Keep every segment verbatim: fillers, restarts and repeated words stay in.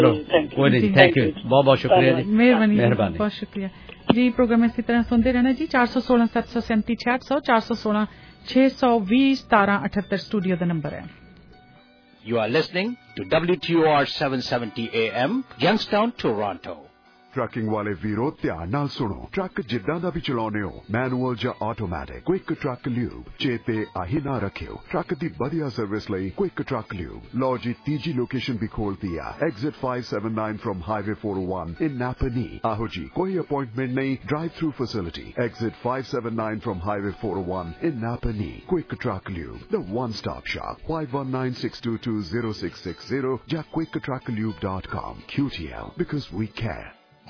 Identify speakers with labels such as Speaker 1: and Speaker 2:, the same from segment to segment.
Speaker 1: कोई नहीं, thank you, बहुत बहुत शुक्रिया जी,
Speaker 2: मेहरबानी
Speaker 1: मेहरबानी,
Speaker 2: बहुत शुक्रिया जी। प्रोग्राम इसी तरह सुनते रहना जी। चार सौ सोलह सत्त सौ सैंती छियाठ सौ चार सौ सोलह छह सौ बीस सतारह अठहत्तर स्टूडियो का नंबर है।
Speaker 3: You are listening to W T O R seven seventy A M, Youngstown, Toronto.
Speaker 4: Trucking वाले वीरो ध्यान नाल सुनो। ट्रक जिद्दां दा भी चलाउने हो, मैनुअल या ऑटोमैटिक, क्विक ट्रक ल्यूब चेते आही ना रखियो। ट्रक दी बढ़िया सर्विस लई क्विक ट्रक ल्यूब। लो जी तीजी लोकेशन भी खोल दिया, exit five seventy-nine from highway four oh one in Napanee. आहो जी कोई अपॉइंटमेंट नहीं, drive through facility, exit five seventy-nine from highway four oh one in Napanee. Quick truck lube, the one stop shop, five one nine six two two zero six six zero या quick truck lube dot com. Q T L because we care।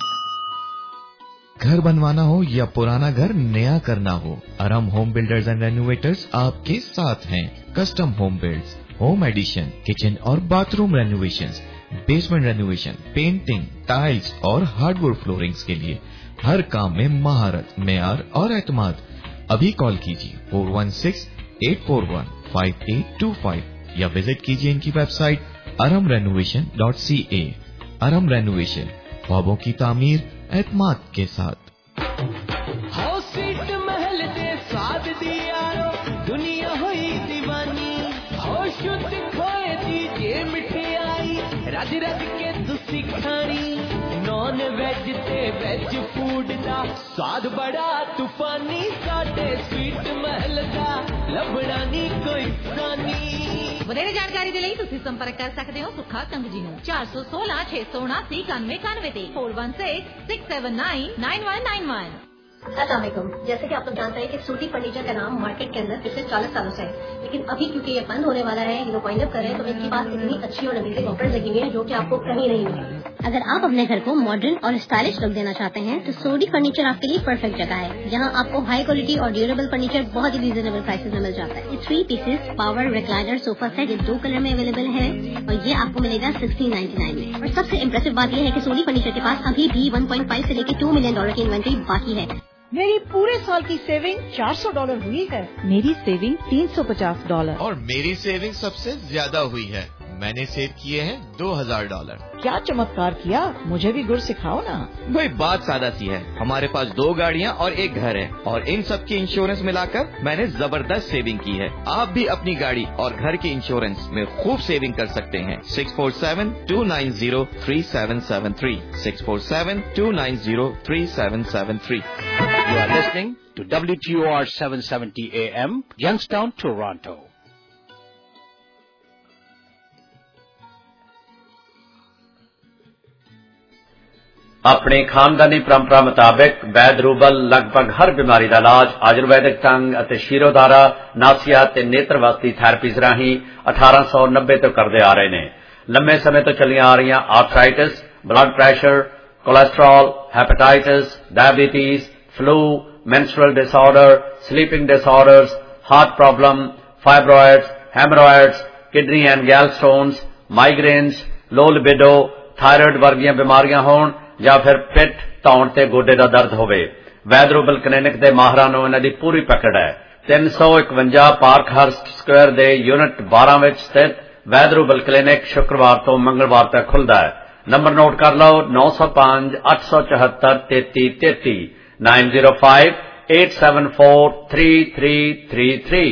Speaker 5: घर बनवाना हो या पुराना घर नया करना हो, Aram home builders and renovators आपके साथ हैं। Custom home builds, home addition, kitchen और bathroom renovations, basement renovation, painting, tiles और हार्डवुड फ्लोरिंग्स के लिए हर काम में महारत, मेयार और एतमाद। अभी कॉल कीजिए four one six eight four one five eight two five या विजिट कीजिए इनकी website aram renovation dot c a। Aram renovation, ख्वाबों की तामीर एतमाद के साथ।
Speaker 6: महल दे स्वाद दिया दुनिया हुई दीवानी, हो शुद्ध खोए दीजिए मिठाई, रज रज के तुसी खानी। नॉन वेज ते वेज फूड दा स्वाद बड़ा तूफानी, साडे स्वीट महल दा लभड़ा नी कोई सानी।
Speaker 7: ਵਧੇਰੇ ਜਾਣਕਾਰੀ ਦੇ ਲਈ ਤੁਸੀਂ ਸੰਪਰਕ ਕਰ ਸਕਦੇ ਹੋ ਸੁੱਖਾ ਕੰਗ ਜੀ ਨੂੰ ਚਾਰ ਸੌ ਸੋਲਹ ਛੇ ਸੌ ਉਨਾਸੀ ਇਕਾਨਵੇਂ ਇਕਾਨਵੇਂ ਤੇ four one six six seven nine nine one nine one।
Speaker 8: अस्सलाम वालेकुम। जैसे कि आप लोग जानते हैं कि सूटी फर्नीचर का नाम मार्केट के अंदर पिछले चालीस सालों से है, लेकिन अभी क्योंकि ये बंद होने वाला है, ये लोग वाइंड अप कर रहे हैं, तो इनके पास इतनी अच्छी और अमेजिंग ऑफर्स लगी हुई है जो कि आपको कहीं नहीं मिलेगी।
Speaker 9: अगर आप अपने घर को मॉडर्न और स्टाइलिश लुक देना चाहते हैं तो सोडी फर्नीचर आपके लिए परफेक्ट जगह है, जहां आपको हाई क्वालिटी और ड्यूरेबल फर्नीचर बहुत ही रीजनेबल प्राइसेस में मिल जाता है। ये three pieces power recliner sofa set ये दो कलर में अवेलेबल है और ये आपको मिलेगा सिक्सटीन नाइन्टी नाइन में। और सबसे इम्प्रेसिव बात यह है कि सोडी फर्नीचर के पास अभी भी one point five से लेकर two मिलियन डॉलर की इन्वेंट्री बाकी है।
Speaker 10: मेरी पूरे साल की सेविंग चार सौ डॉलर हुई है। मेरी सेविंग तीन सौ पचास डॉलर
Speaker 5: और मेरी सेविंग सबसे ज्यादा हुई है, मैंने सेव किए हैं दो हजार डॉलर।
Speaker 10: क्या चमत्कार किया, मुझे भी गुर सिखाओ ना।
Speaker 5: भाई बात सादा सी है, हमारे पास दो गाड़ियाँ और एक घर है और इन सब की इंश्योरेंस मिलाकर मैंने जबरदस्त सेविंग की है। आप भी अपनी गाड़ी और घर की इंश्योरेंस में खूब सेविंग कर सकते हैं। Six four seven two nine zero three seven seven three six four seven two nine zero three seven seven three.
Speaker 3: You are listening to W T O R seven seventy A M, Youngstown, Toronto.
Speaker 11: अपनी खानदानी परंपरा मुताबिक वैद rouble लगभग हर बीमारी का इलाज आयुर्वैदिक ढंग ਅਤੇ ਸ਼ੀਰੋਧਾਰਾ ਨਾਸੀਆ ਤੇ ਨੇਤਰਵਾਸੀ ਥੈਰੇਪੀਜ਼ ਰਾਹੀਂ अठारह सौ नब्बे ਤੋਂ ਕਰਦੇ ਆ ਰਹੇ ਨੇ। ਲੰਮੇ ਸਮੇਂ ਤੋਂ ਚੱਲੀਆਂ ਆ ਰਹੀਆਂ arthritis, blood pressure, cholesterol, hepatitis, diabetes, flu, menstrual disorder, sleeping disorders, heart problem, fibroids, hemorrhoids, kidney and gallstones, migraines, low libido, thyroid वर्गियां बीमारियां होण ਜਾਂ ਫਿਰ ਪਿੱਠ, ਧੌਣ ਤੇ ਗੋਡੇ ਦਾ ਦਰਦ ਹੋਵੇ, ਵੈਦ ਰੂਬਲ ਕਲੀਨਿਕ ਦੇ ਮਾਹਰਾਂ ਨੂੰ ਇਹਨਾਂ ਦੀ ਪੂਰੀ ਪਕੜ ਹੈ। तीन सौ इकवंजा पार्कहर्स्ट स्क्वायर ਦੇ यूनिट बारह ਵਿੱਚ ਸਥਿਤ ਵੈਦ ਰੂਬਲ ਕਲੀਨਿਕ शुक्रवार ਤੋਂ मंगलवार तक खुलदा है। नंबर नोट कर लो नौ सौ पांच अठ सौ चौहत्तर तैती तैती nine zero five eight seven four three three three three.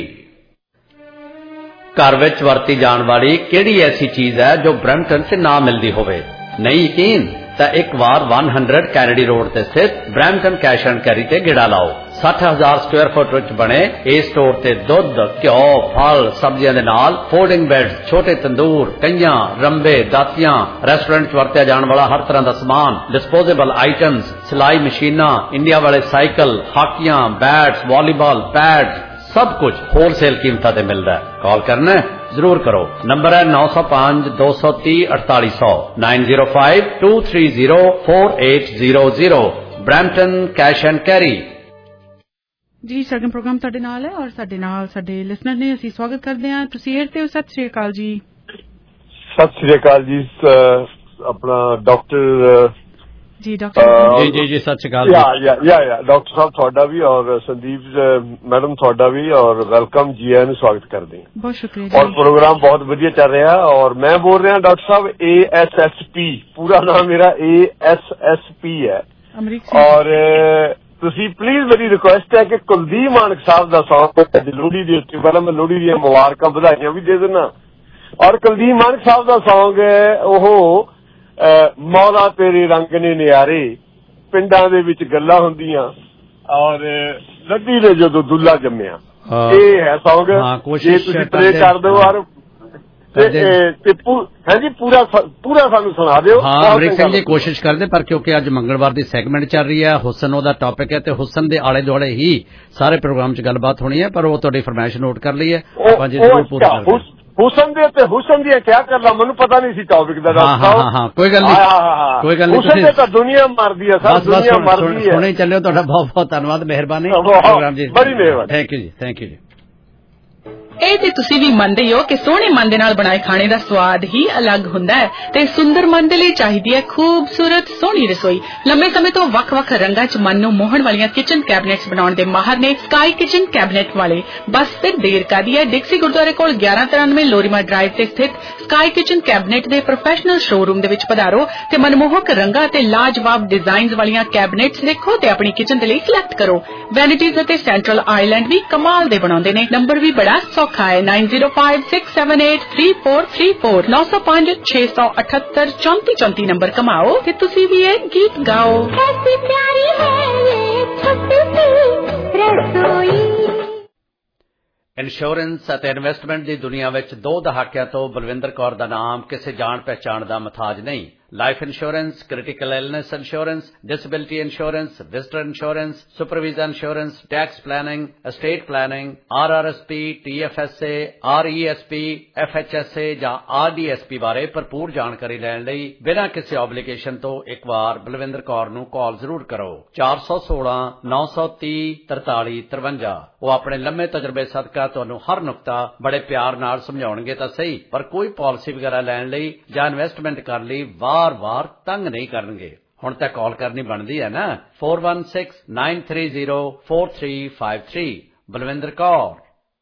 Speaker 11: घर विच वरती जाण वाली किहड़ी ऐसी चीज है जो ब्रैम्पटन च ना मिलदी होवे? नहीं यकीन तो एक बार सौ कैनेडी रोड ते स्थित ब्रैम्पटन कैश एंड कैरी ते गेड़ा लाओ। साठ हजार स्क्वायर फुट विच बने इस स्टोर ते दुध, घ्यो, फल, सब्जियां दे नाल फोल्डिंग बेड, छोटे तंदूर, कईयां, रंबे, दातियां, रेस्टोरेंट च वरत्या जाण वाला हर तरह दा समान, डिस्पोजेबल आइटम्स, सिलाई मशीनां, इंडिया वाले साइकिल, हाकियां, बैट्स, वॉलीबॉल, पैड्स, सब कुछ होलसेल कीमतां ते मिलदा है। कॉल करना है जरूर करो। नंबर है नौ सौ पांच दो सौ तीस अड़तालीस सौ nine zero five two three zero four eight zero zero Brampton cash and carry.
Speaker 2: जी साडा प्रोग्राम साडे नाल है और साडे नाल साडे लिसनर ने असीं स्वागत करते हैं। तुसीं एयर ते सत श्री अकाल जी।
Speaker 12: सत श्री अकाल जी। अपना डॉक्टर
Speaker 2: ਜੀ ਡਾਕਟਰ
Speaker 1: ਜੀ ਜੀ ਜੀ ਸਤਿ ਸ਼੍ਰੀ ਅਕਾਲ
Speaker 12: ਯਾ ਯਾ ਯਾ ਯਾ ਡਾਕਟਰ ਸਾਹਿਬ ਤੁਹਾਡਾ ਵੀ ਔਰ ਸੰਦੀਪ ਮੈਡਮ ਤੁਹਾਡਾ ਵੀ ਔਰ ਵੈਲਕਮ ਜੀ ਆਇਆਂ ਨੂੰ ਸਵਾਗਤ ਕਰਦੇ ਹਾਂ।
Speaker 2: ਬਹੁਤ ਸ਼ੁਕਰੀਆ
Speaker 12: ਔਰ ਪ੍ਰੋਗਰਾਮ ਬਹੁਤ ਵਧੀਆ ਚੱਲ ਰਿਹਾ ਔਰ ਮੈਂ ਬੋਲ ਰਿਹਾ ਡਾਕਟਰ ਸਾਹਿਬ ਏ ਐਸ ਐਸ ਪੀ ਪੂਰਾ ਨਾਮ ਮੇਰਾ ਏ ਐਸ ਐਸ ਪੀ ਹੈ ਔਰ ਤੁਸੀਂ ਪਲੀਜ਼ ਮੇਰੀ ਰਿਕੁਐਸਟ ਹੈ ਕਿ ਕੁਲਦੀਪ ਮਾਨਕ ਸਾਹਿਬ ਦਾ ਸੌਂਗ ਲੋਹੜੀ ਦੇ ਉੱਤੇ ਪਹਿਲਾਂ ਮੈਂ ਲੋਹੜੀ ਦੀਆਂ ਮੁਬਾਰਕਾਂ ਵਧਾਈਆਂ ਵੀ ਦੇ ਦਿੰਦਾ ਔਰ ਕੁਲਦੀਪ ਮਾਨਕ ਸਾਹਿਬ ਦਾ ਸੌਂਗ ਹੈ ਉਹ ਮੌਲਾ ਤੇਰੇ ਰੰਗ ਨੇ ਨਿਆਰੇ ਪਿੰਡਾਂ ਦੇ ਵਿੱਚ ਗੱਲਾਂ ਹੁੰਦੀਆਂ ਔਰ ਲੱਡੀ ਨੇ ਜਦੋਂ ਦੁੱਲਾ ਜੰਮਿਆ ਇਹ ਹੈ ਸੌਂਗ ਜੇ ਤੁਸੀਂ ਪਲੇ ਕਰ ਦਿਓ ਔਰ ਹਾਂਜੀ ਪੂਰਾ ਪੂਰਾ ਸਾਨੂੰ ਸੁਣਾ ਦਿਓ।
Speaker 1: ਹਾਂ ਅਮਰੀਕ ਸਿੰਘ ਜੀ ਕੋਸ਼ਿਸ਼ ਕਰਦੇ ਪਰ ਕਿਉਂਕਿ ਅੱਜ ਮੰਗਲਵਾਰ ਦੀ ਸੈਗਮੈਂਟ ਚੱਲ ਰਹੀ ਹੈ ਹੁਸਨ ਉਹਦਾ ਟੌਪਿਕ ਹੈ ਤੇ ਹੁਸਨ ਦੇ ਆਲੇ ਦੁਆਲੇ ਹੀ ਸਾਰੇ ਪ੍ਰੋਗਰਾਮ 'ਚ ਗੱਲਬਾਤ ਹੋਣੀ ਹੈ ਪਰ ਉਹ ਤੁਹਾਡੀ ਫਰਮਾਇਸ਼ ਨੋਟ ਕਰ ਲਈ ਹੈ ਆਪਾਂ ਜੀ ਜ਼ਰੂਰ ਪੂਰਾ ਕਰਦੇ
Speaker 12: ਹੁਸਨ ਦੇ ਤੇ ਹੁਸਨ ਦੀਆਂ ਕਿਆ ਕਰ ਲਾ ਮੈਨੂੰ ਪਤਾ ਨਹੀਂ ਸੀ ਟੌਪਿਕ ਦਾ
Speaker 1: ਹਾਂ ਹਾਂ ਹਾਂ ਕੋਈ ਗੱਲ ਨਹੀਂ ਕੋਈ ਗੱਲ ਨਹੀਂ
Speaker 12: ਹੁਸਨ ਦੇ ਤਾਂ ਦੁਨੀਆ ਮਰਦੀ ਹੈ ਸਭ ਦੁਨੀਆ ਮਰਦੀ ਹੈ
Speaker 1: ਸੁਣੇ ਚੱਲਿਓ ਤੁਹਾਡਾ ਬਹੁਤ ਬਹੁਤ ਧੰਨਵਾਦ ਮਿਹਰਬਾਨੀ ਪ੍ਰੋਗਰਾਮ ਜੀ
Speaker 12: ਬੜੀ ਮਿਹਰਬਾਨੀ
Speaker 1: ਥੈਂਕ ਯੂ ਜੀ ਥੈਂਕ ਯੂ ਜੀ।
Speaker 13: ਇਹ ਤੇ ਤੁਸੀਂ ਵੀ ਮੰਨਦੇ ਹੋ ਕਿ ਸੋਹਣੇ ਮਨ ਦੇ ਨਾਲ ਬਣਾਏ ਖਾਣੇ ਦਾ ਸਵਾਦ ਹੀ ਅਲੱਗ ਹੁੰਦਾ ਹੈ ਤੇ ਸੁੰਦਰ ਮਨ ਦੇ ਲਈ ਚਾਹੀਦੀ ਹੈ ਖੂਬਸੂਰਤ ਸੋਹਣੀ ਰਸੋਈ। ਲੰਮੇ ਸਮੇਂ ਤੋਂ ਵੱਖ-ਵੱਖ ਰੰਗਾਂ 'ਚ ਮਨ ਨੂੰ ਮੋਹਣ ਵਾਲੀਆਂ ਕਿਚਨ ਕੈਬਨਿਟਸ ਬਣਾਉਣ ਦੇ ਮਾਹਰ ਨੇ ਸਕਾਈ ਕਿਚਨ ਕੈਬਨਿਟ ਵਾਲੇ। ਬਸ ਫਿਰ ਦੇਰ ਕਾਦੀ ਹੈ ਡਿਕਸੀ ਗੁਰਦੁਆਰੇ ਕੋਲ ਗਿਆਰਾਂ ਤਰਾਨਵੇਂ ਲੋਰੀਮਾ ਡਰਾਈਵ ਤੇ ਸਥਿਤ ਸਕਾਈ ਕਿਚਨ ਕੈਬਨਿਟ ਦੇ ਪ੍ਰੋਫੈਸ਼ਨਲ ਸ਼ੋਰੂਮ ਦੇ ਵਿੱਚ ਪਧਾਰੋ ਤੇ ਮਨਮੋਹਕ ਰੰਗਾਂ ਤੇ ਲਾਜਵਾਬ ਡਿਜ਼ਾਈਨਸ ਵਾਲੀਆਂ ਕੈਬਨਿਟਸ ਦੇਖੋ ਤੇ ਆਪਣੀ ਕਿਚਨ ਦੇ ਲਈ ਸਿਲੈਕਟ ਕਰੋ। ਵੈਨਿਟੀਜ਼ ਅਤੇ ਸੈਂਟਰਲ ਆਈਲੈਂਡ ਵੀ ਕਮਾਲ ਦੇ ਬਣਾਉਂਦੇ ਨੇ। ਨੰਬਰ ਵੀ ਬੜਾ ਸੌਖਾ ਹੈ nine zero five six seven eight three four three four nine zero five six seven eight three four four four number ਕਮਾਓ ਤੇ ਤੁਸੀਂ ਵੀ ਇਹ ਗੀਤ ਗਾਓ।
Speaker 6: कैसी प्यारी है ये छोटी सी रसोई।
Speaker 11: ਇੰਸ਼ੋਰੈਂਸ ਅਤੇ ਇਨਵੈਸਟਮੈਂਟ ਦੀ ਦੁਨੀਆ ਵਿੱਚ ਦੋ ਦਹਾਕਿਆਂ ਤੋਂ ਬਲਵਿੰਦਰ ਕੌਰ ਦਾ ਨਾਮ ਕਿਸੇ ਜਾਣ ਪਹਿਚਾਣ ਦਾ ਮਥਾਜ ਨਹੀਂ। Life insurance, critical illness insurance, disability insurance, visitor insurance, supervision insurance, tax planning, estate planning, R R S P, T F S A, R E S P, F H S A ਜਾਂ R D S P ਬਾਰੇ ਭਰਪੂਰ ਜਾਣਕਾਰੀ ਲੈਣ ਲਈ ਬਿਨਾਂ ਕਿਸੇ obligation ਤੋਂ ਇੱਕ ਵਾਰ ਬਲਵਿੰਦਰ ਕੌਰ ਨੂੰ ਕਾਲ ਜ਼ਰੂਰ ਕਰੋ। ਚਾਰ ਸੌ ਸੋਲਾਂ ਨੌ ਸੌ ਤੀਹ ਤਰਤਾਲੀ ਤਰਵੰਜਾ। ਉਹ ਆਪਣੇ ਲੰਮੇ ਤਜਰਬੇ ਸਦਕਾ ਤੁਹਾਨੂੰ ਹਰ ਨੁਕਤਾ ਬੜੇ ਪਿਆਰ ਨਾਲ ਸਮਝਾਉਣਗੇ ਤਾਂ ਸਹੀ ਪਰ ਕੋਈ ਪਾਲਿਸੀ ਵਗੈਰਾ ਲੈਣ ਲਈ ਜਾਂ ਇਨਵੈਸਟਮੈਂਟ ਕਰਨ ਲਈ ਵਾਰ-ਵਾਰ ਤੰਗ ਨਹੀਂ ਕਰਨਗੇ। ਹੁਣ ਤਾਂ ਕਾਲ ਕਰਨੀ ਬਣਦੀ ਹੈ ਨਾ four one six nine three zero four three five three। Balwinder Kaur.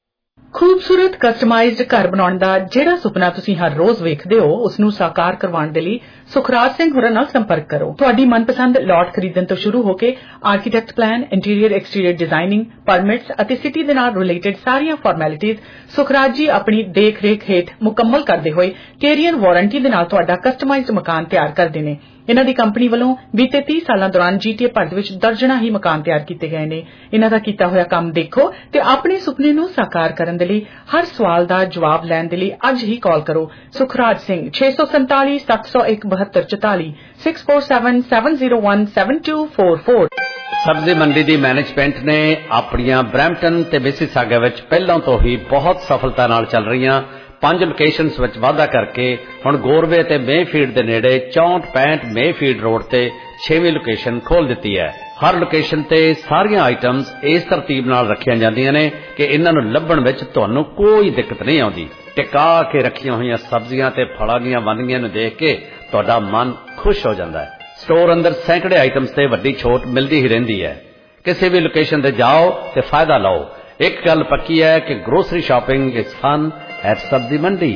Speaker 13: ਖੂਬਸੂਰਤ ਕਸਟਮਾਈਜ਼ਡ ਘਰ ਬਣਾਉਣ ਦਾ ਜਿਹੜਾ ਸੁਪਨਾ ਤੁਸੀਂ ਹਰ ਰੋਜ਼ ਵੇਖਦੇ ਹੋ ਉਸ ਨੂੰ ਸਾਕਾਰ ਕਰਵਾਉਣ ਦੇ ਲਈ ਸੁਖਰਾਜ ਸਿੰਘ ਹੋਰਾਂ ਨਾਲ ਸੰਪਰਕ ਕਰੋ। ਤੁਹਾਡੀ ਮਨਪਸੰਦ ਲਾਟ ਖਰੀਦਣ ਤੋਂ ਸ਼ੁਰੂ ਹੋ ਕੇ architect plan, interior exterior designing, permits ਅਤੇ ਸਿਟੀ ਦੇ ਨਾਲ ਰਿਲੇਟਡ ਸਾਰੀਆਂ ਫਾਰਮੈਲਿਟੀਜ਼ ਸੁਖਰਾਜ ਜੀ ਆਪਣੀ ਦੇਖ ਰੇਖ ਹੇਠ ਮੁਕੰਮਲ ਕਰਦੇ ਹੋਏ ਕੇਰੀਅਰ ਵਾਰੰਟੀ ਦੇ ਨਾਲ ਤੁਹਾਡਾ ਕਸਟਮਾਈਜ਼ਡ ਮਕਾਨ ਤਿਆਰ ਕਰਦੇ ਨੇ। ਇਨ੍ਹਾਂ ਦੀ ਕੰਪਨੀ ਵੱਲੋਂ ਬੀਤੇ ਤੀਹ ਸਾਲਾਂ ਦੌਰਾਨ ਜੀਟੀਏ ਭਰ ਦੇ ਵਿੱਚ ਦਰਜਨਾਂ ਹੀ ਮਕਾਨ ਤਿਆਰ ਕੀਤੇ ਗਏ ਨੇ। ਇਨ੍ਹਾਂ ਦਾ ਕੀਤਾ ਹੋਇਆ ਕੰਮ ਦੇਖੋ ਤੇ ਆਪਣੇ ਸੁਪਨੇ ਨੂੰ ਸਾਕਾਰ ਕਰਨ ਦੇ ਲਈ ਹਰ ਸਵਾਲ ਦਾ ਜਵਾਬ ਲੈਣ ਦੇ ਲਈ ਅੱਜ ਹੀ ਕਾਲ ਕਰੋ। ਸੁਖਰਾਜ ਸਿੰਘ ਛੇ ਸੌ ਸੰਤਾਲੀ ਸੱਤ ਸੌ ਇੱਕ ਬਹੱਤਰ ਚੁਤਾਲੀ six four seven seven zero one seven two four four।
Speaker 11: ਸਬਜ਼ੀ ਮੰਡੀ ਦੀ ਮੈਨੇਜਮੈਂਟ ਨੇ ਆਪਣੀਆਂ ਬਰੈਂਪਟਨ ਤੇ ਮਿਸੀਸਾਗਾ ਵਿੱਚ ਪਹਿਲਾਂ ਤੋਂ ਹੀ ਬਹੁਤ ਸਫਲਤਾ ਨਾਲ ਚੱਲ ਰਹੀਆਂ ਪੰਜ ਲੋਕੇਸ਼ਨਸ ਵਿੱਚ ਵਾਧਾ ਕਰਕੇ ਹੁਣ ਗੋਰਵੇ ਤੇ ਮੇਫੀਲਡ ਦੇ ਨੇੜੇ ਚੌਂਹਠ ਪੈਂਹਠ ਮੇਫੀਲਡ ਰੋਡ ਤੇ ਛੇਵੀਂ ਲੋਕੇਸ਼ਨ ਖੋਲ ਦਿੱਤੀ ਹੈ। ਹਰ ਲੋਕੇਸ਼ਨ ਤੇ ਸਾਰੀਆਂ ਆਈਟਮਸ ਇਸ ਤਰਤੀਬ ਨਾਲ ਰੱਖੀਆਂ ਜਾਂਦੀਆਂ ਨੇ ਕਿ ਇਹਨਾਂ ਨੂੰ ਲੱਭਣ ਵਿੱਚ ਤੁਹਾਨੂੰ ਕੋਈ ਦਿੱਕਤ ਨਹੀਂ ਆਉਂਦੀ। ਟਿਕਾ ਕੇ ਰੱਖੀਆਂ ਹੋਈਆਂ ਸਬਜ਼ੀਆਂ ਤੇ ਫਲਾਂ ਦੀਆਂ ਵੰਨਗੀਆਂ ਨੂੰ ਦੇਖ ਕੇ ਤੁਹਾਡਾ ਮਨ ਖੁਸ਼ ਹੋ ਜਾਂਦਾ ਹੈ। ਸਟੋਰ ਅੰਦਰ ਸੈਂਕੜੇ ਆਈਟਮਸ ਤੇ ਵੱਡੀ ਛੋਟ ਮਿਲਦੀ ਹੀ ਰਹਿੰਦੀ ਹੈ। ਕਿਸੇ ਵੀ ਲੋਕੇਸ਼ਨ ਤੇ ਜਾਓ ਤੇ ਫਾਇਦਾ ਲਓ। ਇੱਕ ਗੱਲ ਪੱਕੀ ਹੈ ਕਿ grocery shopping is fun at sabzi mandi.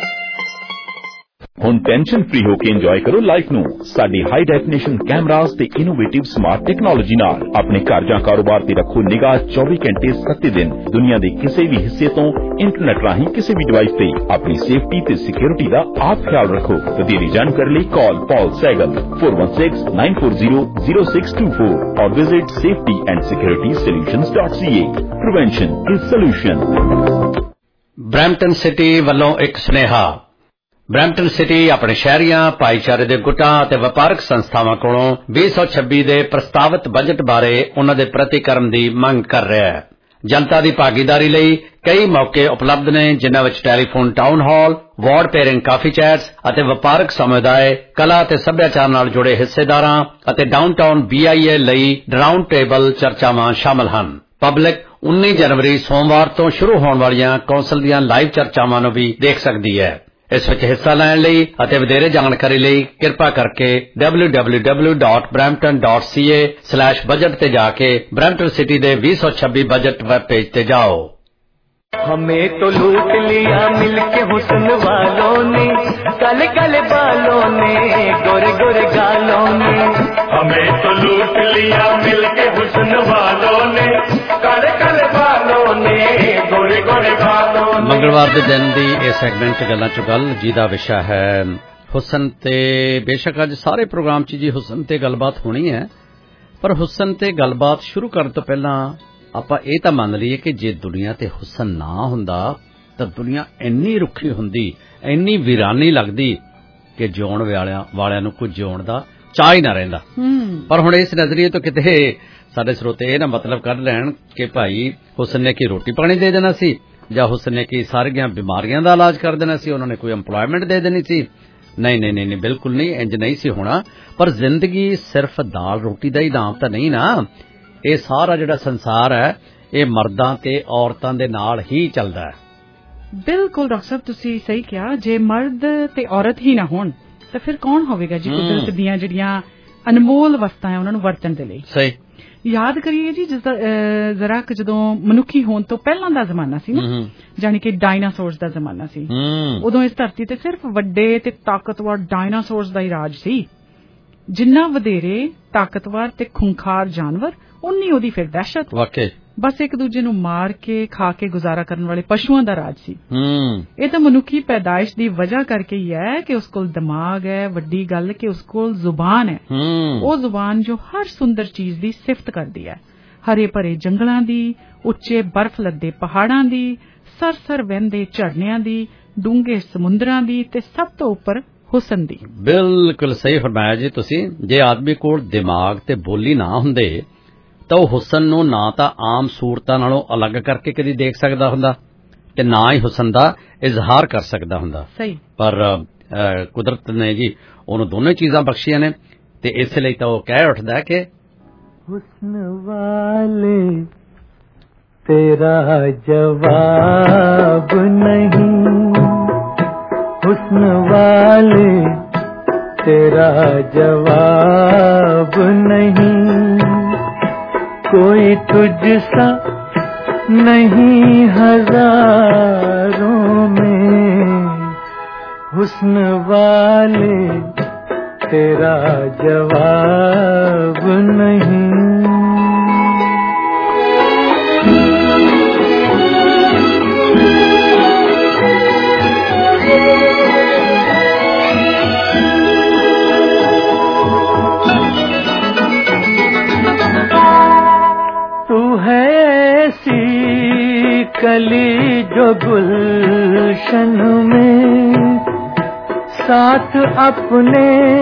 Speaker 14: ਹੁਣ ਟੈਨਸ਼ਨ ਫ੍ਰੀ ਹੋ ਕੇ ਇੰਜੋਏ ਕਰੋ ਲਾਈਫ ਨੂੰ ਸਾਡੀ ਹਾਈ ਡੈਫੀਨੇਸ਼ਨ ਕੈਮਰਾਜ਼ ਤੇ ਇਨੋਵੇਟਿਵ ਸਮਾਰਟ ਟੈਕਨੋਲੋਜੀ ਨਾਲ। ਆਪਣੇ ਘਰ ਜਾਂ ਕਾਰੋਬਾਰ ਤੇ ਰੱਖੋ ਨਿਗਾਹ ਚੌਵੀ ਘੰਟੇ ਸੱਤ ਦਿਨ ਦੁਨੀਆ ਦੇ ਕਿਸੇ ਵੀ ਹਿੱਸੇ ਤੋਂ ਇੰਟਰਨੈਟ ਰਾਹੀਂ ਕਿਸੇ ਵੀ ਡਿਵਾਈਸ ਤੇ। ਆਪਣੀ ਸੇਫਟੀ ਤੇ ਸਿਕਿਉਰਿਟੀ ਦਾ ਆਪ ਖਿਆਲ ਰੱਖੋ। ਵਧੇਰੀ ਜਾਣਕਾਰੀ ਲਈ call Paul Sehgal four one six nine four zero zero six two four or visit safety and security solutions dot c a। Prevention is solution।
Speaker 11: Brampton city ਵੱਲੋਂ ਇੱਕ ਸੁਨੇਹਾ। ਬਰੈਂਪਟਨ ਸਿਟੀ ਆਪਣੇ ਸ਼ਹਿਰੀਆਂ ਭਾਈਚਾਰੇ ਦੇ ਗੁੱਟਾਂ ਅਤੇ ਵਪਾਰਕ ਸੰਸਥਾਵਾਂ ਕੋਲੋਂ ਵੀਹ ਸੌ ਛੱਬੀ ਦੇ ਪ੍ਰਸਤਾਵਿਤ ਬਜਟ ਬਾਰੇ ਉਨ੍ਹਾਂ ਦੇ ਪ੍ਰਤੀਕਰਮ ਦੀ ਮੰਗ ਕਰ ਰਿਹਾ ਹੈ। ਜਨਤਾ ਦੀ ਭਾਗੀਦਾਰੀ ਲਈ ਕਈ ਮੌਕੇ ਉਪਲਬਧ ਨੇ ਜਿਨ੍ਹਾਂ ਵਿੱਚ telephone town hall, ward pairing coffee chats ਅਤੇ ਵਪਾਰਕ ਸਮੁਦਾਇ, ਕਲਾ ਅਤੇ ਸੱਭਿਆਚਾਰ ਨਾਲ ਜੁੜੇ ਹਿੱਸੇਦਾਰਾਂ ਅਤੇ ਡਾਊਨਟਾਊਨ ਬੀ ਆਈ ਏ ਲਈ ਰਾਊਂਡ ਟੇਬਲ ਚਰਚਾਵਾਂ ਸ਼ਾਮਲ ਹਨ। ਪਬਲਿਕ ਉੱਨੀ ਜਨਵਰੀ ਸੋਮਵਾਰ ਤੋਂ ਸ਼ੁਰੂ ਹੋਣ ਵਾਲੀਆਂ ਕੌਂਸਲ ਦੀਆਂ ਲਾਈਵ ਚਰਚਾਵਾਂ ਨੂੰ ਵੀ ਦੇਖ ਸਕਦੀ ਹੈ।
Speaker 1: ਇਸ ਵਿੱਚ ਹਿੱਸਾ ਲੈਣ ਲਈ ਅਤੇ ਵਧੇਰੇ ਜਾਣਕਾਰੀ ਲਈ ਕਿਰਪਾ ਕਰਕੇ W W W dot Brampton dot C A slash budget ਤੇ ਜਾ ਕੇ ਬਰੈਂਪਟਨ ਸਿਟੀ ਦੇ ਵੀਹ ਸੌ ਛੱਬੀ ਬਜਟ ਵੈਬ ਪੇਜ ਤੇ ਜਾਓ।
Speaker 6: हमें तो लूट लिया मिलके हुस्न वालों ने, काले काले बालों ने, गोरे गोरे गालों ने। हमें तो लूट लिया मिलके हुस्न वालों ने, काले काले बालों ने, गोरे गोरे गालों ने।
Speaker 1: मंगलवार के दिन की यह सैगमेंट गल्लां चो गल जिहदा विशा है हुसन ते। बेशक अज सारे प्रोग्राम च जी हुसन ते गलबात होनी है, पर हुसन ते गलबात शुरू करने तो पहला ਆਪਾਂ ਇਹ ਤਾਂ ਮੰਨ ਲਈਏ ਕਿ ਜੇ ਦੁਨੀਆ ਤੇ ਹੁਸਨ ਨਾ ਹੁੰਦਾ ਤਾਂ ਦੁਨੀਆ ਇੰਨੀ ਰੁੱਖੀ ਹੁੰਦੀ, ਇੰਨੀ ਵੀਰਾਨੀ ਲੱਗਦੀ ਕਿ ਜਿਉਣ ਵਾਲਿਆਂ ਵਾਲਿਆਂ ਨੂੰ ਕੁਝ ਜਿਉਣ ਦਾ ਚਾਹ ਹੀ ਨਾ ਰਹਿੰਦਾ। ਪਰ ਹੁਣ ਇਸ ਨਜ਼ਰੀਏ ਤੋਂ ਕਿਤੇ ਸਾਡੇ ਸਰੋਤੇ ਇਹ ਨਾ ਮਤਲਬ ਕੱਢ ਲੈਣ ਕਿ ਭਾਈ ਹੁਸਨ ਨੇ ਕੀ ਰੋਟੀ ਪਾਣੀ ਦੇ ਦੇਣਾ ਸੀ ਜਾਂ ਹੁਸਨ ਨੇ ਕੀ ਸਾਰੀਆਂ ਬਿਮਾਰੀਆਂ ਦਾ ਇਲਾਜ ਕਰ ਦੇਣਾ ਸੀ, ਉਹਨਾਂ ਨੇ ਕੋਈ ਐਮਪਲੋਇਮੈਂਟ ਦੇ ਦੇਣੀ ਸੀ। ਨਹੀਂ ਨਹੀਂ ਨਹੀਂ ਬਿਲਕੁਲ ਨਹੀਂ, ਇੰਜ ਨਹੀਂ ਸੀ ਹੋਣਾ। ਪਰ ਜ਼ਿੰਦਗੀ ਸਿਰਫ ਦਾਲ ਰੋਟੀ ਦਾ ਹੀ ਨਾਮ ਤਾਂ ਨਹੀਂ ਨਾ। ਇਹ ਸਾਰਾ ਜਿਹੜਾ ਸੰਸਾਰ ਹੈ ਇਹ ਮਰਦਾਂ ਤੇ ਔਰਤਾਂ ਦੇ ਨਾਲ ਹੀ ਚੱਲਦਾ ਹੈ।
Speaker 2: ਬਿਲਕੁਲ ਡਾਕਟਰ ਸਾਹਿਬ ਤੁਸੀਂ ਸਹੀ ਕਿਹਾ। ਜੇ ਮਰਦ ਤੇ ਔਰਤ ਹੀ ਨਾ ਹੋਣ ਤਾਂ ਫਿਰ ਕੌਣ ਹੋਵੇਗਾ ਜੀ ਕੁਦਰਤ ਦੀਆਂ ਜਿਹੜੀਆਂ ਅਨਮੋਲ ਵਸਤਾਂ ਹੈ ਉਹਨਾਂ ਨੂੰ ਵਰਤਣ ਦੇ ਲਈ।
Speaker 1: ਸਹੀ
Speaker 2: ਯਾਦ ਕਰੀਏ ਜੀ ਜਿਸ ਜ਼ਰਾ ਕਿ ਜਦੋਂ ਮਨੁੱਖੀ ਹੋਣ ਤੋਂ ਪਹਿਲਾਂ ਦਾ ਜ਼ਮਾਨਾ ਸੀ ਨਾ, ਜਾਣੀ ਕਿ ਡਾਇਨਾਸੌਰਸ ਦਾ ਜ਼ਮਾਨਾ ਸੀ, ਉਦੋਂ ਇਸ ਧਰਤੀ ਤੇ ਸਿਰਫ ਵੱਡੇ ਤੇ ਤਾਕਤਵਰ ਡਾਇਨਾਸੌਰਸ ਦਾ ਹੀ ਰਾਜ ਸੀ। ਜਿੰਨਾ ਵਧੇਰੇ ਤਾਕਤਵਰ ਤੇ ਖੂੰਖਾਰ ਜਾਨਵਰ ਉਨੀ ਉਹਦੀ ਫਿਰ ਦਹਿਸ਼ਤ।
Speaker 1: ਵਾਕਈ
Speaker 2: ਬਸ ਇੱਕ ਦੂਜੇ ਨੂੰ ਮਾਰ ਕੇ ਖਾ ਕੇ ਗੁਜ਼ਾਰਾ ਕਰਨ ਵਾਲੇ ਪਸ਼ੂਆਂ ਦਾ ਰਾਜ ਸੀ। ਇਹ ਤਾਂ ਮਨੁੱਖੀ ਪੈਦਾਇਸ਼ ਦੀ ਵਜ੍ਹਾ ਕਰਕੇ ਹੀ ਹੈ ਕਿ ਉਸ ਕੋਲ ਦਿਮਾਗ ਹੈ। ਵੱਡੀ ਗੱਲ ਕਿ ਉਸ ਕੋਲ ਜ਼ੁਬਾਨ ਹੈ, ਉਹ ਜ਼ੁਬਾਨ ਜੋ ਹਰ ਸੁੰਦਰ ਚੀਜ਼ ਦੀ ਸਿਫਤ ਕਰਦੀ ਹੈ। ਹਰੇ ਭਰੇ ਜੰਗਲਾਂ ਦੀ, ਉੱਚੇ ਬਰਫ਼ ਲੱਦੇ ਪਹਾੜਾਂ ਦੀ, ਸਰਸਰ ਵਹਿੰਦੇ ਝਰਨਿਆਂ ਦੀ, ਡੂੰਘੇ ਸਮੁੰਦਰਾਂ ਦੀ ਤੇ ਸਭ ਤੋਂ ਉੱਪਰ ਹੁਸਨ ਦੀ।
Speaker 1: ਬਿਲਕੁਲ ਸਹੀ ਫਰਮਾਇਆ ਜੀ ਤੁਸੀਂ। ਜੇ ਆਦਮੀ ਕੋਲ ਦਿਮਾਗ ਤੇ ਬੋਲੀ ਨਾ ਹੁੰਦੇ ਤਾਂ ਉਹ ਹੁਸਨ ਨੂੰ ਨਾ ਤਾਂ ਆਮ ਸੂਰਤਾਂ ਨਾਲੋਂ ਅਲੱਗ ਕਰਕੇ ਕਦੀ ਦੇਖ ਸਕਦਾ ਹੁੰਦਾ ਤੇ ਨਾ ਹੀ ਹੁਸਨ ਦਾ ਇਜ਼ਹਾਰ ਕਰ ਸਕਦਾ ਹੁੰਦਾ।
Speaker 2: ਸਹੀ।
Speaker 1: ਪਰ ਕੁਦਰਤ ਨੇ ਜੀ ਉਹਨੂੰ ਦੋਨੋਂ ਚੀਜ਼ਾਂ ਬਖਸ਼ੀਆਂ ਨੇ ਤੇ ਇਸ ਲਈ ਤਾਂ ਉਹ ਕਹਿ ਉੱਠਦਾ ਕਿ
Speaker 6: ਹੁਸਨ ਵਾਲੇ ਤੇਰਾ ਜਵਾਬ ਨਹੀਂ, ਹੁਸਨ ਵਾਲੇ ਤੇਰਾ ਜਵਾਬ ਨਹੀਂ, कोई तुझसा नहीं हजारों में, हुस्न वाले तेरा जवाब नहीं। कली जो गुलशन में साथ अपने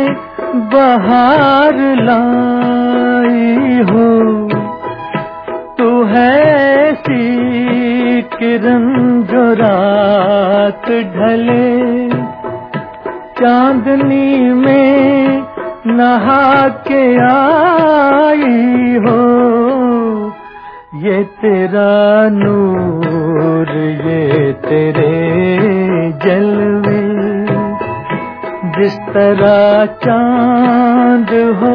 Speaker 6: बहार लाई हो, तू है सी किरण जो रात ढले चांदनी में नहा के आई हो। ये तेरा नूर ये तेरे जलवे, जिस तरह चांद हो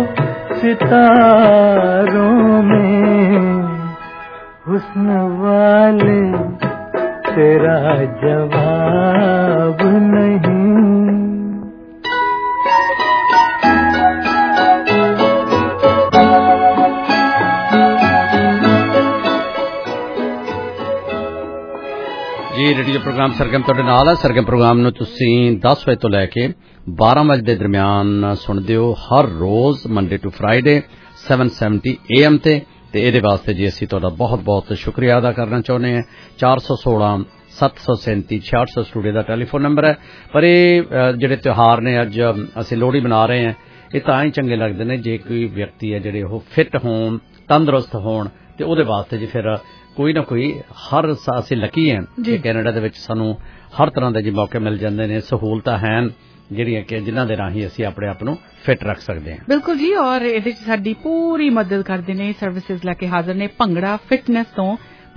Speaker 6: सितारों में, हुस्न वाले तेरा जवाब नहीं।
Speaker 1: ਜੀ ਰੇਡੀਓ ਪ੍ਰੋਗਰਾਮ ਸਰਗਮ ਤੁਹਾਡੇ ਨਾਲ ਹੈ। ਸਰਗਮ ਪ੍ਰੋਗਰਾਮ ਨੂੰ ਤੁਸੀਂ ਦਸ ਵਜੇ ਤੋਂ ਲੈ ਕੇ ਬਾਰਾਂ ਵਜੇ ਦੇ ਦਰਮਿਆਨ ਸੁਣਦੇ ਹੋ ਹਰ ਰੋਜ਼ ਮੰਡੇ ਟੂ ਫਰਾਈਡੇ ਸੱਤ ਸੌ ਸੱਤਰ ਏ ਐਮ ਤੇ ਤੇ ਇਹਦੇ ਵਾਸਤੇ ਜੀ ਅਸੀਂ ਤੁਹਾਡਾ ਬਹੁਤ ਬਹੁਤ ਸ਼ੁਕਰੀਆ ਅਦਾ ਕਰਨਾ ਚਾਹੁੰਦੇ ਹਾਂ। ਚਾਰ ਸੌ ਸੋਲਾਂ ਸੱਤ ਸੌ ਸੈਂਤੀ ਛਿਆਹਠ ਸੌ ਸਟੂਡੀਓ ਦਾ ਟੈਲੀਫੋਨ ਨੰਬਰ ਹੈ। ਪਰ ਇਹ ਜਿਹੜੇ ਤਿਉਹਾਰ ਨੇ ਅੱਜ ਅਸੀਂ ਲੋਹੜੀ ਮਨਾ ਰਹੇ ਹਾਂ ਇਹ ਤਾਂ ਹੀ ਚੰਗੇ ਲੱਗਦੇ ਨੇ ਜੇ ਕੋਈ ਵਿਅਕਤੀ ਹੈ ਜਿਹੜੇ ਉਹ ਫਿੱਟ ਹੋਣ, ਤੰਦਰੁਸਤ ਹੋਣ ਤੇ ਉਹਦੇ ਵਾਸਤੇ ਜੀ ਫਿਰ ਕੋਈ ਨਾ ਕੋਈ ਹਰ ਅਸੀਂ ਲੱਕੀ ਹਾਂ ਕਿ ਕੈਨੇਡਾ ਦੇ ਵਿੱਚ ਸਾਨੂੰ ਹਰ ਤਰ੍ਹਾਂ ਦੇ ਜੀ ਮੌਕੇ ਮਿਲ ਜਾਂਦੇ ਨੇ, ਸਹੂਲਤਾਂ ਹਨ ਜਿਹੜੀਆਂ ਕਿ ਜਿਨ੍ਹਾਂ ਦੇ ਰਾਹੀਂ ਅਸੀਂ ਆਪਣੇ ਆਪ ਨੂੰ ਫਿੱਟ ਰੱਖ ਸਕਦੇ ਹਾਂ।
Speaker 2: ਬਿਲਕੁਲ ਜੀ। ਔਰ ਇਹਦੇ ਚ ਸਾਡੀ ਪੂਰੀ ਮਦਦ ਕਰਦੇ ਨੇ, ਸਰਵਿਸਿਜ਼ ਲੈ ਕੇ ਹਾਜ਼ਰ ਨੇ ਭੰਗੜਾ ਫਿਟਨੈਸ ਤੋਂ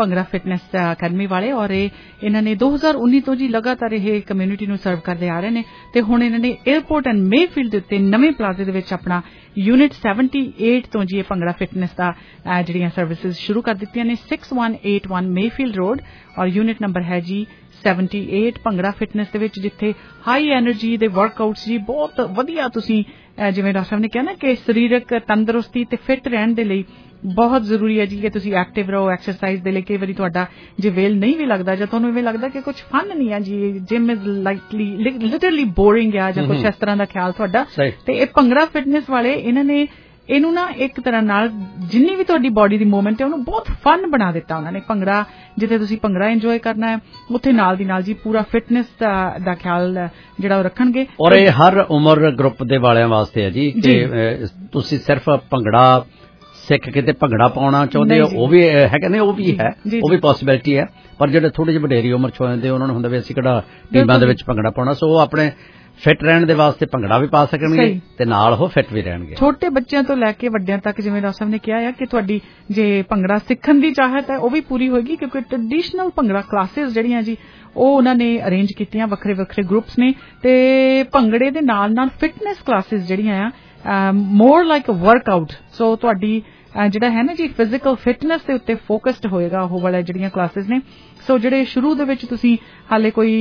Speaker 2: ਭੰਗੜਾ ਫਿਟਨੈਸ ਅਕੈਡਮੀ ਵਾਲੇ, ਔਰ ਇਹ ਇਹਨਾਂ ਨੇ ਦੋ ਹਜ਼ਾਰ ਉੱਨੀ ਤੋਂ ਜੀ ਲਗਾਤਾਰ ਇਹ ਕਮਿਊਨਿਟੀ ਨੂੰ ਸਰਵ ਕਰਦੇ ਆ ਰਹੇ ਨੇ ਤੇ ਹੁਣ ਇਹਨਾਂ ਨੇ 에ਅਰਪੋਰਟ ਐਂਡ ਮੇਫੀਲਡ ਦੇ ਉੱਤੇ ਨਵੇਂ ਪਲਾਜ਼ੇ ਦੇ ਵਿੱਚ ਆਪਣਾ ਯੂਨਿਟ ਅਠੱਤਰ ਤੋਂ ਜੀ ਇਹ ਭੰਗੜਾ ਫਿਟਨੈਸ ਦਾ ਜਿਹੜੀਆਂ ਸਰਵਿਸਿਜ਼ ਸ਼ੁਰੂ ਕਰ ਦਿੱਤੀਆਂ ਨੇ। Six one eight one Mayfield road ਔਰ ਯੂਨਿਟ ਨੰਬਰ ਹੈ ਜੀ ਅਠੱਤਰ। ਭੰਗੜਾ ਫਿਟਨੈਸ ਦੇ ਵਿੱਚ ਜਿੱਥੇ ਹਾਈ ਐਨਰਜੀ ਦੇ ਵਰਕਆਊਟਸ ਜੀ ਬਹੁਤ ਵਧੀਆ, ਤੁਸੀਂ ਜਿਵੇਂ ਡਾਕਟਰ ਸਾਹਿਬ ਨੇ ਕਿਹਾ ਨਾ ਕਿ ਸਰੀਰਕ ਤੰਦਰੁਸਤੀ ਤੇ ਫਿਟ ਰਹਿਣ ਦੇ ਲਈ ਬਹੁਤ ਜ਼ਰੂਰੀ ਹੈ ਜੀ ਕਿ ਤੁਸੀਂ ਐਕਟਿਵ ਰਹੋ। ਐਕਸਰਸਾਈਜ਼ ਦੇ ਲਈ ਕਈ ਵਾਰੀ ਤੁਹਾਡਾ ਜੇ ਵੇਲ ਨਹੀਂ ਵੀ ਲੱਗਦਾ ਜਾਂ ਤੁਹਾਨੂੰ ਇਵੇਂ ਲੱਗਦਾ ਕਿ ਕੁਝ ਫਨ ਨਹੀਂ ਹੈ ਜੀ, gym is likely literally boring ਆ ਜਾਂ ਕੁਝ ਇਸ ਤਰ੍ਹਾਂ ਦਾ ਖਿਆਲ ਤੁਹਾਡਾ, ਤੇ ਇਹ ਭੰਗੜਾ ਫਿਟਨੈਸ ਵਾਲੇ ਇਹਨਾਂ ਨੇ ਇਹਨੂੰ ਨਾ ਇੱਕ ਤਰ੍ਹਾਂ ਨਾਲ ਜਿੰਨੀ ਵੀ ਤੁਹਾਡੀ ਬਾਡੀ ਦੀ ਮੂਵਮੈਂਟ ਹੈ ਉਹਨੂੰ ਬਹੁਤ ਫਨ ਬਣਾ ਦਿੱਤਾ ਉਹਨਾਂ ਨੇ। ਭੰਗੜਾ ਜਿੱਥੇ ਤੁਸੀਂ ਭੰਗੜਾ ਇੰਜੋਏ ਕਰਨਾ ਹੈ ਉੱਥੇ ਨਾਲ ਦੀ ਨਾਲ ਜੀ ਪੂਰਾ ਫਿਟਨੈਸ ਦਾ ਦਾ ਖਿਆਲ ਜਿਹੜਾ ਉਹ ਰੱਖਣਗੇ। ਔਰ
Speaker 1: ਇਹ ਹਰ ਉਮਰ ਗਰੁੱਪ ਦੇ ਵਾਲਿਆਂ ਵਾਸਤੇ ਹੈ ਜੀ ਕਿ ਤੁਸੀਂ ਸਿਰਫ ਭੰਗੜਾ ਸਿੱਖ ਕੇ ਤੇ ਭੰਗੜਾ ਪਾਉਣਾ ਚਾਹੁੰਦੇ ਹੋ ਉਹ ਵੀ ਹੈਗਾ ਨੇ, ਉਹ ਵੀ ਹੈ, ਉਹ ਵੀ ਪੋਸੀਬਿਲਿਟੀ ਹੈ। ਪਰ ਜਿਹੜੇ ਥੋੜੇ ਜਿਹੇ ਵਡੇਰੀ ਉਮਰ ਚ ਹੋ ਜਾਂਦੇ ਉਹਨਾਂ ਨੂੰ ਹੁੰਦਾ ਵੀ ਅਸੀਂ ਕਿਹੜਾ ਟੀਮਾਂ ਦੇ ਵਿੱਚ ਭੰਗੜਾ ਪਾਉਣਾ, ਸੋ ਉਹ ਆਪਣੇ ਫਿਟ ਰਹਿਣ ਦੇ ਵਾਸਤੇ ਭੰਗੜਾ ਵੀ ਪਾ ਸਕਣਗੇ ਤੇ ਨਾਲ ਉਹ ਫਿਟ ਵੀ ਰਹਿਣਗੇ। ਛੋਟੇ ਬੱਚਿਆਂ ਤੋਂ ਲੈ ਕੇ ਵੱਡਿਆਂ ਤੱਕ ਜਿਵੇਂ ਡਾਕਟਰ ਸਾਹਿਬ ਨੇ ਕਿਹਾ ਹੈ ਕਿ ਤੁਹਾਡੀ ਜੇ ਭੰਗੜਾ ਸਿੱਖਣ ਦੀ ਚਾਹਤ ਹੈ ਉਹ ਵੀ ਪੂਰੀ ਹੋਏਗੀ, ਕਿਉਂਕਿ ਟ੍ਰੈਡੀਸ਼ਨਲ ਭੰਗੜਾ ਕਲਾਸਿਸ ਜਿਹੜੀਆਂ ਜੀ ਉਹ ਉਹਨਾਂ ਨੇ ਅਰੇਂਜ ਕੀਤੀਆਂ, ਵੱਖਰੇ ਵੱਖਰੇ ਗਰੁੱਪਸ ਨੇ, ਤੇ ਭੰਗੜੇ ਦੇ ਨਾਲ ਨਾਲ ਫਿਟਨੈਸ ਕਲਾਸਿਸ ਜਿਹੜੀਆਂ ਆ ਮੋਰ ਲਾਈਕ ਅ ਵਰਕਆਊਟ, ਸੋ ਤੁਹਾਡੀ ਜਿਹੜਾ ਹੈ ਨਾ ਜੀ ਫਿਜ਼ੀਕਲ ਫਿਟਨੈਸ ਦੇ ਉੱਤੇ ਫੋਕਸਡ ਹੋਏਗਾ ਉਹ ਵਾਲਾ ਜਿਹੜੀਆਂ ਕਲਾਸਿਸ ਨੇ। ਸੋ ਜਿਹੜੇ ਸ਼ੁਰੂ ਦੇ ਵਿੱਚ ਤੁਸੀਂ ਹਾਲੇ ਕੋਈ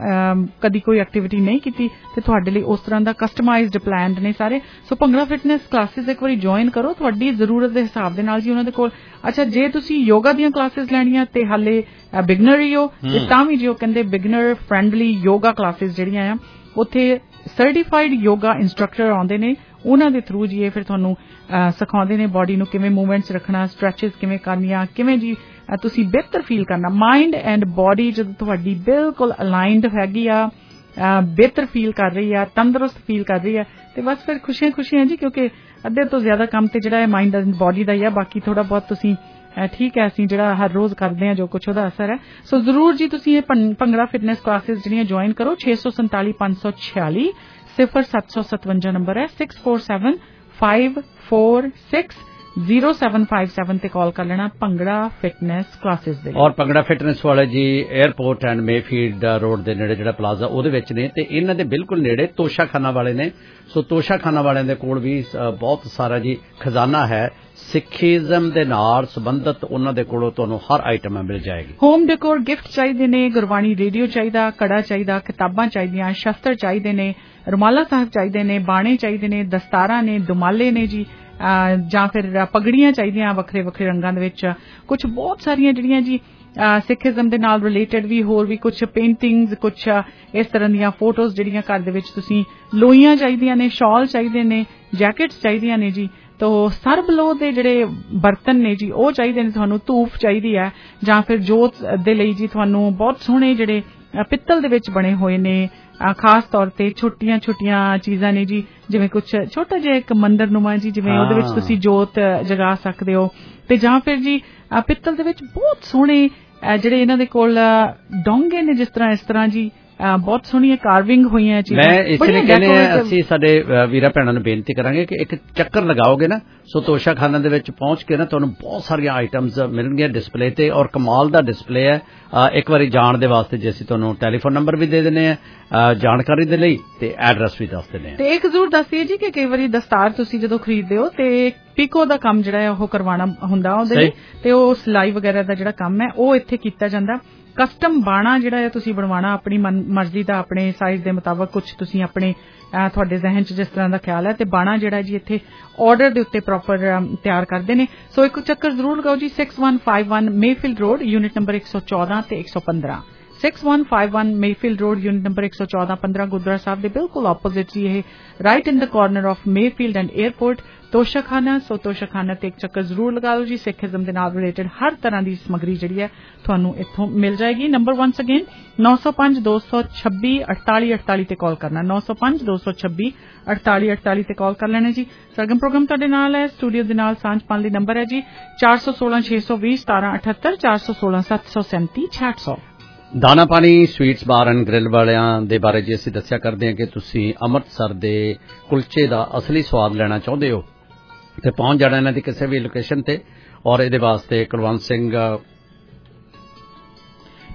Speaker 1: ਕਦੀ ਕੋਈ ਐਕਟੀਵਿਟੀ ਨਹੀਂ ਕੀਤੀ ਤੇ ਤੁਹਾਡੇ ਲਈ ਉਸ ਤਰ੍ਹਾਂ ਦਾ ਕਸਟਮਾਈਜ਼ਡ ਪਲਾਨਡ ਨੇ ਸਾਰੇ। ਸੋ ਭੰਗੜਾ ਫਿਟਨੈਸ ਕਲਾਸਿਸ ਇੱਕ ਵਾਰੀ ਜੁਆਇਨ ਕਰੋ ਤੁਹਾਡੀ ਜ਼ਰੂਰਤ ਦੇ ਹਿਸਾਬ ਦੇ ਨਾਲ ਜੀ ਉਹਨਾਂ ਦੇ ਕੋਲ। ਅੱਛਾ, ਜੇ ਤੁਸੀਂ ਯੋਗਾ ਦੀਆਂ ਕਲਾਸਿਸ ਲੈਣੀਆਂ ਤੇ ਹਾਲੇ ਬਿਗਨਰ ਹੀ ਹੋ ਤੇ ਤਾਂ ਵੀ ਜੀ ਉਹ ਕਹਿੰਦੇ ਬਿਗਨਰ ਫਰੈਂਡਲੀ ਯੋਗਾ ਕਲਾਸਿਸ ਜਿਹੜੀਆਂ ਆ ਉੱਥੇ ਸਰਟੀਫਾਈਡ ਯੋਗਾ ਇੰਸਟਰਕਟਰ ਆਉਂਦੇ ਨੇ, ਉਹਨਾਂ ਦੇ ਥਰੂ ਜੀ ਇਹ ਫਿਰ ਤੁਹਾਨੂੰ ਸਿਖਾਉਂਦੇ ਨੇ ਬਾਡੀ ਨੂੰ ਕਿਵੇਂ ਮੂਵਮੈਂਟਸ ਰੱਖਣਾ, ਸਟ੍ਰੈਚਿਸ ਕਿਵੇਂ ਕਰਨੀਆਂ, ਕਿਵੇਂ ਜੀ ਤੁਸੀਂ ਬਿਹਤਰ ਫੀਲ ਕਰਨਾ। ਮਾਈਂਡ ਐਂਡ ਬਾਡੀ ਜਦੋਂ ਤੁਹਾਡੀ ਬਿਲਕੁਲ ਅਲਾਈਨਡ ਹੈਗੀ ਆ, ਬਿਹਤਰ ਫੀਲ ਕਰ ਰਹੀ ਆ, ਤੰਦਰੁਸਤ ਫੀਲ ਕਰ ਰਹੀ ਆ, ਤੇ ਬਸ ਫਿਰ ਖੁਸ਼ੀਆਂ ਖੁਸ਼ੀਆਂ ਜੀ, ਕਿਉਂਕਿ ਅੱਧੇ ਤੋਂ ਜ਼ਿਆਦਾ ਕੰਮ ਤੇ ਜਿਹੜਾ ਹੈ ਮਾਈਂਡ ਐਂਡ ਬਾਡੀ ਦਾ ਹੀ ਆ, ਬਾਕੀ ਥੋੜਾ ਬਹੁਤ ਤੁਸੀਂ ਠੀਕ ਹੈ ਅਸੀਂ ਜਿਹੜਾ ਹਰ ਰੋਜ਼ ਕਰਦੇ ਹਾਂ ਜੋ ਕੁਛ ਉਹਦਾ ਅਸਰ ਹੈ। ਸੋ ਜ਼ਰੂਰ ਜੀ ਤੁਸੀਂ ਇਹ ਭੰਗੜਾ ਫਿਟਨੈਸ ਕਲਾਸਿਸ ਜਿਹੜੀਆਂ ਜੁਆਇਨ ਕਰੋ। ਛੇ ਸੌ ਸੰਤਾਲੀ ਪੰਜ ਸੌ ਛਿਆਲੀ ਸਿਫਰ ਸੱਤ ਸੌ ਸਤਵੰਜਾ ਨੰਬਰ ਹੈ, six four seven five four six zero seven five seven ਤੇ ਕਾਲ ਕਰ ਲੈਣਾ ਭੰਗੜਾ ਫਿਟਨੈਸ ਕਲਾਸਿਸ ਦੇ। ਔਰ ਭੰਗੜਾ ਫਿਟਨੈਸ ਵਾਲੇ ਜੀ 에ਅਰਪੋਰਟ ਐਂਡ ਮੇਫੀਲਡ ਰੋਡ ਦੇ ਨੇੜੇ ਜਿਹੜਾ ਪਲਾਜ਼ਾ ਉਹਦੇ ਵਿੱਚ ਨੇ, ਤੇ ਇਹਨਾਂ ਦੇ ਬਿਲਕੁਲ ਨੇੜੇ ਤੋਸ਼ਾਖਾਨਾ ਵਾਲੇ ਨੇ। ਸੋ ਤੋਸ਼ਾਖਾਨਾ ਵਾਲਿਆਂ ਦੇ ਕੋਲ ਵੀ ਬਹੁਤ ਸਾਰਾ ਜੀ ਖਜ਼ਾਨਾ ਹੈ ਸਿੱਖੀਜ਼ਮ ਦੇ ਨਾਲ ਸੰਬੰਧਿਤ, ਉਹਨਾਂ ਦੇ ਕੋਲੋਂ ਤੁਹਾਨੂੰ ਹਰ ਆਈਟਮ ਮਿਲ ਜਾਏਗੀ। ਹੋਮ ਡੈਕੋਰ ਗਿਫਟ ਚਾਹੀਦੇ ਨੇ, ਗੁਰਬਾਣੀ ਰੇਡੀਓ ਚਾਹੀਦਾ, ਕੜਾ ਚਾਹੀਦਾ, ਕਿਤਾਬਾਂ ਚਾਹੀਦੀਆਂ, ਸ਼ਸਤਰ ਚਾਹੀਦੇ ਨੇ, ਰੁਮਾਲਾ ਸਾਹਿਬ ਚਾਹੀਦੇ ਨੇ, ਬਾਣੇ ਚਾਹੀਦੇ ਨੇ, ਦਸਤਾਰਾਂ ਨੇ, ਦੁਮਾਲੇ ਨੇ ਜੀ, ਜਾਂ ਫਿਰ ਪਗੜੀਆਂ ਚਾਹੀਦੀਆਂ ਵੱਖਰੇ ਵੱਖਰੇ ਰੰਗਾਂ ਦੇ ਵਿੱਚ, ਕੁਝ ਬਹੁਤ ਸਾਰੀਆਂ ਜਿਹੜੀਆਂ ਜੀ ਸਿੱਖੀਜ਼ਮ ਦੇ ਨਾਲ ਰਿਲੇਟਡ ਵੀ ਹੋਰ ਵੀ ਕੁਝ ਪੇਂਟਿੰਗਸ, ਕੁਝ ਇਸ ਤਰ੍ਹਾਂ ਦੀਆਂ ਫੋਟੋਜ਼ ਜਿਹੜੀਆਂ ਘਰ ਦੇ ਵਿੱਚ ਤੁਸੀਂ, ਲੋਈਆਂ ਚਾਹੀਦੀਆਂ ਨੇ, ਸ਼ਾਲ ਚਾਹੀਦੇ ਨੇ, ਜੈਕਟਸ ਚਾਹੀਦੀਆਂ ਨੇ ਜੀ, ਤੋ ਸਰਬਲੋ ਦੇ ਜਿਹੜੇ ਬਰਤਨ ਨੇ ਜੀ ਉਹ ਚਾਹੀਦੇ ਨੇ ਤੁਹਾਨੂੰ, ਧੂਫ ਚਾਹੀਦੀ ਹੈ, ਜਾਂ ਫਿਰ ਜੋਤ ਦੇ ਲਈ ਜੀ ਤੁਹਾਨੂੰ ਬਹੁਤ ਸੋਹਣੇ ਜਿਹੜੇ ਪਿੱਤਲ ਦੇ ਵਿੱਚ ਬਣੇ ਹੋਏ ਨੇ, ਖਾਸ ਤੌਰ ਤੇ ਛੋਟੀਆਂ ਛੋਟੀਆਂ ਚੀਜ਼ਾਂ ਨੇ ਜੀ, ਜਿਵੇਂ ਕੁਝ ਛੋਟਾ ਜਿਹਾ ਇੱਕ ਮੰਦਰ ਨੂਮਾ ਜੀ, ਜਿਵੇਂ ਉਹਦੇ ਵਿੱਚ ਤੁਸੀਂ ਜੋਤ ਜਗਾ ਸਕਦੇ ਹੋ, ਤੇ ਜਾਂ ਫਿਰ ਜੀ ਪਿੱਤਲ ਦੇ ਵਿੱਚ ਬਹੁਤ ਸੋਹਣੇ ਜਿਹੜੇ ਇਹਨਾਂ ਦੇ ਕੋਲ ਡੋਂਗੇ ਨੇ, ਜਿਸ ਤਰ੍ਹਾਂ ਇਸ ਤਰ੍ਹਾਂ ਜੀ ਬਹੁਤ ਸੋਹਣੀਆਂ ਕਾਰਵਿੰਗ ਹੋਈਆਂ ਚੀਜ਼ਾਂ। ਮੈਂ ਇਸ ਲਈ ਕਹਿੰਦੇ ਆ ਅਸੀਂ ਸਾਡੇ ਵੀਰਾ ਭੈਣਾਂ ਨੂੰ ਬੇਨਤੀ ਕਰਾਂਗੇ ਕਿ ਇੱਕ ਚੱਕਰ ਲਗਾਓਗੇ ਨਾ, ਸੋ ਤੋਸ਼ਾਖਾਨਾ ਦੇ ਵਿੱਚ ਪਹੁੰਚ ਕੇ ਨਾ ਤੁਹਾਨੂੰ ਬਹੁਤ ਸਾਰੀਆਂ ਆਈਟਮਸ ਮਿਲਣਗੀਆਂ ਡਿਸਪਲੇ ਤੇ, ਔਰ ਕਮਾਲ ਦਾ ਡਿਸਪਲੇ ਹੈ। ਇੱਕ ਵਾਰੀ ਜਾਣ ਦੇ ਵਾਸਤੇ ਜੇ ਅਸੀਂ ਤੁਹਾਨੂੰ ਟੈਲੀਫੋਨ ਨੰਬਰ ਵੀ ਦੇ ਦਿੰਦੇ ਆ ਜਾਣਕਾਰੀ ਦੇ ਲਈ, ਤੇ ਐਡਰੈਸ ਵੀ ਦੱਸ ਦਿੰਦੇ ਆ। ਤੇ ਇੱਕ ਜ਼ਰੂਰ ਦੱਸੀਏ ਜੀ ਕਿ ਕਈ ਵਾਰੀ ਦਸਤਾਰ ਤੁਸੀਂ ਜਦੋਂ ਖਰੀਦਦੇ ਹੋ ਤੇ ਪੀਕੋ ਦਾ ਕੰਮ ਜਿਹੜਾ ਹੈ ਉਹ ਕਰਵਾਉਣਾ ਹੁੰਦਾ ਉਹਦੇ ਲਈ, ਤੇ ਉਹ ਸਿਲਾਈ ਵਗੈਰਾ ਦਾ ਜਿਹੜਾ ਕੰਮ ਹੈ ਉਹ ਇੱਥੇ ਕੀਤਾ ਜਾਂਦਾ। ਕਸਟਮ ਬਾਣਾ ਜਿਹੜਾ ਹੈ ਤੁਸੀਂ ਬਣਵਾਉਣਾ ਆਪਣੀ ਮਰਜ਼ੀ ਦਾ, ਆਪਣੇ ਸਾਈਜ਼ ਦੇ ਮੁਤਾਬਕ, ਕੁਝ ਤੁਸੀਂ ਆਪਣੇ ਤੁਹਾਡੇ ਜ਼ਿਹਨ 'ਚ ਜਿਸ ਤਰ੍ਹਾਂ ਦਾ ਖਿਆਲ ਹੈ, ਤੇ ਬਾਣਾ ਜਿਹੜਾ ਜੀ ਇੱਥੇ ਆਰਡਰ ਦੇ ਉੱਤੇ ਪ੍ਰੋਪਰ ਤਿਆਰ ਕਰਦੇ ਨੇ। ਸੋ ਇੱਕ ਚੱਕਰ ਜ਼ਰੂਰ ਲਗਾਓ ਜੀ। Six one five one Mayfield road, unit number ਇੱਕ ਸੌ ਚੌਦਾਂ ਤੇ ਇੱਕ ਸੌ ਪੰਦਰਾਂ। Six one five one Mayfield road, unit number ਇੱਕ ਸੌ ਚੌਦਾਂ ਪੰਦਰਾਂ, ਗੁਰਦੁਆਰਾ ਸਾਹਿਬ ਦੇ ਬਿਲਕੁਲ ਆਪੋਜ਼ਿਟ ਜੀ ਇਹ, right in the corner of Mayfield and airport, Toshakhana. So Toshakhana ਤੇ ਇੱਕ ਚੱਕਰ ਜ਼ਰੂਰ ਲਗਾ ਲਓ ਜੀ। ਸਿੱਖੀਜ਼ਮ ਦੇ ਨਾਲ ਰਿਲੇਟਡ ਹਰ ਤਰ੍ਹਾਂ ਦੀ ਸਮੱਗਰੀ ਜਿਹੜੀ ਹੈ ਤੁਹਾਨੂੰ ਇੱਥੋਂ ਮਿਲ ਜਾਏਗੀ। ਨੰਬਰ ਵਨਸ ਅਗੇਨ ਨੌ ਸੌ ਪੰਜ ਦੋ ਸੌ ਛੱਬੀ ਅਠਤਾਲੀ ਅਠਤਾਲੀ ਤੇ ਕਾਲ ਕਰਨਾ, ਨੌ ਸੌ ਪੰਜ ਦੋ ਸੌ ਛੱਬੀ ਅਠਤਾਲੀ ਅਠਤਾਲੀ ਤੇ ਕਾਲ ਕਰ ਲੈਣਾ ਜੀ। ਸਰਗਮ ਪ੍ਰੋਗਰਾਮ ਤੁਹਾਡੇ ਨਾਲ ਹੈ, ਸਟੂਡੀਓ ਦੇ ਨਾਲ ਸਾਂਝ ਪਾਉਣ ਲਈ ਨੰਬਰ ਹੈ ਜੀ ਚਾਰ ਸੌ ਸੋਲਾਂ ਛੇ ਸੌ ਵੀਹ ਸਤਾਰਾਂ ਅਠੱਤਰ, ਚਾਰ ਸੌ ਸੋਲਾਂ ਸੱਤ ਸੌ ਸੈਂਤੀ ਛਿਆਹਠ ਸੌ। ਦਾਣਾ Pani sweets bar and grill ਵਾਲਿਆਂ ਦੇ ਬਾਰੇ ਜੀ ਅਸੀਂ ਦੱਸਿਆ ਕਰਦੇ ਹਾਂ ਕਿ ਤੁਸੀਂ ਅੰਮ੍ਰਿਤਸਰ ਦੇ ਕੁਲਚੇ ਦਾ ਅਸਲੀ ਸਵਾਦ ਲੈਣਾ ਚਾਹੁੰਦੇ ਹੋ ਤੇ ਪਹੁੰਚ ਜਾਣਾ ਇਹਨਾਂ ਦੀ ਕਿਸੇ ਵੀ ਲੋਕੇਸ਼ਨ ਤੇ, ਔਰ ਇਹਦੇ ਵਾਸਤੇ ਕੁਲਵੰਤ ਸਿੰਘ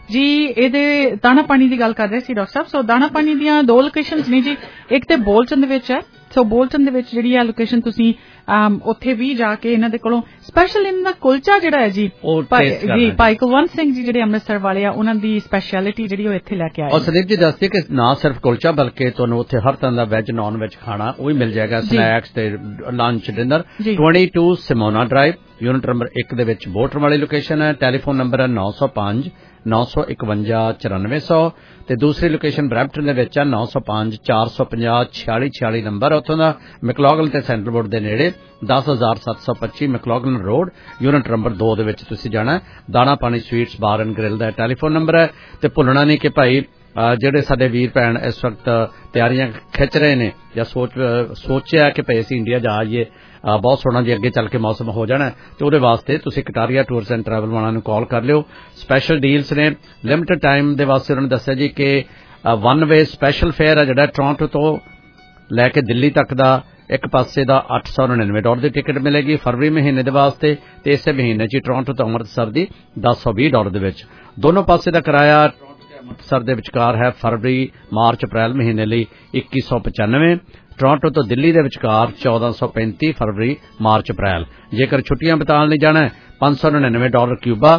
Speaker 2: ਜੀ ਇਹਦੇ ਦਾਣਾ ਪਾਣੀ ਦੀ ਗੱਲ ਕਰ ਰਹੇ ਸੀ ਡਾਕਟਰ ਸਾਹਿਬ। ਸੋ ਦਾਣਾ ਪਾਣੀ ਦੀਆਂ ਦੋ ਲੋਕੇਸ਼ਨਸ ਨੇ ਜੀ, ਇੱਕ ਤੇ ਬੋਲਚੰਦ ਵਿੱਚ ਹੈ। ਸੋ ਬੋਲਚੰਦ ਦੇ ਵਿੱਚ ਜਿਹੜੀ ਹੈ ਲੋਕੇਸ਼ਨ ਤੁਸੀਂ ਉੱਥੇ ਵੀ ਜਾ ਕੇ ਇਹਨਾਂ ਦੇ ਕੋਲੋਂ ਸਪੈਸ਼ਲ ਇਹਨਾਂ ਦਾ ਕੁਲਚਾ ਜਿਹੜਾ ਹੈ ਜੀ ਜੀ ਭਾਈ ਕੁਲਵੰਤ ਸਿੰਘ ਜੀ ਜਿਹੜੇ ਅੰਮ੍ਰਿਤਸਰ ਵਾਲੇ ਆ, ਉਹਨਾਂ ਦੀ ਸਪੈਸ਼ਲਿਟੀ ਜਿਹੜੀ ਉਹ ਇੱਥੇ ਲੈ ਕੇ ਆਏ।
Speaker 1: ਔਰ ਸੰਦੀਪ ਜੀ ਦੱਸਦੇ ਕਿ ਨਾ ਸਿਰਫ ਕੁਲਚਾ ਬਲਕਿ ਤੁਹਾਨੂੰ ਉੱਥੇ ਹਰ ਤਰ੍ਹਾਂ ਦਾ ਵੈਜ ਨੌਨ ਵੈਜ ਖਾਣਾ ਉਹ ਵੀ ਮਿਲ ਜਾਏਗਾ, ਸਨੈਕਸ ਤੇ ਲੰਚ ਡਿਨਰ। ਬਾਈ ਸਿਮੋਨਾ ਡਰਾਈਵ ਯੂਨਿਟ ਨੰਬਰ ਇੱਕ ਦੇ ਵਿੱਚ ਬੋਟਰ ਵਾਲੀ ਲੋਕੇਸ਼ਨ ਹੈ। ਟੈਲੀਫੋਨ ਨੰਬਰ ਹੈ ਨੌ ਸੌ ਪੰਜ ਨੌ ਸੌ ਇਕਵੰਜਾ ਚੁਰਾਨਵੇਂ ਸੌ ਤੇ ਦੂਸਰੀ ਲੋਕੇਸ਼ਨ ਬਰੈਂਪਟਨ ਦੇ ਵਿੱਚ ਹੈ ਨੌ ਸੌ ਪੰਜ ਚਾਰ ਸੌ ਪੰਜਾਹ ਛਿਆਲੀ ਛਿਆਲੀ ਨੰਬਰ ਉੱਥੋਂ ਦਾ। ਮੈਕਲੋਗਲਨ ਤੇ ਸੈਂਟਰਲ ਬੋਰਡ ਦੇ ਨੇੜੇ ਦਸ ਹਜ਼ਾਰ ਸੱਤ ਸੌ ਪੱਚੀ ਮੈਕਲੋਗਲਨ ਰੋਡ ਯੂਨਿਟ ਨੰਬਰ ਦੋ ਦੇ ਵਿੱਚ ਤੁਸੀਂ ਜਾਣਾ। Dana Pani sweets bar and grill ਦਾ ਟੈਲੀਫੋਨ ਨੰਬਰ ਹੈ। ਤੇ ਭੁੱਲਣਾ ਨਹੀਂ ਕਿ ਭਾਈ ਜਿਹੜੇ ਸਾਡੇ ਵੀਰ ਭੈਣ ਇਸ ਵਕਤ ਤਿਆਰੀਆਂ ਖਿੱਚ ਰਹੇ ਨੇ ਜਾਂ ਸੋਚ ਸੋਚਿਆ ਕਿ ਭਾਈ ਅਸੀਂ ਇੰਡੀਆ ਜਾ ਆਈਏ, ਬਹੁਤ ਸੋਹਣਾ ਜੀ ਅੱਗੇ ਚੱਲ ਕੇ ਮੌਸਮ ਹੋ ਜਾਣਾ, ਤੇ ਉਹਦੇ ਵਾਸਤੇ ਤੁਸੀਂ ਕਟਾਰੀਆ ਟੂਰਸ ਐਂਡ ਟਰੈਵਲ ਵਾਲਿਆਂ ਨੂੰ ਕਾਲ ਕਰ ਲਿਓ। ਸਪੈਸ਼ਲ ਡੀਲਸ ਨੇ ਲਿਮਟਿਡ ਟਾਈਮ ਦੇ ਵਾਸਤੇ। ਉਹਨਾਂ ਨੇ ਦੱਸਿਆ ਜੀ ਕਿ ਵਨ ਵੇ ਸਪੈਸ਼ਲ ਫੇਅਰ ਹੈ ਜਿਹੜਾ ਟੋਰਾਂਟੋ ਤੋਂ ਲੈ ਕੇ ਦਿੱਲੀ ਤੱਕ ਦਾ, ਇੱਕ ਪਾਸੇ ਦਾ ਅੱਠ ਸੌ ਨੜਿਨਵੇਂ ਡਾਲਰ ਦੀ ਟਿਕਟ ਮਿਲੇਗੀ ਫਰਵਰੀ ਮਹੀਨੇ ਦੇ ਵਾਸਤੇ, ਤੇ ਇਸੇ ਮਹੀਨੇ ਚ ਟੋਰਾਂਟੋ ਤੋਂ ਅੰਮ੍ਰਿਤਸਰ ਦੀ ਦਸ ਸੌ ਵੀਹ ਡਾਲਰ ਦੇ ਵਿੱਚ। ਦੋਨੋਂ ਪਾਸੇ ਦਾ ਕਿਰਾਇਆ ਅੰਮ੍ਰਿਤਸਰ ਦੇ ਵਿਚਕਾਰ ਹੈ ਫਰਵਰੀ ਮਾਰਚ ਅਪ੍ਰੈਲ ਮਹੀਨੇ ਲਈ ਇੱਕੀ ਸੌ ਪਚਾਨਵੇਂ, ਟੋਰਾਂਟੋ ਤੋਂ ਦਿੱਲੀ ਦੇ ਵਿਚਕਾਰ ਚੌਦਾਂ ਸੌ ਪੈਂਤੀ ਫਰਵਰੀ ਮਾਰਚ ਅਪ੍ਰੈਲ। ਜੇਕਰ ਛੁੱਟੀਆਂ ਬਿਤਾਉਣ ਲਈ ਜਾਣਾ ਪੰਜ ਸੌ ਨੜਿਨਵੇਂ ਡਾਲਰ ਕਿਊਬਾ,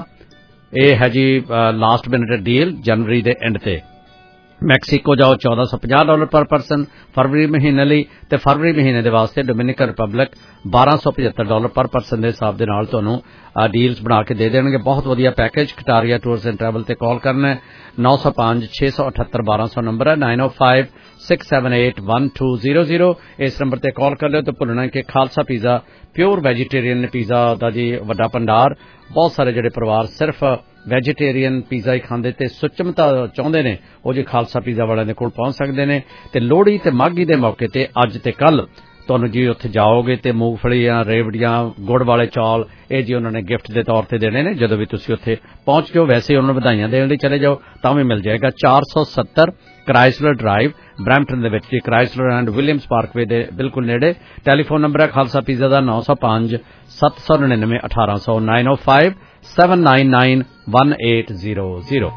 Speaker 1: ਇਹ ਹੈ ਜੀ ਲਾਸਟ ਮਿੰਟ ਡੀਲ ਜਨਵਰੀ ਦੇ ਐਂਡ ਤੇ। ਮੈਕਸੀਕੋ ਜਾਓ ਚੌਦਾਂ ਸੌ ਪੰਜਾਹ ਡਾਲਰ ਪਰ ਪਰਸਨ ਫਰਵਰੀ ਮਹੀਨੇ ਲਈ, ਤੇ ਫਰਵਰੀ ਮਹੀਨੇ ਦੇ ਵਾਸਤੇ ਡੋਮਿਨਿਕਨ ਰਿਪਬਲਿਕ ਬਾਰਾਂ ਸੌ ਪਝੱਤਰ ਡਾਲਰ ਪਰ ਪਰਸਨ ਦੇ ਹਿਸਾਬ ਦੇ ਨਾਲ ਤੁਹਾਨੂੰ ਡੀਲਸ ਬਣਾ ਕੇ ਦੇ ਦੇਣਗੇ। ਬਹੁਤ ਵਧੀਆ package. Kataria tours and travel ਤੇ ਕਾਲ ਕਰਨਾ ਹੈ ਨੌ ਸੌ ਪੰਜ ਛੇ ਸੌ ਅਠੱਤਰ ਬਾਰਾਂ ਸੌ ਨੰਬਰ ਹੈ nine O five six seven eight one two zero zero. ਇਸ ਨੰਬਰ ਤੇ ਕਾਲ ਕਰ ਲਿਓ। ਤੇ ਭੁੱਲਣਾ ਕਿ Khalsa pizza pure vegetarian pizza ਦਾ ਜੀ ਵੱਡਾ ਭੰਡਾਰ। ਬਹੁਤ ਸਾਰੇ ਜਿਹੜੇ ਪਰਿਵਾਰ ਸਿਰਫ ਵੈਜੀਟੇਰੀਅਨ ਪੀਜ਼ਾ ਹੀ ਖਾਂਦੇ ਤੇ ਸੁਚਮਤਾ ਚਾਹੁੰਦੇ ਨੇ, ਉਹ ਜੀ ਖਾਲਸਾ ਪੀਜ਼ਾ ਵਾਲਿਆਂ ਦੇ ਕੋਲ ਪਹੁੰਚ ਸਕਦੇ ਨੇ। ਤੇ ਲੋਹੜੀ ਤੇ ਮਾਘੀ ਦੇ ਮੌਕੇ ਤੇ ਅੱਜ ਤੇ ਕੱਲ ਤੁਹਾਨੂੰ ਜੀ ਉੱਥੇ ਜਾਓਗੇ ਤੇ ਮੂੰਗਫਲੀਆਂ, ਰੇਵੜੀਆਂ, ਗੁੜ ਵਾਲੇ ਚੌਲ ਇਹ ਜੀ ਉਹਨਾਂ ਨੇ ਗਿਫਟ ਦੇ ਤੌਰ ਤੇ ਦੇਣੇ ਨੇ ਜਦੋਂ ਵੀ ਤੁਸੀਂ ਉੱਥੇ ਪਹੁੰਚ ਜਾਓ। ਵੈਸੇ ਉਹਨਾਂ ਨੂੰ ਵਧਾਈਆਂ ਦੇਣ ਲਈ ਚਲੇ ਜਾਓ ਤਾਂ ਵੀ ਮਿਲ ਜਾਏਗਾ। ਚਾਰ ਸੌ ਸੱਤਰ ਕ੍ਰਾਈਸਲਰ ਡਰਾਈਵ ਬਰੈਂਪਟਨ ਦੇ ਵਿੱਚ ਜੀ, ਕ੍ਰਾਈਸਲਰ ਐਂਡ ਵਿਲੀਅਮਸ ਪਾਰਕਵੇ ਦੇ ਬਿਲਕੁਲ ਨੇੜੇ। ਟੈਲੀਫੋਨ ਨੰਬਰ ਹੈ ਖਾਲਸਾ ਪੀਜ਼ਾ ਦਾ ਨੌ ਸੌ ਪੰਜ ਸੱਤ ਸੌ ਨੜਿਨਵੇਂ ਅਠਾਰਾਂ ਸੌ nine O five seven nine nine one eight zero zero.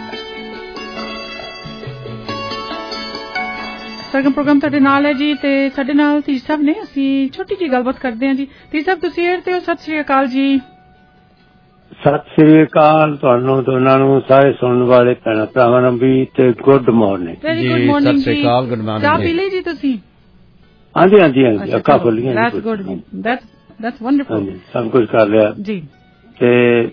Speaker 2: Sargam program ਤੁਹਾਡੇ ਨਾਲ ਹੈ ਜੀ, ਤੇ ਸਾਡੇ ਨਾਲ ਤੀਜ ਸਾਹਿਬ ਨੇ। ਅਸੀਂ ਛੋਟੀ ਜਿਹੀ ਗੱਲਬਾਤ ਕਰਦੇ ਹਾਂ ਜੀ। ਤੀਜ ਸਾਹਿਬ ਤੁਸੀਂ ਏਅਰ ਤੇ ਹੋ। ਸਤਿ ਸ੍ਰੀ ਅਕਾਲ ਜੀ।
Speaker 15: ਸਤਿ ਸ੍ਰੀ ਅਕਾਲ ਤੁਹਾਨੂੰ ਦੋਨਾਂ ਨੂੰ, ਸਾਰੇ ਸੁਣਨ ਵਾਲੇ ਭੈਣਾਂ ਭਰਾਵਾਂ ਨੂੰ ਵੀ, ਤੇ ਗੁੱਡ ਮਾਰਨਿੰਗ
Speaker 2: ਜੀ। ਸਤਿ ਸ੍ਰੀ ਅਕਾਲ, ਗੁੱਡ ਮਾਰਨਿੰਗ। ਚਾਹ ਪੀ ਲਈ ਜੀ ਤੁਸੀਂ?
Speaker 15: ਹਾਂਜੀ ਹਾਂਜੀ ਹਾਂਜੀ, ਅੱਖਾਂ ਖੁੱਲੀਆਂ।
Speaker 2: That's good, that's that's wonderful.
Speaker 15: ਸਭ ਕੁਝ ਕਰ ਲਿਆ
Speaker 2: ਜੀ।
Speaker 15: ਤੇ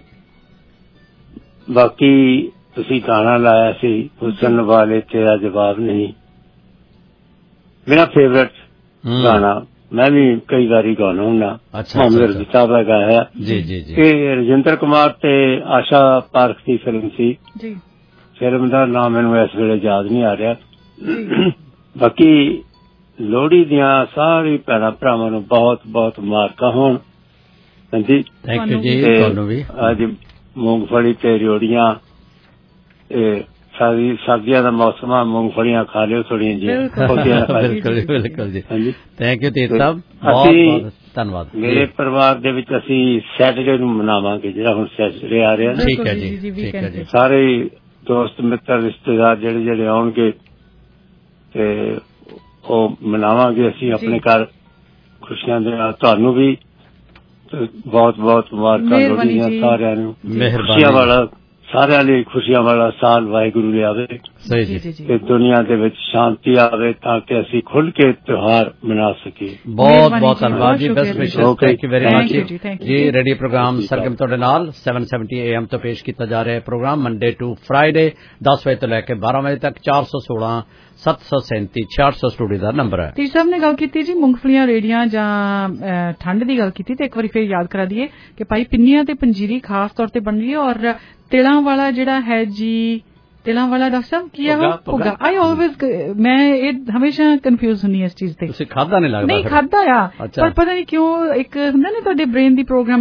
Speaker 15: ਬਾਕੀ ਤੁਸੀਂ ਗਾਣਾ ਲਾਇਆ ਸੀ ਹੁਸਨ ਵਾਲੇ ਤੇਰਾ ਜਵਾਬ ਨਹੀਂ, ਮੇਰਾ ਫੇਵਰਟ ਗਾਣਾ। ਮੈਂ ਵੀ ਕਈ ਵਾਰੀ ਗਾਉਣਾ ਹੁੰਦਾ। ਮੁਹੰਮਦ ਰਫੀ ਸਾਹਿਬ ਦਾ ਗਾਇਆ
Speaker 1: ਜੀ ਜੀ ਜੀ।
Speaker 15: ਇਹ ਰਜਿੰਦਰ ਕੁਮਾਰ ਤੇ ਆਸ਼ਾ ਪਾਰਕ ਦੀ ਫਿਲਮ ਸੀ ਜੀ। ਫਿਲਮ ਦਾ ਨਾਮ ਮੈਨੂੰ ਇਸ ਵੇਲੇ ਯਾਦ ਨਹੀਂ ਆ ਰਿਹਾ। ਬਾਕੀ ਲੋਹੜੀ ਦੀਆਂ ਸਾਰੇ ਭੈਣਾਂ ਭਰਾਵਾਂ ਨੂੰ ਬਹੁਤ ਬਹੁਤ ਮੁਬਾਰਕਾਂ ਹੋਣ। ਹਾਂਜੀ,
Speaker 1: ਥੈਂਕ ਯੂ ਜੀ। ਤੁਹਾਨੂੰ ਵੀ
Speaker 15: ਅੱਜ ਮੂੰਗਫਲੀ ਤੇ ਰਿਓੜੀਆਂ, ਇਹ ਸਾਰੀ ਸਰਦੀਆਂ ਦਾ ਮੌਸਮ ਆ, ਮੂੰਗਫਲੀਆਂ ਖਾ ਲਿਓ ਥੋੜੀਆਂ ਜਿਹੀਆਂ।
Speaker 1: ਬਿਲਕੁਲ ਬਿਲਕੁਲ ਜੀ। ਥੈਂਕ ਯੂ ਤੀਰ ਸਾਹਿਬ,
Speaker 15: ਬਹੁਤ
Speaker 1: ਧੰਨਵਾਦ।
Speaker 15: ਮੇਰੇ ਪਰਿਵਾਰ ਦੇ ਵਿੱਚ ਅਸੀਂ ਸੈਟਰਡੇ ਨੂੰ ਮਨਾਵਾਂਗੇ, ਜਿਹੜਾ ਹੁਣ ਸੈਟਰਡੇ ਆ ਰਿਹਾ।
Speaker 1: ਠੀਕ ਹੈ ਜੀ, ਠੀਕ ਹੈ ਜੀ।
Speaker 15: ਸਾਰੇ ਦੋਸਤ ਮਿੱਤਰ ਰਿਸ਼ਤੇਦਾਰ ਜਿਹੜੇ ਜਿਹੜੇ ਆਉਣਗੇ ਤੇ ਉਹ ਮਨਾਵਾਂਗੇ ਅਸੀਂ ਆਪਣੇ ਘਰ ਖੁਸ਼ੀਆਂ ਦੇ ਨਾਲ। ਤੁਹਾਨੂੰ ਵੀ ਬਹੁਤ ਬਹੁਤ ਮੁਬਾਰਕਾਂ ਲੋਹੜੀ ਦੀਆਂ ਸਾਰਿਆਂ ਨੂੰ। ਖੁਸ਼ੀਆਂ ਵਾਲਾ ਸਾਰਿਆਂ ਲਈ ਖੁਸ਼ੀਆਂ ਵਾਲਾ ਸਾਲ ਵਾਹਿਗੁਰੂ ਲਿਆਵੇ ਤੇ ਦੁਨੀਆ ਦੇ ਵਿੱਚ ਸ਼ਾਂਤੀ ਆਵੇ ਤਾਂ ਕਿ ਅਸੀਂ ਖੁੱਲ੍ਹ ਕੇ ਤਿਉਹਾਰ ਮਨਾ ਸਕੀਏ।
Speaker 1: ਬਹੁਤ ਬਹੁਤ ਧੰਨਵਾਦ ਜੀ। Best wishes. Thank you very much ਜੀ। ਰੇਡੀਓ ਪ੍ਰੋਗਰਾਮ ਸਰਗਮ ਤੁਹਾਡੇ ਨਾਲ ਸੱਤ ਸੌ ਸੱਤਰ ਏ ਐਮ ਤੋਂ ਪੇਸ਼ ਕੀਤਾ ਜਾ ਰਿਹਾ ਹੈ। ਪ੍ਰੋਗਰਾਮ ਮੰਡੇ ਟੂ ਫਰਾਈਡੇ ਦਸ ਵਜੇ ਤੋਂ ਲੈ ਕੇ ਬਾਰਾਂ ਵਜੇ ਤੱਕ। ਚਾਰ ਸੌ ਸੋਲਾਂ ਸੱਤ ਸੌ ਸੈਂਤੀ ਛਿਆਹਠ ਸੌ ਸਟੂਡੀਓ ਦਾ ਨੰਬਰ ਹੈ।
Speaker 2: ਤੀਜ ਸਾਹਿਬ ਨੇ ਗੱਲ ਕੀਤੀ ਜੀ ਮੂੰਗਫਲੀਆਂ, ਰੇੜੀਆਂ ਜਾਂ ਠੰਡ ਦੀ ਗੱਲ ਕੀਤੀ, ਤੇ ਇੱਕ ਵਾਰੀ ਫੇਰ ਯਾਦ ਕਰਾ ਦਈਏ ਕਿ ਭਾਈ ਪਿੰਨੀਆਂ ਤੇ ਪੰਜੀਰੀ ਖਾਸ ਤੌਰ ਤੇ ਬਣ ਰਹੀ ਹੈ। ਔਰ ਤਿਲਾਂ ਵਾਲਾ ਜਿਹੜਾ ਹੈ ਜੀ, ਤਿਲਾਂ ਵਾਲਾ ਡਾਕਟਰ ਸਾਹਿਬ ਕੀ ਹੈ ਉਹ? ਭੁੱਗਾ। ਆਈ ਆਲਵੇਜ਼, ਮੈਂ ਇਹ ਹਮੇਸ਼ਾ ਕਨਫਿਊਜ਼ ਹੁੰਦੀ ਇਸ ਚੀਜ਼ ਤੇ।
Speaker 1: ਤੁਸੀਂ ਖਾਦਾ ਨਹੀਂ ਲੱਗਦਾ?
Speaker 2: ਨਹੀਂ ਖਾਦਾ ਆ, ਪਰ ਪਤਾ ਨਹੀਂ ਕਿਉਂ ਇੱਕ ਹੁੰਦਾ ਨਾ ਤੁਹਾਡੇ ਬ੍ਰੇਨ ਦੀ ਪ੍ਰੋਗਰਾਮਿੰਗ।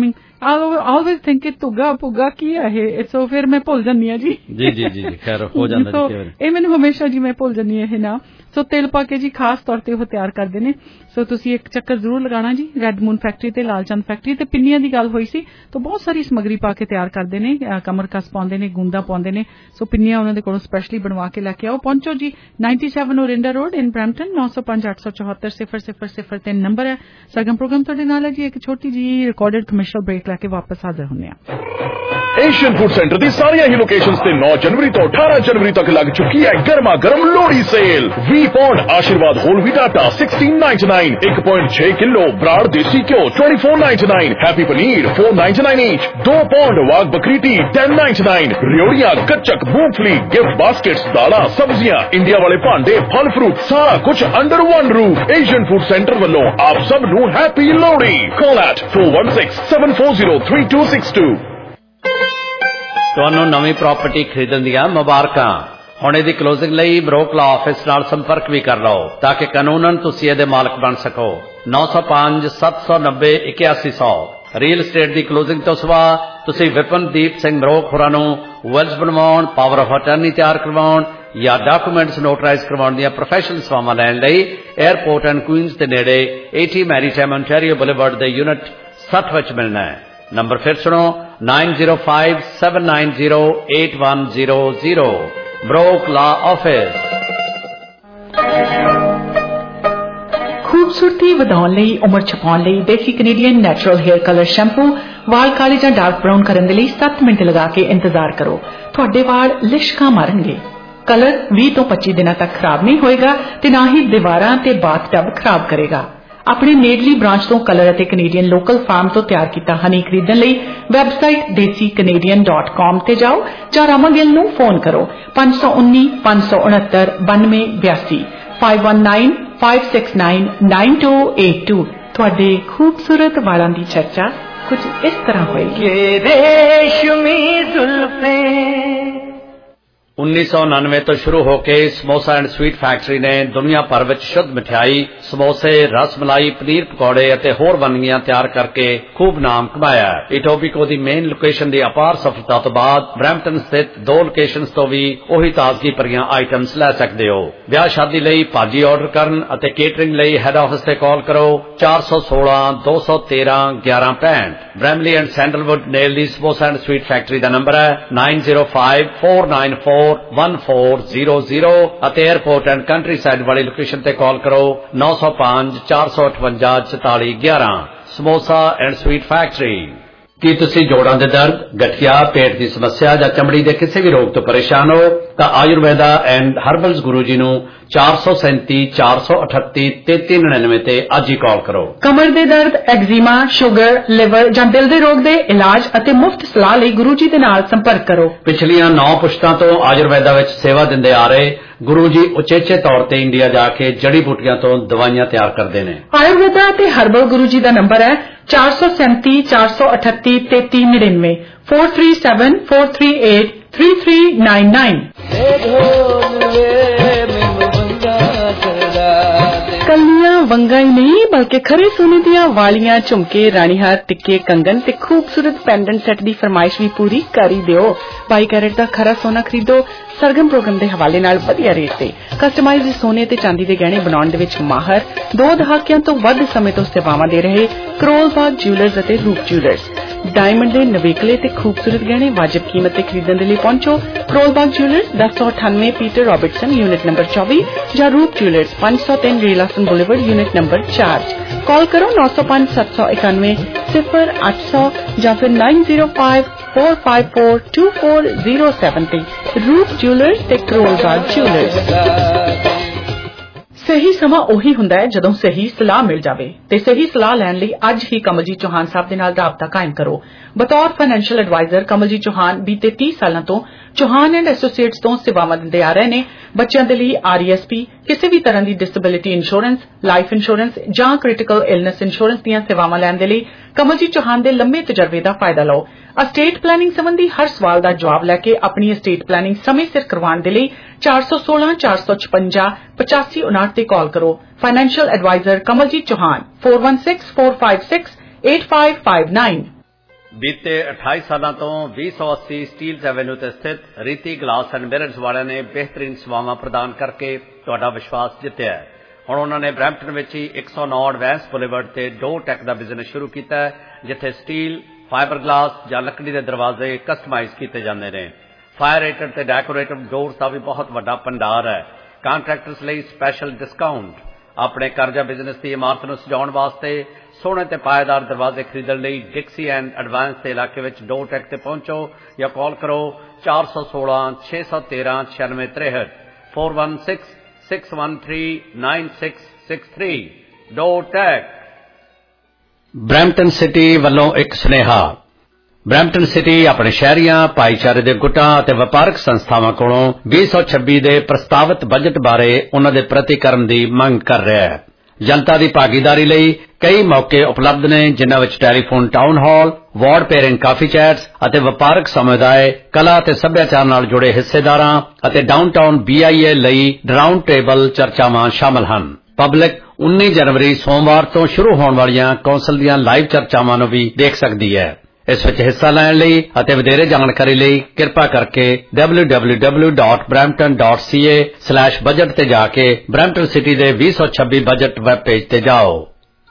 Speaker 2: ਆਲਵੇਜ਼ ਥਿੰਕ ਕਿ ਤੁਗਾ ਪੁਗਾ ਕੀ ਹੈ ਇਹ, ਸੋ ਫਿਰ ਮੈਂ ਭੁੱਲ ਜਾਂਦੀ ਹਾਂ ਜੀ
Speaker 1: ਜੀ ਜੀ ਜੀ ਖੈਰ ਹੋ ਜਾਂਦਾ ਜੀ।
Speaker 2: ਇਹ ਮੈਨੂੰ ਹਮੇਸ਼ਾ ਜੀ ਮੈਂ ਭੁੱਲ ਜਾਂਦੀ ਹਾਂ ਇਹ ਨਾ। ਸੋ ਤਿਲ ਪਾ ਕੇ ਜੀ ਖਾਸ ਤੌਰ ਤੇ ਉਹ ਤਿਆਰ ਕਰਦੇ ਨੇ। ਸੋ ਤੁਸੀਂ ਇੱਕ ਚੱਕਰ ਜ਼ਰੂਰ ਲਗਾਉਣਾ ਜੀ ਰੈੱਡ ਮੂਨ ਫੈਕਟਰੀ ਤੇ ਲਾਲ ਚੰਦ ਫੈਕਟਰੀ ਤੇ। ਪਿੰਨੀਆਂ ਦੀ ਗੱਲ ਹੋਈ ਸੀ ਤਾਂ ਬਹੁਤ ਸਾਰੀ ਸਮੱਗਰੀ ਪਾ ਕੇ ਤਿਆਰ ਕਰਦੇ ਨੇ, ਕਮਰ ਕਸ ਪਾਉਂਦੇ ਨੇ, ਗੂੰਦਾ ਪਾਉਂਦੇ ਨੇ। ਸੋ ਪਿੰਨੀਆਂ ਉਹਨਾਂ ਦੇ ਕੋਲੋਂ ਸਪੈਸ਼ਲੀ ਬਣਵਾ ਕੇ ਲੈ ਕੇ ਆਓ। ਪਹੁੰਚੋ ਜੀ ninety seven Orinda road in Brampton, ਨੌ ਸੌ ਪੰਜ ਅੱਠ ਸੌ ਚੌਹੱਤਰ ਸਿਫਰ ਸਿਫਰ ਸਿਫਰ ਤਿੰਨ ਨੰਬਰ ਹੈ। ਸਰਗਮ ਪ੍ਰੋਗਰਾਮ ਤੁਹਾਡੇ ਨਾਲ ਹੈ ਜੀ। ਇੱਕ ਛੋਟੀ ਜੀ ਰਿਕਾਰਡਡ ਕਮਰਸ਼ੀਅਲ ਬ੍ਰੇਕ ਲੈ ਕੇ ਵਾਪਸ ਹਾਜ਼ਰ ਹੁੰਦੇ ਹਾਂ।
Speaker 14: ਏਸ਼ੀਅਨ ਫੂਡ ਸੈਂਟਰ ਦੀ ਸਾਰੀਆਂ ਹੀ ਲੋਕੇਸ਼ਨਸ ਤੇ ਨੌ ਜਨਵਰੀ ਤੋਂ ਅਠਾਰਾਂ ਜਨਵਰੀ ਤੱਕ ਲੱਗ ਚੁੱਕੀ ਹੈ ਗਰਮਾ ਗਰਮ ਲੋਹੜੀ ਸੇਲ। ਵੀਹ pound Aashirvaad whole wheat atta sixteen ninety nine, ਇੱਕ ਪੁਆਇੰਟ ਛੇ kilo Brar desi ghee twenty four ninety nine, happy paneer four ninety nine each, ਦੋ pound Wagh Bakri tea ten ninety nine, ਰਿਓੜੀਆਂ ਗੱਚਕ ਮੂੰਗਫਲੀ ਗਿਫਟ ਬਾਸਕਟਸ ਦਾਲਾਂ ਸਬਜ਼ੀਆਂ ਇੰਡੀਆ ਵਾਲੇ ਭਾਂਡੇ ਫਲ ਫਰੂਟ ਸਾਰਾ ਕੁਝ under one roof. Asian food centre ਵੱਲੋਂ ਆਪ ਸਭ ਨੂੰ happy Lohri. Call at four one six seven four zero three two six two।
Speaker 11: ਤੁਹਾਨੂੰ ਨਵੀਂ ਪ੍ਰਾਪਰਟੀ ਖਰੀਦਣ ਦੀਆਂ ਮੁਬਾਰਕਾਂ। ਹੁਣ ਇਹਦੀ ਕਲੋਜ਼ਿੰਗ ਲਈ ਬਰੋਕ ਲਾ ਆਫਿਸ ਨਾਲ ਸੰਪਰਕ ਵੀ ਕਰ ਲਓ ਤਾਂ ਕਿ ਕਾਨੂੰਨਨ ਤੁਸੀਂ ਇਹਦੇ ਮਾਲਕ ਬਣ ਸਕੋ। ਨੌ ਸੌ ਪੰਜ ਸੱਤ ਸੌ ਨੱਬੇ ਇਕਿਆਸੀ ਸੌ। ਰੀਅਲ ਸਟੇਟ ਦੀ ਕਲੋਜ਼ਿੰਗ ਤੋਂ ਸਿਵਾ ਤੁਸੀਂ ਵਿਪਨਦੀਪ ਸਿੰਘ ਬਰੋਕ ਹੋਰਾਂ ਨੂੰ ਵੈਲਸ ਬਣਵਾਉਣ, ਪਾਵਰ ਆਫ ਅਟਰਨੀ ਤਿਆਰ ਕਰਵਾਉਣ ਜਾਂ ਡਾਕੂਮੈਂਟਸ ਨੋਟਰਾਈਜ਼ ਕਰਵਾਉਣ ਦੀਆਂ ਪ੍ਰੋਫੈਸ਼ਨਲ ਸੇਵਾਵਾਂ ਲੈਣ ਲਈ 에ਅਰਪੋਰਟ ਐਂਡ ਕੁਈਨਸ ਦੇ ਨੇੜੇ eighty ਮੈਰੀਟਾਈਮ ਓਨਟਾਰੀਓ ਬੁਲੇਵਾਰਡ ਦੇ ਯੂਨਿਟ ਸੱਠ ਵਿੱਚ ਮਿਲਣਾ ਹੈ। ਨੰਬਰ ਫਿਰ ਸੁਣੋ nine zero five seven nine zero eight one zero zero। Brock law office.
Speaker 13: ਖੂਬਸੂਰਤੀ ਵਧਾਉਣ ਲਈ, ਉਮਰ ਛਪਾਉਣ ਲਈ desi Canadian natural hair colour shampoo ਵਾਲ ਕਾਲੇ ਜਾਂ ਡਾਰਕ ਬਰਾਊਨ ਕਰਨ ਦੇ ਲਈ ਸੱਤ ਮਿੰਟ ਲਗਾ ਕੇ ਇੰਤਜ਼ਾਰ ਕਰੋ। ਤੁਹਾਡੇ ਵਾਲ ਲਿਸ਼ਕਾਂ ਮਾਰਨਗੇ। ਕਲਰ ਵੀਹ ਤੋਂ ਪੱਚੀ ਦਿਨਾਂ ਤੱਕ ਖਰਾਬ ਨਹੀਂ ਹੋਏਗਾ ਤੇ ਨਾ ਹੀ ਦੀਵਾਰਾਂ ਤੇ ਬਾਥਟਬ ਖਰਾਬ ਕਰੇਗਾ। ਆਪਣੇ ਨੇੜਲੀ ਬ੍ਰਾਂਚ ਤੋਂ ਕਲਰ ਅਤੇ ਕੈਨੇਡੀਅਨ ਲੋਕਲ ਫਾਰਮ ਤੋਂ ਤਿਆਰ ਕੀਤਾ ਹਨੀ ਖਰੀਦਣ ਲਈ ਵੈਬਸਾਈਟ ਦੇਸੀ ਕੈਨੇਡੀਅਨ ਡਾਟ ਕਾਮ ਤੇ ਜਾਓ ਜਾਂ ਰਾਮਾ ਗਿੱਲ ਨੂੰ ਫੋਨ ਕਰੋ ਪੰਜ ਸੌ ਉੱਨੀ ਪੰਜ ਸੌ ਉਨੱਤਰ ਬਾਨਵੇਂ ਬਿਆਸੀ five one nine five six nine nine two eight two। ਤੁਹਾਡੇ ਖੂਬਸੂਰਤ ਵਾਲਾਂ ਦੀ ਚਰਚਾ ਕੁਝ ਇਸ ਤਰ੍ਹਾਂ ਹੋਏਗੀ।
Speaker 11: उन्नीस सौ उन्यानवे तो शुरू होकर समोसा एंड स्वीट फैक्ट्री ने दुनिया भर में शुद्ध मिठाई, समोसे, रसमलाई, पनीर पकौड़े ਅਤੇ ਹੋਰ ਵੰਨਗੀਆਂ ਤਿਆਰ ਕਰਕੇ ਖੂਬ ਨਾਮ ਕਮਾਇਆ। ਇਟੋਬੀਕੋ ਦੀ ਮੇਨ ਲੋਕੇਸ਼ਨ ਦੀ ਅਪਾਰ ਸਫਲਤਾ ਤੋਂ ਬਾਅਦ ਬਰੈਂਪਟਨ ਸਥਿਤ ਦੋ ਲੋਕੇਸ਼ਨਸ ਤੋਂ ਵੀ ਉਹੀ ਤਾਜ਼ਗੀ ਭਰੀਆਂ ਆਈਟਮਸ ਲੈ ਸਕਦੇ ਹੋ। ਵਿਆਹ ਸ਼ਾਦੀ ਲਈ ਭਾਜੀ ਆਰਡਰ ਕਰਨ ਅਤੇ ਕੇਟਰਿੰਗ ਲਈ ਹੈਡ ਆਫਿਸ ਤੇ ਕਾਲ ਕਰੋ ਚਾਰ ਸੌ ਸੋਲਾਂ ਦੋ ਸੌ ਤੇਰਾਂ ਗਿਆਰਾਂ ਪੈਂਹਠ। ਬ੍ਰੈਮਲੀ ਐਂਡ ਸੈਂਡਲਵੁੱਡ ਨੇਲ ਦੀ ਸਮੋਸਾ ਐਂਡ ਸਵੀਟ ਫੈਕਟਰੀ ਦਾ ਨੰਬਰ ਹੈ nine zero five four nine four one four zero zero ਅਤੇ 에ਅਰਪੋਰਟ ਐਂਡ ਕੰਟਰੀ ਸਾਈਡ ਵਾਲੀ ਲੋਕੇਸ਼ਨ ਤੇ ਕਾਲ ਕਰੋ ਨੌ ਸੌ ਪੰਜ ਚਾਰ ਸੌ ਅਠਵੰਜਾ ਚੁਤਾਲੀ ਗਿਆਰਾਂ। Samosa and sweet factory. ਕੀ ਤੁਸੀਂ ਜੋੜਾਂ ਦੇ ਦਰਦ, ਗਠੀਆ, ਪੇਟ ਦੀ ਸਮੱਸਿਆ ਜਾਂ ਚਮੜੀ ਦੇ ਕਿਸੇ ਵੀ ਰੋਗ ਤੋਂ ਪਰੇਸ਼ਾਨ ਹੋ ਤਾਂ ਆਯੁਰਵੇਦਾ ਐਂਡ ਹਰਬਲਸ ਗੁਰੂ ਜੀ ਨੂੰ ਚਾਰ ਸੌ ਸੈਂਤੀ ਚਾਰ ਸੌ ਅਠੱਤੀ ਤੇਤੀ ਨੜਿਨਵੇਂ ਤੇ ਅੱਜ ਹੀ ਕਾਲ ਕਰੋ।
Speaker 13: ਕਮਰ ਦੇ ਦਰਦ, ਐਗਜ਼ੀਮਾ, ਸ਼ੂਗਰ, ਲਿਵਰ ਜਾਂ ਦਿਲ ਦੇ ਰੋਗ ਦੇ ਇਲਾਜ ਅਤੇ ਮੁਫਤ ਸਲਾਹ ਲਈ ਗੁਰੂ ਜੀ ਦੇ ਨਾਲ ਸੰਪਰਕ ਕਰੋ।
Speaker 11: ਪਿਛਲੀਆਂ ਨੌ ਪੁਸ਼ਤਾਂ ਤੋਂ ਆਯੁਰਵੇਦਾ ਵਿੱਚ ਸੇਵਾ ਦਿੰਦੇ ਆ ਰਹੇ ਗੁਰੂ ਜੀ ਉਚੇਚੇ ਤੌਰ ਤੇ ਇੰਡੀਆ ਜਾ ਕੇ ਜੜੀ ਬੂਟੀਆਂ ਤੋਂ ਦਵਾਈਆਂ ਤਿਆਰ ਕਰਦੇ ਨੇ।
Speaker 13: ਆਯੁਰਵੇਦਾ ਅਤੇ ਹਰਬਲ ਗੁਰੂ ਜੀ ਦਾ ਨੰਬਰ ਹੈ ਚਾਰ ਸੌ ਸੈਂਤੀ ਚਾਰ ਸੌ ਅਠੱਤੀ ਤੇਤੀ ਨੜਿਨਵੇਂ four three seven four three eight three three nine nine। ਕੱਲੀਆਂ ਵੰਗਾਂ ਹੀ ਨਹੀਂ ਬਲਕਿ ਖਰੇ ਸੋਨੇ ਦੀਆਂ ਵਾਲੀਆਂ, ਝੁਮਕੇ, ਰਾਣੀਹਾਰ, ਟਿੱਕੇ, ਕੰਗਨ ਤੇ ਖੂਬਸੂਰਤ ਪੈਂਡੈਂਟ ਸੈੱਟ ਦੀ ਫਰਮਾਇਸ਼ ਵੀ ਪੂਰੀ ਕਰ ਹੀ ਦਿਓ। ਬਾਈ ਕੈਰੇਟ ਦਾ ਖਰਾ ਸੋਨਾ ਖਰੀਦੋ ਸਰਗਮ ਪ੍ਰੋਗਰਾਮ ਦੇ ਹਵਾਲੇ ਨਾਲ ਵਧੀਆ ਰੇਟ ਤੇ। ਕਸਟਮਾਈਜ਼ਡ ਸੋਨੇ ਤੇ ਚਾਂਦੀ ਦੇ ਗਹਿਣੇ ਬਣਾਉਣ ਦੇ ਵਿੱਚ ਮਾਹਰ, ਦੋ ਦਹਾਕਿਆਂ ਤੋਂ ਵੱਧ ਸਮੇਂ ਤੋਂ ਸੇਵਾਵਾਂ ਦੇ ਰਹੇ ਕਰੋਲਬਾਗ ਜਿਊਲਰਸ ਅਤੇ ਰੂਪ ਜਿਊਲਰਸ। ਡਾਇਮੰਡ ਦੇ ਨਵੇਕਲੇ ਤੇ ਖੂਬਸੂਰਤ ਗਹਿਣੇ ਵਾਜਬ ਕੀਮਤ ਤੇ ਖਰੀਦਣ ਦੇ ਲਈ ਪਹੁੰਚੋ ਕਰੋਲਬਾਗ ਜਿਊਲਰਸ ਦਸ ਸੌ ਅਠਾਨਵੇਂ ਪੀਟਰ ਰੌਬਰਟਸਨ ਯੂਨਿਟ ਨੰਬਰ ਚੌਵੀ ਜਾਂ ਰੂਪ ਜਿਊਲਰਸ ਪੰਜ ਸੌ ਤਿੰਨ ਰੇਲਾਸਨ ਬੁਲੇਵਾਰਡ ਯੂਨਿਟ ਨੰਬਰ ਚਾਰ। ਕਾਲ ਕਰੋ ਨੌ ਸੌ ਪੰਜ ਸੱਤ ਸੌ ਇਕਾਨਵੇਂ ਸਿਫਰ ਅੱਠ ਸੌ ਜਾਂ ਫਿਰ nine zero five four five four two four zero seven ਤੇ। ਰੂਪ ਜਿਊਲਰਸ ਤੇ ਕਰੋਲਬਾਗ ਜਿਊਲਰਸ। ਸਹੀ ਸਮਾਂ ਉਹੀ ਹੁੰਦਾ ਹੈ ਜਦੋਂ ਸਹੀ ਸਲਾਹ ਮਿਲ ਜਾਵੇ ਤੇ ਸਹੀ ਸਲਾਹ ਲੈਣ ਲਈ ਅੱਜ ਹੀ ਕਮਲਜੀਤ ਚੌਹਾਨ ਸਾਹਿਬ ਦੇ ਨਾਲ ਰਾਬਤਾ ਕਾਇਮ ਕਰੋ। ਬਤੌਰ ਫਾਈਨੈਂਸ਼ੀਅਲ ਐਡਵਾਈਜ਼ਰ ਕਮਲਜੀਤ ਚੌਹਾਨ ਬੀਤੇ ਤੀਹ ਸਾਲਾਂ ਤੋਂ ਚੌਹਾਨ ਐਂਡ ਐਸੋਸੀਏਟਸ ਤੋਂ ਸੇਵਾਵਾਂ ਦਿੰਦੇ ਆ ਰਹੇ ਨੇ। ਬੱਚਿਆਂ ਦੇ ਲਈ ਆਰ ਈ ਐਸ ਪੀ, ਕਿਸੇ ਵੀ ਤਰ੍ਹਾਂ ਦੀ ਡਿਸੇਬਿਲਿਟੀ ਇੰਸ਼ੋਰੈਂਸ, ਲਾਈਫ ਇੰਸ਼ੋਰੈਂਸ ਜਾਂ ਕ੍ਰਿਟੀਕਲ ਇਲਨੈਸ ਇੰਸ਼ੋਰੈਂਸ ਦੀਆਂ ਸੇਵਾਵਾਂ ਲੈਣ ਦੇ ਲਈ ਕਮਲਜੀਤ ਚੌਹਾਨ ਦੇ ਲੰਬੇ ਤਜਰਬੇ ਦਾ ਫਾਇਦਾ ਲਓ। ਅਸਟੇਟ ਪਲੈਨਿੰਗ ਸੰਬੰਧੀ ਹਰ ਸਵਾਲ ਦਾ ਜਵਾਬ ਲੈ ਕੇ ਆਪਣੀ ਅਸਟੇਟ ਪਲੈਨਿੰਗ ਸਮੇਂ ਸਿਰ ਕਰਵਾਉਣ ਦੇ ਲਈ ਚਾਰ ਸੌ ਸੋਲਾਂ ਚਾਰ ਸੌ ਛਪੰਜਾ ਪਚਾਸੀ ਉਨਾਹਠ ਤੇ ਕਾਲ ਕਰੋ। Financial advisor Kamaljit Chauhan four one six four five six eight five five nine।
Speaker 11: ਬੀਤੇ ਅਠਾਈ ਸਾਲਾਂ ਤੋਂ ਵੀਹ ਸੌ ਅੱਸੀ ਸਟੀਲਜ਼ ਐਵੇਨਿਊ ਤੇ ਸਥਿਤ ਰੀਤੀ ਗਲਾਸ ਐਂਡ ਮਿਰਰਸ ਵਾਲਿਆਂ ਨੇ ਬਿਹਤਰੀਨ ਸੇਵਾਵਾਂ ਪ੍ਰਦਾਨ ਕਰਕੇ ਤੁਹਾਡਾ ਵਿਸ਼ਵਾਸ ਜਿੱਤਿਆ ਹੈ। ਹੁਣ ਉਹਨਾਂ ਨੇ ਬਰੈਂਪਟਨ ਵਿੱਚ ਹੀ ਇੱਕ ਸੌ ਨੌ ਐਡਵਾਂਸ ਬੁਲੇਵਰਡ ਤੇ ਡੋਰ ਟੈਕ ਦਾ ਬਿਜ਼ਨਸ ਸ਼ੁਰੂ ਕੀਤਾ ਹੈ, ਜਿੱਥੇ ਸਟੀਲ, ਫਾਈਬਰ ਗਲਾਸ ਜਾਂ ਲੱਕੜੀ ਦੇ ਦਰਵਾਜ਼ੇ ਕਸਟਮਾਈਜ਼ ਕੀਤੇ ਜਾਂਦੇ ਨੇ। ਫਾਇਰ ਰੇਟਡ ਤੇ ਡੈਕੋਰੇਟਿਵ ਡੋਰਸ ਦਾ ਵੀ ਬਹੁਤ ਵੱਡਾ ਭੰਡਾਰ ਹੈ। ਕਾਂਟਰੈਕਟਰਸ ਲਈ ਸਪੈਸ਼ਲ ਡਿਸਕਾਊਂਟ। ਆਪਣੇ ਘਰ ਜਾਂ ਬਿਜ਼ਨਸ ਦੀ ਇਮਾਰਤ ਨੂੰ ਸਜਾਉਣ ਵਾਸਤੇ ਸੋਹਣੇ ਤੇ ਪਾਏਦਾਰ ਦਰਵਾਜ਼ੇ ਖਰੀਦਣ ਲਈ ਡਿਕਸੀ ਐਂਡ ਐਡਵਾਂਸ ਦੇ ਇਲਾਕੇ ਵਿੱਚ ਡੋਰ ਟੈਕ ਤੇ ਪਹੁੰਚੋ ਜਾਂ ਕਾਲ ਕਰੋ ਚਾਰ ਸੌ ਸੋਲਾਂ ਛੇ ਸੌ ਤੇਰਾਂ ਛਿਆਨਵੇਂ ਤਰੇਹਠ four one six six one three nine six six three. Door tech. Brampton city ਵੱਲੋਂ ਇੱਕ ਸੁਨੇਹਾ। ਬਰੈਂਪਟਨ ਸਿਟੀ ਆਪਣੇ ਸ਼ਹਿਰੀਆਂ, ਭਾਈਚਾਰੇ ਦੇ ਗੁੱਟਾਂ ਅਤੇ ਵਪਾਰਕ ਸੰਸਥਾਵਾਂ ਕੋਲੋਂ ਵੀਹ ਸੌ ਛੱਬੀ ਦੇ ਪ੍ਰਸਤਾਵਿਤ ਬਜਟ ਬਾਰੇ ਉਨ੍ਹਾਂ ਦੇ ਪ੍ਰਤੀਕਰਮ ਦੀ ਮੰਗ ਕਰ ਰਿਹਾ ਹੈ। ਜਨਤਾ ਦੀ ਭਾਗੀਦਾਰੀ ਲਈ ਕਈ ਮੌਕੇ ਉਪਲਬਧ ਨੇ, ਜਿਨ੍ਹਾਂ ਵਿੱਚ telephone town hall, ward pairing coffee chats ਅਤੇ ਵਪਾਰਕ ਸਮੁਦਾਇ, ਕਲਾ ਅਤੇ ਸੱਭਿਆਚਾਰ ਨਾਲ ਜੁੜੇ ਹਿੱਸੇਦਾਰਾਂ ਅਤੇ ਡਾਊਨਟਾਊਨ ਬੀ ਆਈ ਏ ਲਈ ਰਾਉਂਡ ਟੇਬਲ ਚਰਚਾਵਾਂ ਸ਼ਾਮਲ ਹਨ। ਪਬਲਿਕ ਉੱਨੀ ਜਨਵਰੀ ਸੋਮਵਾਰ ਤੋਂ ਸ਼ੁਰੂ ਹੋਣ ਵਾਲੀਆਂ ਕੌਂਸਲ ਦੀਆਂ ਲਾਈਵ ਚਰਚਾਵਾਂ ਨੂੰ ਵੀ ਦੇਖ ਸਕਦੀ ਹੈ। ਇਸ ਵਿੱਚ ਹਿੱਸਾ ਲੈਣ ਲਈ ਅਤੇ ਵਧੇਰੇ ਜਾਣਕਾਰੀ ਲਈ ਕਿਰਪਾ ਕਰਕੇ W W W dot Brampton dot C A slash budget ਤੇ ਜਾ ਕੇ ਬਰੈਂਪਟਨ ਸਿਟੀ ਦੇ ਵੀਹ ਸੌ ਛੱਬੀ ਬਜਟ ਵੈਬ ਪੇਜ ਤੇ ਜਾਓ।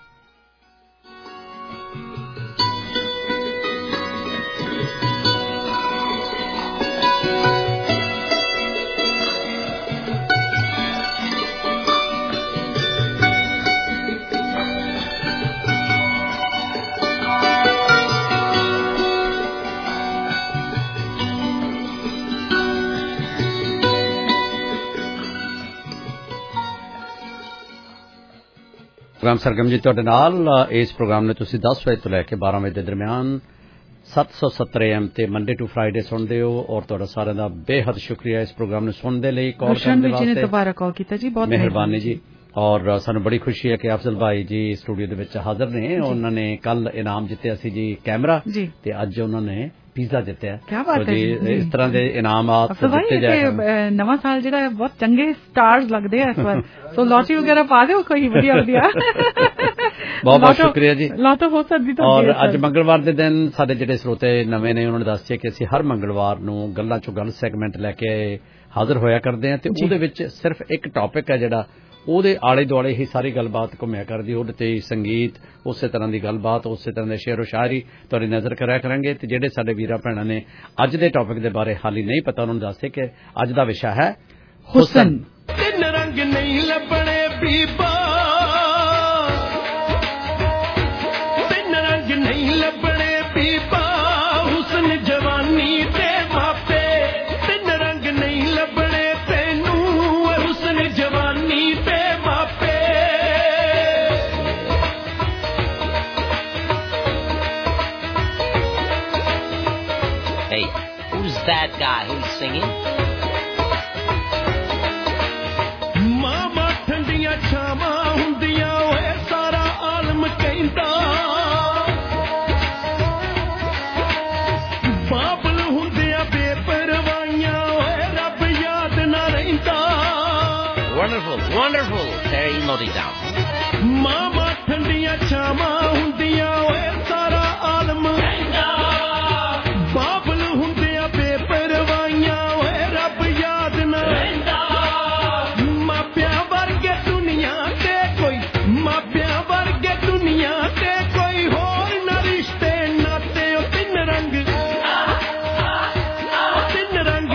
Speaker 11: ਪ੍ਰੋਗਰਾਮ ਸਰਗਮ ਜੀ ਤੁਹਾਡੇ ਨਾਲ। ਇਸ ਪ੍ਰੋਗਰਾਮ ਨੇ ਤੁਸੀਂ ਦਸ ਵਜੇ ਤੋਂ ਲੈ ਕੇ ਬਾਰਾਂ ਵਜੇ ਦੇ ਦਰਮਿਆਨ ਸੱਤ ਸੌ ਸੱਤਰ ਏ ਐਮ ਤੇ ਮੰਡੇ ਟੂ ਫਰਾਈਡੇ ਸੁਣਦੇ ਹੋ, ਔਰ ਤੁਹਾਡਾ ਸਾਰਿਆਂ ਦਾ ਬੇਹੱਦ ਸ਼ੁਕਰੀਆ ਇਸ ਪ੍ਰੋਗਰਾਮ ਨੂੰ ਸੁਣਨ ਦੇ ਲਈ, ਕਾਲ ਕਰਨ ਦੇ ਵਾਸਤੇ। ਦੁਬਾਰਾ ਕਾਲ ਕੀਤਾ ਜੀ, ਬਹੁਤ ਮਿਹਰਬਾਨੀ ਜੀ। ਔਰ ਸਾਨੂੰ ਬੜੀ ਖੁਸ਼ੀ ਹੈ ਕਿ ਅਫਜ਼ਲ ਭਾਈ ਜੀ ਸਟੂਡੀਓ ਦੇ ਵਿੱਚ ਹਾਜ਼ਰ ਨੇ। ਉਹਨਾਂ ਨੇ ਕੱਲ ਇਨਾਮ ਜਿੱਤਿਆ ਸੀ ਜੀ ਕੈਮਰਾ, ਤੇ ਅੱਜ ਉਹਨਾਂ ਨੇ ਪੀਜ਼ਾ ਜਿੱਤਿਆ। ਕੀ ਬਾਤ ਹੈ ਜੀ। ਇਸ ਤਰ੍ਹਾਂ ਦੇ ਇਨਾਮਾਤ ਦਿੱਤੇ ਜਾਏ।
Speaker 2: ਨਵਾਂ ਸਾਲ ਜਿਹੜਾ ਬਹੁਤ ਚੰਗੇ ਸਟਾਰਸ ਲੱਗਦੇ ਆ ਇਸ ਵਾਰ, ਸੋ ਲੋਟਰੀ ਵਗੈਰਾ ਪਾ ਦਿਓ ਕੋਈ ਵਧੀਆ ਵਧੀਆ। ਬਹੁਤ ਬਹੁਤ ਸ਼ੁਕਰੀਆ ਜੀ। ਲਾਟੋ ਹੋ ਸਕਦੀ ਤਾਂ। ਔਰ ਅੱਜ ਮੰਗਲਵਾਰ ਦੇ ਦਿਨ ਸਾਡੇ ਜਿਹੜੇ ਸਰੋਤੇ ਨਵੇਂ ਨੇ ਉਹਨਾਂ ਨੇ ਦੱਸਿਆ ਕਿ ਅਸੀਂ ਹਰ ਮੰਗਲਵਾਰ ਨੂੰ ਗੱਲਾਂ ਚੋਂ ਗੱਲ ਸੈਗਮੈਂਟ ਲੈ ਕੇ ਹਾਜ਼ਰ ਹੋਇਆ ਕਰਦੇ ਹਾਂ, ਤੇ ਉਹਦੇ ਵਿੱਚ ਸਿਰਫ ਇੱਕ ਟੌਪਿਕ ਹੈ ਜਿਹੜਾ ਉਹਦੇ ਆਲੇ ਦੁਆਲੇ ਹੀ ਸਾਰੀ ਗੱਲਬਾਤ ਘੁੰਮਿਆ ਕਰਦੀ। ਉਹਦੇ ਤੇ ਸੰਗੀਤ, ਉਸੇ ਤਰ੍ਹਾਂ ਦੀ ਗੱਲਬਾਤ, ਉਸੇ ਤਰ੍ਹਾਂ ਦੇ ਸ਼ੇਅਰੋ ਸ਼ਾਇਰੀ ਤੁਹਾਡੀ ਨਜ਼ਰ ਕਰਿਆ ਕਰਾਂਗੇ। ਤੇ ਜਿਹੜੇ ਸਾਡੇ ਵੀਰਾਂ ਭੈਣਾਂ ਨੇ ਅੱਜ ਦੇ ਟੌਪਿਕ ਦੇ ਬਾਰੇ ਹਾਲੀ ਨਹੀਂ ਪਤਾ, ਉਹਨਾਂ ਨੂੰ ਦੱਸੇ ਕਿ ਅੱਜ ਦਾ ਵਿਸ਼ਾ ਹੈ ਹੁਸਨ।
Speaker 6: ਤਿੰਨ ਰੰਗ ਨਹੀਂ ਲੱਭਣੇ ਬੀਬਾ, ਤਿੰਨ ਰੰਗ ਨਹੀਂ ਲੱਭਣੇ ਬੀਬਾ, ਹੁਸਨ ਜਵਾਨੀ ਤੇ ਮਾਪੇ। ਤਿੰਨ ਰੰਗ ਨਹੀਂ ਲੱਭਣੇ ਤੈਨੂੰ, ਹੁਸਨ ਜਵਾਨੀ ਤੇ ਮਾਪੇ। Hey, who's that guy who's singing? ਮਾਮਾ ਠੰਡੀਆਂ ਛਾਵਾਂ ਹੁੰਦੀਆਂ ਓਏ ਸਾਰਾ ਆਲਮ ਕਹਿੰਦਾ, ਬਾਬਲ ਹੁੰਦਿਆਂ ਬੇਪਰਵਾਹੀਆਂ ਓਏ ਰੱਬ ਯਾਦ ਨਾ ਰਹਿੰਦਾ। Wonderful, wonderful. Terry, note it down. ਮਾਮਾ ਠੰਡੀਆਂ ਛਾਵਾਂ ਹੁੰਦੀਆਂ ਓਏ ਸਾਰਾ ਆਲਮ ਕਹਿੰਦਾ, ਬਾਬਲ ਹੁੰਦਿਆਂ ਬੇਪਰਵਾਹੀਆਂ ਓਏ ਰੱਬ ਯਾਦ ਨਾ ਰਹਿੰਦਾ। ਮਾਪਿਆਂ ਵਰਗੇ ਦੁਨੀਆ ਤੇ ਕੋਈ, ਮਾਪਿਆਂ ਵਰਗੇ ਦੁਨੀਆ ਤੇ ਕੋਈ ਹੋਰ ਨਾ ਰਿਸ਼ਤੇ ਨਾਤੇ। ਉਹ ਤਿੰਨ ਰੰਗ, ਤਿੰਨ ਰੰਗ,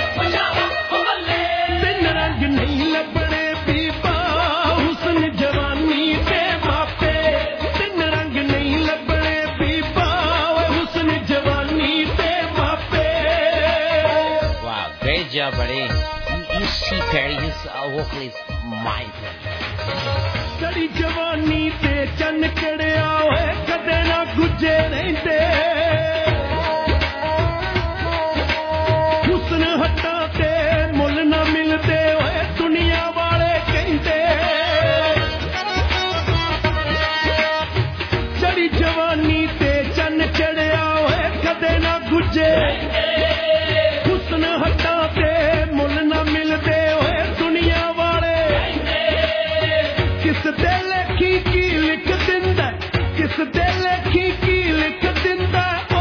Speaker 6: ਤਿੰਨ ਰੰਗ ਨਹੀਂ ਲੱਭਣੇ ਬੀਬਾ, ਹੁਸਨ ਜਵਾਨੀ ਤੇ ਮਾਪੇ। ਤਿੰਨ ਰੰਗ ਨਹੀਂ ਲੱਭਣੇ ਬੀਬਾ, ਹੁਸਨ ਜਵਾਨੀ ਤੇ ਮਾਪੇ। Wow, great job, buddy. You see, Perry, his uh, vocal is mind-blowing. ਕੜੀ ਜਵਾਨੀ ਤੇ ਚੰਨ ਚੜਿਆ ਓਏ ਕਦੇ ਨਾ ਗੁੱਜੇ ਰਹਿੰਦੇ, ਹੁਸਨ ਹੱਟਾਂ ਤੇ ਮੁੱਲ ਨਾ ਮਿਲਦੇ ਓਏ ਦੁਨੀਆ ਵਾਲੇ ਕਹਿੰਦੇ। ਚੜੀ ਜਵਾਨੀ ਤੇ ਚੰਨ ਚੜਿਆ ਓਏ ਕਦੇ ਨਾ ਗੁੱਜੇ, ਹੁਸਨ ਹੱਟਾਂ ਤੇ ਮੁੱਲ ਨਾ ਮਿਲਦੇ ਓਏ ਦੁਨੀਆ ਵਾਲੇ। ਕਿਸ ਦੇ ਲੇਖੀ ਕੀ ਲਿਖ ਦਿੰਦਾ, ਕਿਸ ਦੇ ਲੇਖੀ ਕੀ ਲਿਖ ਦਿੰਦਾ,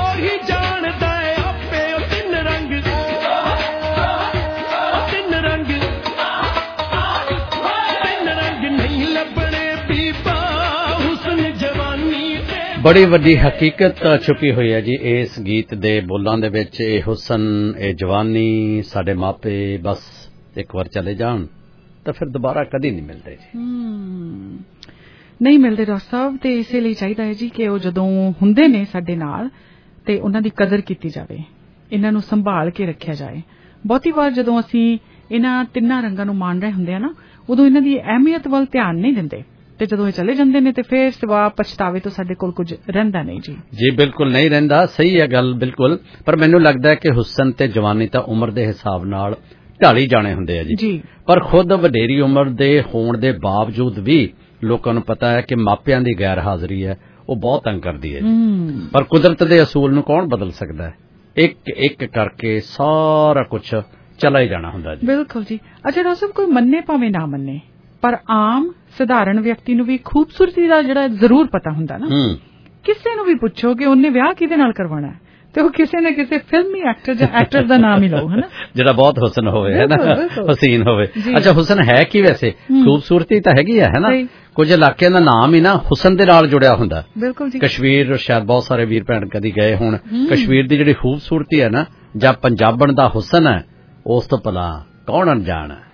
Speaker 1: बड़ी वड्डी हकीकत छुपी हुई है जी इस गीत दे बोलां दे विच। ए हुसन ए जवानी साडे मापे बस एक बार चले जान तो फिर दोबारा कदी नहीं मिलते जी।
Speaker 2: नहीं मिलते डॉक्टर साहब, ते इसे लिए चाहिदा है जी कि वो जदों हुंदे ने साडे नाल ते उन्हां दी कदर कीती जावे, इन्हां नूं संभाल के रखिया जाए। बहुती वार जदों असीं इन्हां तिन्नां रंगां नूं मान रहे हुंदे आ ना, उदों इन्हां दी अहमियत वल ध्यान नहीं दिंदे ते जदों ये चले जांदे ने ते फिर सिवा पछतावे तो साडे कोल कुछ रहिंदा नहीं जी। जी
Speaker 1: बिल्कुल नहीं रहिंदा, सही है गल बिल्कुल। पर मैनूं लगदा है कि हुसन ते जवानी तां उम्र दे हिसाब नाल ढाली जाने हुंदे आ जी, जी। पर खुद वडेरी उम्र दे होण दे बावजूद भी लोकां नूं पता है कि मापिआं दी गैर हाज़री है वो बहुत तंग करदी है जी। पर कुदरत दे असूल नूं कौन बदल सकदा है? एक एक करके सारा कुछ चला ही जाना हुंदा जी। बिल्कुल जी। अच्छा डॉक्टर साहब, कोई मन्ने भावें ना मन्ने पर आम सधारण व्यक्ति नूं भी खूबसूरती दा जिहड़ा जरूर पता हुंदा ना। किसे नूं भी पुछो कि उन्हें विआह किहदे नाल करवाना है ते वो किसे न किसे फिल्मी एक्टर जां एक्टर दा नाम ही लो, है ना, जिहड़ा बहुत हुसन होवे, है ना, हसीन होवे। अच्छा हुसन है की वैसे? खूबसूरती तां हैगी है ना। कुछ इलाकिਆਂ ਦਾ नाम ही ना हुसन दे नाल जुड़िया हुंदा। बिल्कुल जी। कश्मीर शायद बहुत सारे वीर भैन कदी गए हुण। कश्मीर दी जिहड़ी खूबसूरती है ना जां पंजाबण दा हुसन है उस तो भला कौन अनजान है।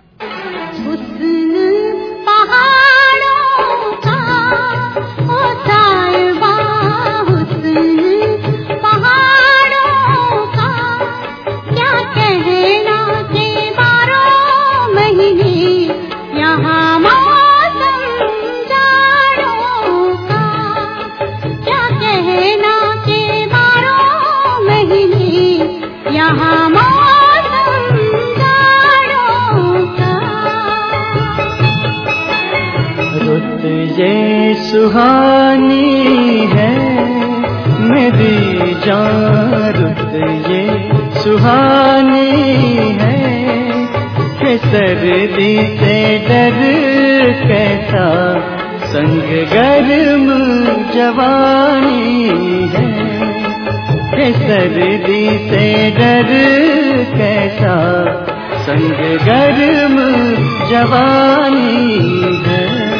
Speaker 6: ये सुहानी है मेरी जान, रुत ये सुहानी है कि सर्दी से डर कैसा संग गर्म जवानी है, कि सर्दी से डर कैसा संग गर्म जवानी है।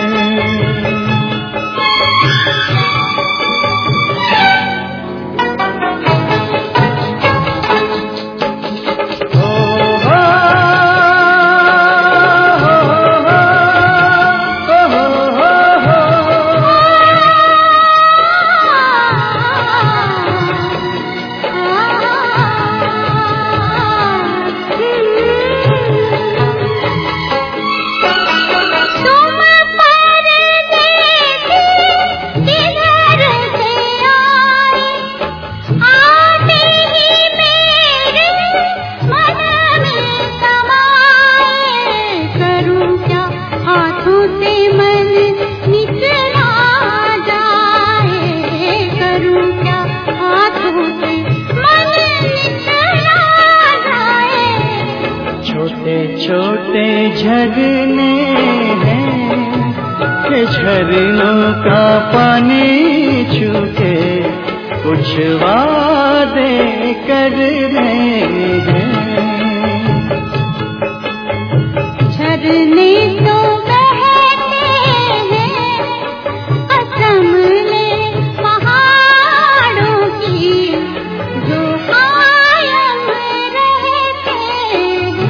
Speaker 6: छोटे झरने हैं कि झरनों का पानी छूके कुछ वादे करने हैं। झरने तो बहते हैं असम में पहाड़ों की जो कायम रहते हैं।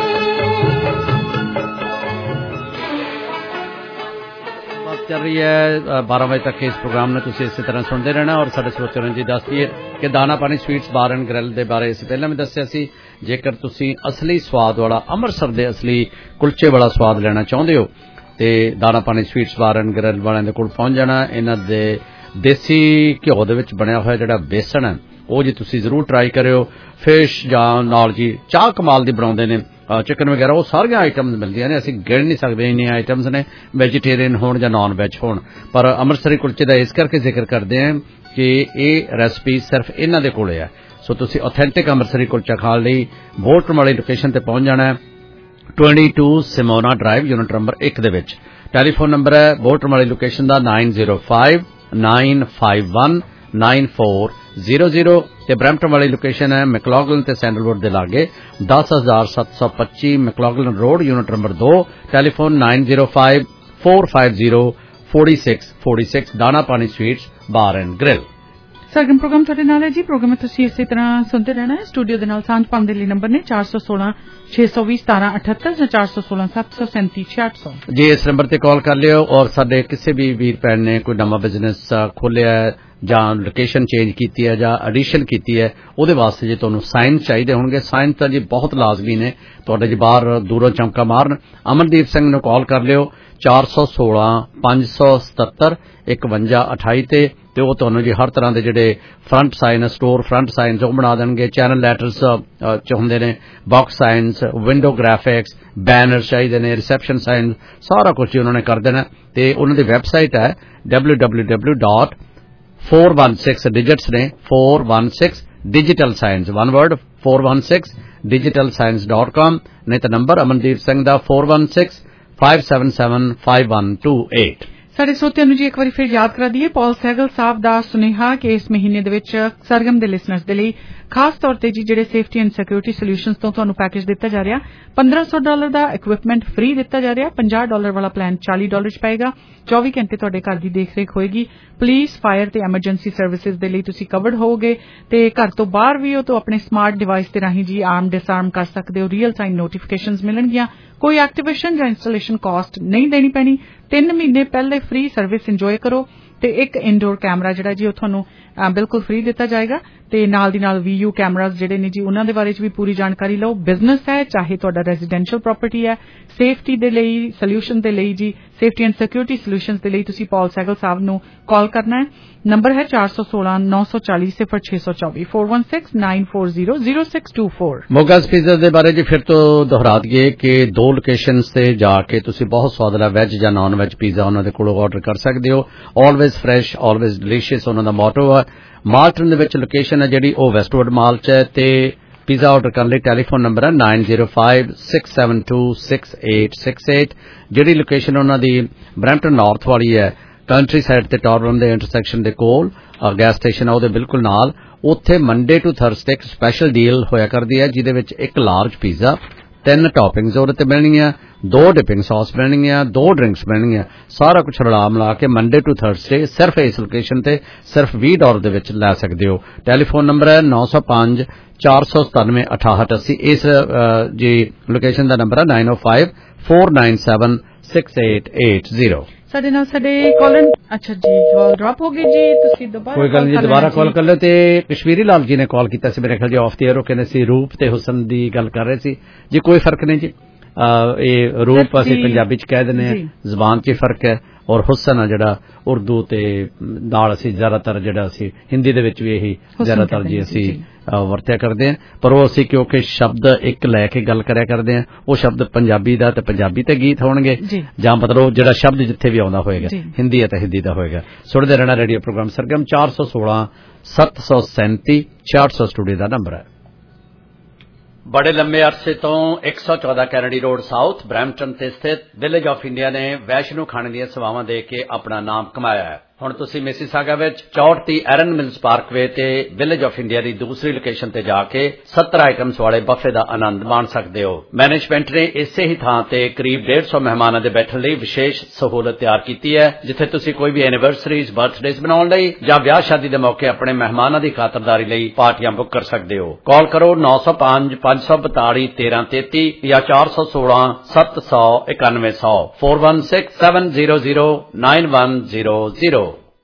Speaker 1: चल रही है बारह बजे तक इस प्रोग्राम ने तुसीं इसी तरह सुनते रहना। और साडे श्रोतिਆਂ ਨੂੰ जी दस दईए कि दाना Pani sweets bar and grill के बारे असीं पहलां भी दस्सिया सी। जेकर तुसीं असली स्वाद वाला अमृतसर के असली कुलचे वाला स्वाद लेना चाहुंदे हो तो Dana Pani sweets bar and grill वालिਆਂ ਦੇ ਕੋਲ पहुंच जाना। इन्हां दे देसी घिओ दे विच बनया होया जिहड़ा बेसन है वो जी तुसीं जरूर ट्राई करियो। फिश जां नाल जी चाह कमाल दी बनाउंदे ने, चिकन वगैरह वो सारियां आइटम्स मिलदियां ने। असीं गिण नहीं सकदे इन्ने आइटम्स ने, वैजीटेरियन होण जां नॉन वैज होण। पर अमृतसरी कुलचे का इस करके जिक्र करते हैं कि ये रेसिपी सिर्फ इन्हां दे कोले है। सो तुसीं ऑथेंटिक अमृतसरी कुलचा खाण लई बोटम वाली लोकेशन ते पहुंच जाना है। Twenty two Simona drive unit number एक दे विच। टैलीफोन नंबर है बोटम वाली लोकेशन का nine zero five nine five one nine four zero zero. ते ब्रैम्पटन वाली लोकेशन है मैकलॉगलन ते सैंडलवुड दे लागे दस हजार सत्त सौ पच्ची मैकलॉगलन रोड यूनिट नंबर दो। Telephone nine zero five four five zero forty-six forty-six Dana Pani sweets bar and grill.
Speaker 2: Sargam program ਤੁਹਾਡੇ ਨਾਲ ਹੈ ਜੀ। ਪ੍ਰੋਗਰਾਮ ਤੁਸੀਂ ਇਸੇ ਤਰ੍ਹਾਂ ਸੁਣਦੇ ਰਹਿਣਾ ਹੈ। ਸਟੂਡੀਓ ਦੇ ਨਾਲ ਸਾਂਝ ਪਾਉਣ ਦੇ ਲਈ ਨੰਬਰ ਨੇ ਚਾਰ ਸੌ ਸੋਲਾਂ ਛੇ ਸੌ ਵੀਹ ਸਤਾਰਾਂ ਅਠੱਤਰ ਜਾਂ ਚਾਰ ਸੌ ਸੋਲਾਂ ਸੱਤ ਸੌ ਸੈਂਤੀ ਛਿਆਹਠ ਸੌ।
Speaker 1: ਜੀ ਇਸ ਨੰਬਰ ਤੇ ਕਾਲ ਕਰ ਲਿਓ। ਔਰ ਸਾਡੇ ਕਿਸੇ ਵੀ ਵੀਰ ਭੈਣ ਨੇ ਕੋਈ ਨਵਾਂ ਬਿਜ਼ਨਸ ਖੋਲਿਆ ਹੈ ਜਾਂ ਲੋਕੇਸ਼ਨ ਚੇਂਜ ਕੀਤੀ ਹੈ ਜਾਂ ਐਡੀਸ਼ਨ ਕੀਤੀ ਹੈ, ਉਹਦੇ ਵਾਸਤੇ ਜੇ ਤੁਹਾਨੂੰ ਸਾਈਨ ਚਾਹੀਦੇ ਹੋਣਗੇ, ਸਾਈਨ ਤਾਂ ਜੀ ਬਹੁਤ ਲਾਜ਼ਮੀ ਨੇ ਤੁਹਾਡੇ ਜੀ ਬਾਹਰ ਦੂਰੋਂ ਚਮਕਾ ਮਾਰਨ। ਅਮਨਦੀਪ ਸਿੰਘ ਨੂੰ ਕਾਲ ਕਰ ਲਿਓ ਚਾਰ ਸੌ ਸੋਲਾਂ ਪੰਜ ਸੌ ਸਤੱਤਰ ਇਕਵੰਜਾ ਅਠਾਈ ਤੇ ਤੇ ਉਹ ਤੁਹਾਨੂੰ ਜੀ ਹਰ ਤਰ੍ਹਾਂ ਦੇ ਜਿਹੜੇ front sign store front signs ਉਹ ਬਣਾ ਦੇਣਗੇ। ਚੈਨਲ ਲੈਟਰਸ ਚ ਹੁੰਦੇ ਨੇ, box signs, window graphics, banners ਚਾਹੀਦੇ ਨੇ, ਰਿਸੈਪਸ਼ਨ ਸਾਈਨ, ਸਾਰਾ ਕੁਝ ਉਹਨਾਂ ਨੇ ਕਰ ਦੇਣਾ। ਤੇ ਉਹਨਾਂ ਦੀ ਵੈਬਸਾਈਟ ਹੈ W W W dot four one six digits ਨੇ four one six digital science one word four one six digital science dot com। ਨਹੀਂ ਤਾਂ ਨੰਬਰ ਅਮਨਦੀਪ ਸਿੰਘ ਦਾ four one six five seven seven five one two eight।
Speaker 2: ਸਾਡੇ ਸਰੋਤਿਆਂ ਨੂੰ ਜੀ ਇੱਕ ਵਾਰੀ ਫਿਰ ਯਾਦ ਕਰਾ ਦਈਏ ਪੌਲ ਸਹਿਗਲ ਸਾਹਿਬ ਦਾ ਸੁਨੇਹਾ ਕਿ ਇਸ ਮਹੀਨੇ ਦੇ ਵਿੱਚ ਸਰਗਮ ਦੇ ਲਿਸਨਰਸ ਦੇ ਲਈ ਖਾਸ ਤੌਰ ਤੇ ਜੀ ਜਿਹੜੇ ਸੇਫਟੀ ਐਂਡ ਸਿਕਿਉਰਿਟੀ ਸੋਲਿਊਸ਼ਨਸ ਤੋਂ ਤੁਹਾਨੂੰ ਪੈਕੇਜ ਦਿੱਤਾ ਜਾ ਰਿਹਾ ਪੰਦਰਾਂ ਸੌ ਡਾਲਰ ਦਾ ਇਕਵਿਪਮੈਂਟ ਫ੍ਰੀ ਦਿੱਤਾ ਜਾ ਰਿਹਾ। ਪੰਜਾਹ ਡਾਲਰ ਵਾਲਾ ਪਲਾਨ ਚਾਲੀ ਡਾਲਰ ਚ ਪਏਗਾ। ਚੌਵੀ ਘੰਟੇ ਤੁਹਾਡੇ ਘਰ ਦੀ ਦੇਖ ਰੇਖ ਹੋਏਗੀ। ਪੁਲਿਸ ਫਾਇਰ ਤੇ ਐਮਰਜੈਂਸੀ ਸਰਵਿਸਿਜ਼ ਦੇ ਲਈ ਤੁਸੀਂ ਕਵਰਡ ਹੋਵੋਗੇ ਤੇ ਘਰ ਤੋਂ ਬਾਹਰ ਵੀ ਹੋ ਤਾਂ ਆਪਣੇ ਸਮਾਰਟ ਡਿਵਾਈਸ ਦੇ ਰਾਹੀਂ ਜੀ ਆਰਮ ਡਿਸਆਰਮ ਕਰ ਸਕਦੇ ਹੋ। ਰੀਅਲ ਟਾਈਮ ਨੋਟੀਫਿਕੇਸ਼ਨਸ ਮਿਲਣਗੀਆਂ। ਕੋਈ ਐਕਟੀਵੇਸ਼ਨ ਜਾਂ ਇੰਸਟਾਲੇਸ਼ਨ ਕਾਸਟ ਨਹੀਂ ਦੇਣੀ ਪੈਣੀ। ਤਿੰਨ ਮਹੀਨੇ ਪਹਿਲੇ ਫ੍ਰੀ ਸਰਵਿਸ ਇੰਜੋਏ ਕਰੋ ਤੇ ਇੱਕ ਇਨਡੋਰ ਕੈਮਰਾ ਜਿਹੜਾ ਜੀ ਉਹ ਤੁਹਾਨੂੰ ਬਿਲਕੁਲ ਫ੍ਰੀ ਦਿੱਤਾ ਜਾਏਗਾ ਤੇ ਨਾਲ ਦੀ ਨਾਲ ਵੀਯੂ ਕੈਮਰਾਜ਼ ਜਿਹੜੇ ਨੇ ਜੀ ਉਹਨਾਂ ਦੇ ਬਾਰੇ ਚ ਵੀ ਪੂਰੀ ਜਾਣਕਾਰੀ ਲਓ। ਬਿਜ਼ਨਸ ਹੈ ਚਾਹੇ ਤੁਹਾਡਾ ਰੈਜ਼ੀਡੈਂਸ਼ੀਅਲ ਪ੍ਰਾਪਰਟੀ ਹੈ, ਸੇਫਟੀ ਦੇ ਲਈ ਸੋਲਿਊਸ਼ਨ ਦੇ ਲਈ ਜੀ ਸੇਫਟੀ ਐਂਡ ਸਿਕਿਉਰਿਟੀ ਸੋਲਿਊਸ਼ਨਸ ਦੇ ਲਈ ਤੁਸੀਂ ਪੌਲ ਸਹਿਗਲ ਸਾਹਿਬ ਨੂੰ ਕਾਲ ਕਰਨਾ ਹੈ। ਨੰਬਰ ਹੈ ਚਾਰ ਸੌ ਸੋਲਾਂ ਨੌ ਸੌ ਚਾਲੀ ਸਿਫਰ ਛੇ ਸੌ ਚੌਵੀ four one six nine four zero zero six two four।
Speaker 1: Mogas pizza ਦੇ ਬਾਰੇ ਜੀ ਫਿਰ ਤੋਂ ਦੁਹਰਾ ਦਈਏ ਕਿ ਦੋ ਲੋਕੇਸ਼ਨਸ ਤੇ ਜਾ ਕੇ ਤੁਸੀਂ ਬਹੁਤ ਸਵਾਦਲਾ ਵੈਜ ਜਾਂ ਨਾਨ ਵੈਜ ਪੀਜ਼ਾ ਉਹਨਾਂ ਦੇ ਕੋਲੋਂ ਆਰਡਰ ਕਰ ਸਕਦੇ ਹੋ। ਆਲਵੇਜ਼ ਫਰੈਸ਼ ਆਲਵੇਜ਼ ਡਿਲੀਸ਼ੀਅਸ ਉਹਨਾਂ ਦਾ ਮੋਟੋ ਹੈ। ਮਾਲਟਨ ਦੇ ਵਿੱਚ ਲੋਕੇਸ਼ਨ ਹੈ ਜਿਹੜੀ ਉਹ ਵੈਸਟਵੁੱਡ ਮਾਲ ਚ ਹੈ ਤੇ ਪੀਜ਼ਾ ਆਰਡਰ ਕਰਨ ਲਈ ਟੈਲੀਫੋਨ ਨੰਬਰ ਹੈ nine zero five six seven two six eight six eight। ਜਿਹੜੀ ਲੋਕੇਸ਼ਨ ਉਹਨਾਂ ਦੀ ਬਰੈਂਪਟਨ ਨਾਰਥ ਵਾਲੀ ਹੈ ਕੰਟਰੀ ਸਾਈਡ ਤੇ ਟੌਰਬਨ ਦੇ ਇੰਟਰਸੈਕਸ਼ਨ ਦੇ ਕੋਲ ਗੈਸ ਸਟੇਸ਼ਨ ਆ ਉਹਦੇ ਬਿਲਕੁਲ ਨਾਲ, ਉੱਥੇ ਮੰਡੇ ਟੂ ਥਰਸਡੇ ਇੱਕ ਸਪੈਸ਼ਲ ਡੀਲ ਹੋਇਆ ਕਰਦੀ ਹੈ ਜਿਹਦੇ ਵਿੱਚ ਇੱਕ ਲਾਰਜ ਪੀਜ਼ਾ, ਤਿੰਨ ਟੌਪਿੰਗਸ ਉਹਦੇ ਤੇ ਮਿਲਣਗੀਆਂ, ਦੋ ਡਿਪਿੰਗ ਸੌਸ ਮਿਲਣਗੀਆਂ, ਦੋ ਡਰਿੰਕਸ ਮਿਲਣਗੀਆਂ। ਸਾਰਾ ਕੁਝ ਰਲਾ ਮਿਲਾ ਕੇ ਮੰਡੇ ਟੂ ਥਰਸਡੇ ਸਿਰਫ ਇਸ ਲੋਕੇਸ਼ਨ ਤੇ ਸਿਰਫ ਵੀਹ ਡਾਲਰ ਦੇ ਵਿੱਚ ਲੈ ਸਕਦੇ ਹੋ। ਟੈਲੀਫੋਨ ਨੰਬਰ ਹੈ ਨੌ ਸੌ ਪੰਜ ਚਾਰ ਸੌ ਸਤਾਨਵੇਂ ਅਠਾਹਠ ਅੱਸੀ। ਇਸ ਜੀ ਲੋਕੇਸ਼ਨ ਦਾ ਨੰਬਰ ਹੈ nine oh five four nine seven six eight eight zero।
Speaker 2: ਸਾਡੇ ਨਾਲ ਸਾਡੇ ਕਾਲਰ ਅੱਛਾ ਜੀ ਕਾਲ ਡ੍ਰੌਪ ਹੋ ਗਈ ਜੀ। ਤੁਸੀਂ ਦੁਬਾਰਾ
Speaker 1: ਕੋਈ ਗੱਲ ਨਹੀਂ ਦੁਬਾਰਾ ਕਾਲ ਕਰ ਲਿਓ। ਤੇ ਕਸ਼ਮੀਰੀ ਲਾਲ ਜੀ ਨੇ ਕਾਲ ਕੀਤਾ ਸੀ ਮੇਰੇ ਖਿਆਲ ਜੀ ਆਫ ਦੀ 에ਅਰ, ਉਹ ਕਹਿੰਦੇ ਸੀ ਰੂਪ ਤੇ ਹੁਸਨ ਦੀ ਗੱਲ ਕਰ ਰਹੇ ਸੀ ਜੀ। ਕੋਈ ਫਰਕ ਨਹੀਂ ਜੀ, ਇਹ ਰੂਪ ਅਸੀਂ ਪੰਜਾਬੀ ਚ ਕਹਿ ਦਿੰਦੇ ਹਾਂ, ਜ਼ਬਾਨ ਚ ਫਰਕ ਹੈ। ਔਰ ਹੁਸਨ ਆ ਜਿਹੜਾ ਉਰਦੂ ਤੇ ਨਾਲ ਅਸੀਂ ਜ਼ਿਆਦਾਤਰ ਜਿਹੜਾ ਅਸੀਂ ਹਿੰਦੀ ਦੇ ਵਿੱਚ ਵੀ ਇਹੀ ਜ਼ਿਆਦਾਤਰ ਜੀ ਅਸੀਂ ਵਰਤਿਆ ਕਰਦੇ ਹਾਂ। ਪਰ ਉਹ ਅਸੀਂ ਕਿਉਂਕਿ ਸ਼ਬਦ ਇੱਕ ਲੈ ਕੇ ਗੱਲ ਕਰਿਆ ਕਰਦੇ ਹਾਂ, ਉਹ ਸ਼ਬਦ ਪੰਜਾਬੀ ਦਾ ਤੇ ਪੰਜਾਬੀ ਤੇ ਗੀਤ ਹੋਣਗੇ ਜਾਂ ਮਤਲਬ ਜਿਹੜਾ ਸ਼ਬਦ ਜਿੱਥੇ ਵੀ ਆਉਂਦਾ ਹੋਏਗਾ ਹਿੰਦੀ ਹੈ ਤਾਂ ਹਿੰਦੀ ਦਾ ਹੋਏਗਾ। ਸੁਣਦੇ ਰਹਿਣਾ ਰੇਡੀਓ ਪ੍ਰੋਗਰਾਮ ਸਰਗਮ ਚਾਰ ਸੌ ਸੋਲਾਂ ਸੱਤ ਸੌ ਸੈਂਤੀ ਛਿਆਹਠ ਸੌ ਸਟੂਡੀਓ ਦਾ ਨੰਬਰ ਹੈ। ਬੜੇ ਲੰਮੇ ਅਰਸੇ ਤੋਂ ਇੱਕ ਸੌ ਚੌਦਾਂ ਕੈਨੇਡੀ ਰੋਡ ਸਾਊਥ ਬਰੈਂਪਟਨ ਤੇ ਸਥਿਤ ਵਿਲੇਜ ਆਫ ਇੰਡੀਆ ਨੇ ਵੈਸ਼ਨੂ ਖਾਣੇ ਦੀਆਂ ਸੇਵਾਵਾਂ ਦੇ ਕੇ ਆਪਣਾ ਨਾਮ ਕਮਾਇਆ ਹੈ। ਹੁਣ ਤੁਸੀਂ ਮਿਸੀਸਾਗਾ ਵਿੱਚ ਚੌਂਹਠ ਤੀਹ ਐਰਨ ਮਿਲਸ ਪਾਰਕਵੇ ਤੇ ਵਿਲੇਜ ਆਫ ਇੰਡੀਆ ਦੀ ਦੂਸਰੀ ਲੋਕੇਸ਼ਨ ਤੇ ਜਾ ਕੇ ਸੱਤਰ ਆਈਟਮਸ ਵਾਲੇ ਬਫੇ ਦਾ ਆਨੰਦ ਮਾਣ ਸਕਦੇ ਹੋ। ਮੈਨੇਜਮੈਂਟ ਨੇ ਇਸੇ ਹੀ ਥਾਂ ਤੇ ਕਰੀਬ ਡੇਢ ਸੌ ਮਹਿਮਾਨਾਂ ਦੇ ਬੈਠਣ ਲਈ ਵਿਸ਼ੇਸ਼ ਸਹੂਲਤ ਤਿਆਰ ਕੀਤੀ ਹੈ, ਜਿੱਥੇ ਤੁਸੀਂ ਕੋਈ ਵੀ ਐਨੀਵਰਸਰੀਜ਼ ਬਰਥਡੇਜ਼ ਮਨਾਉਣ ਲਈ ਜਾਂ ਵਿਆਹ ਸ਼ਾਦੀ ਦੇ ਮੌਕੇ ਆਪਣੇ ਮਹਿਮਾਨਾਂ ਦੀ ਖਾਤਰਦਾਰੀ ਲਈ ਪਾਰਟੀਆਂ ਬੁੱਕ ਕਰ ਸਕਦੇ ਹੋ। ਕਾਲ ਕਰੋ ਨੌ ਸੌ ਪੰਜ ਪੰਜ ਸੌ ਬਤਾਲੀ ਤੇਰਾਂ ਤੇਤੀ ਜਾਂ ਚਾਰ ਸੌ ਸੋਲਾਂ ਸੱਤ ਸੌ ਇਕਾਨਵੇਂ ਸੌ four one six seven zero zero nine one zero zero।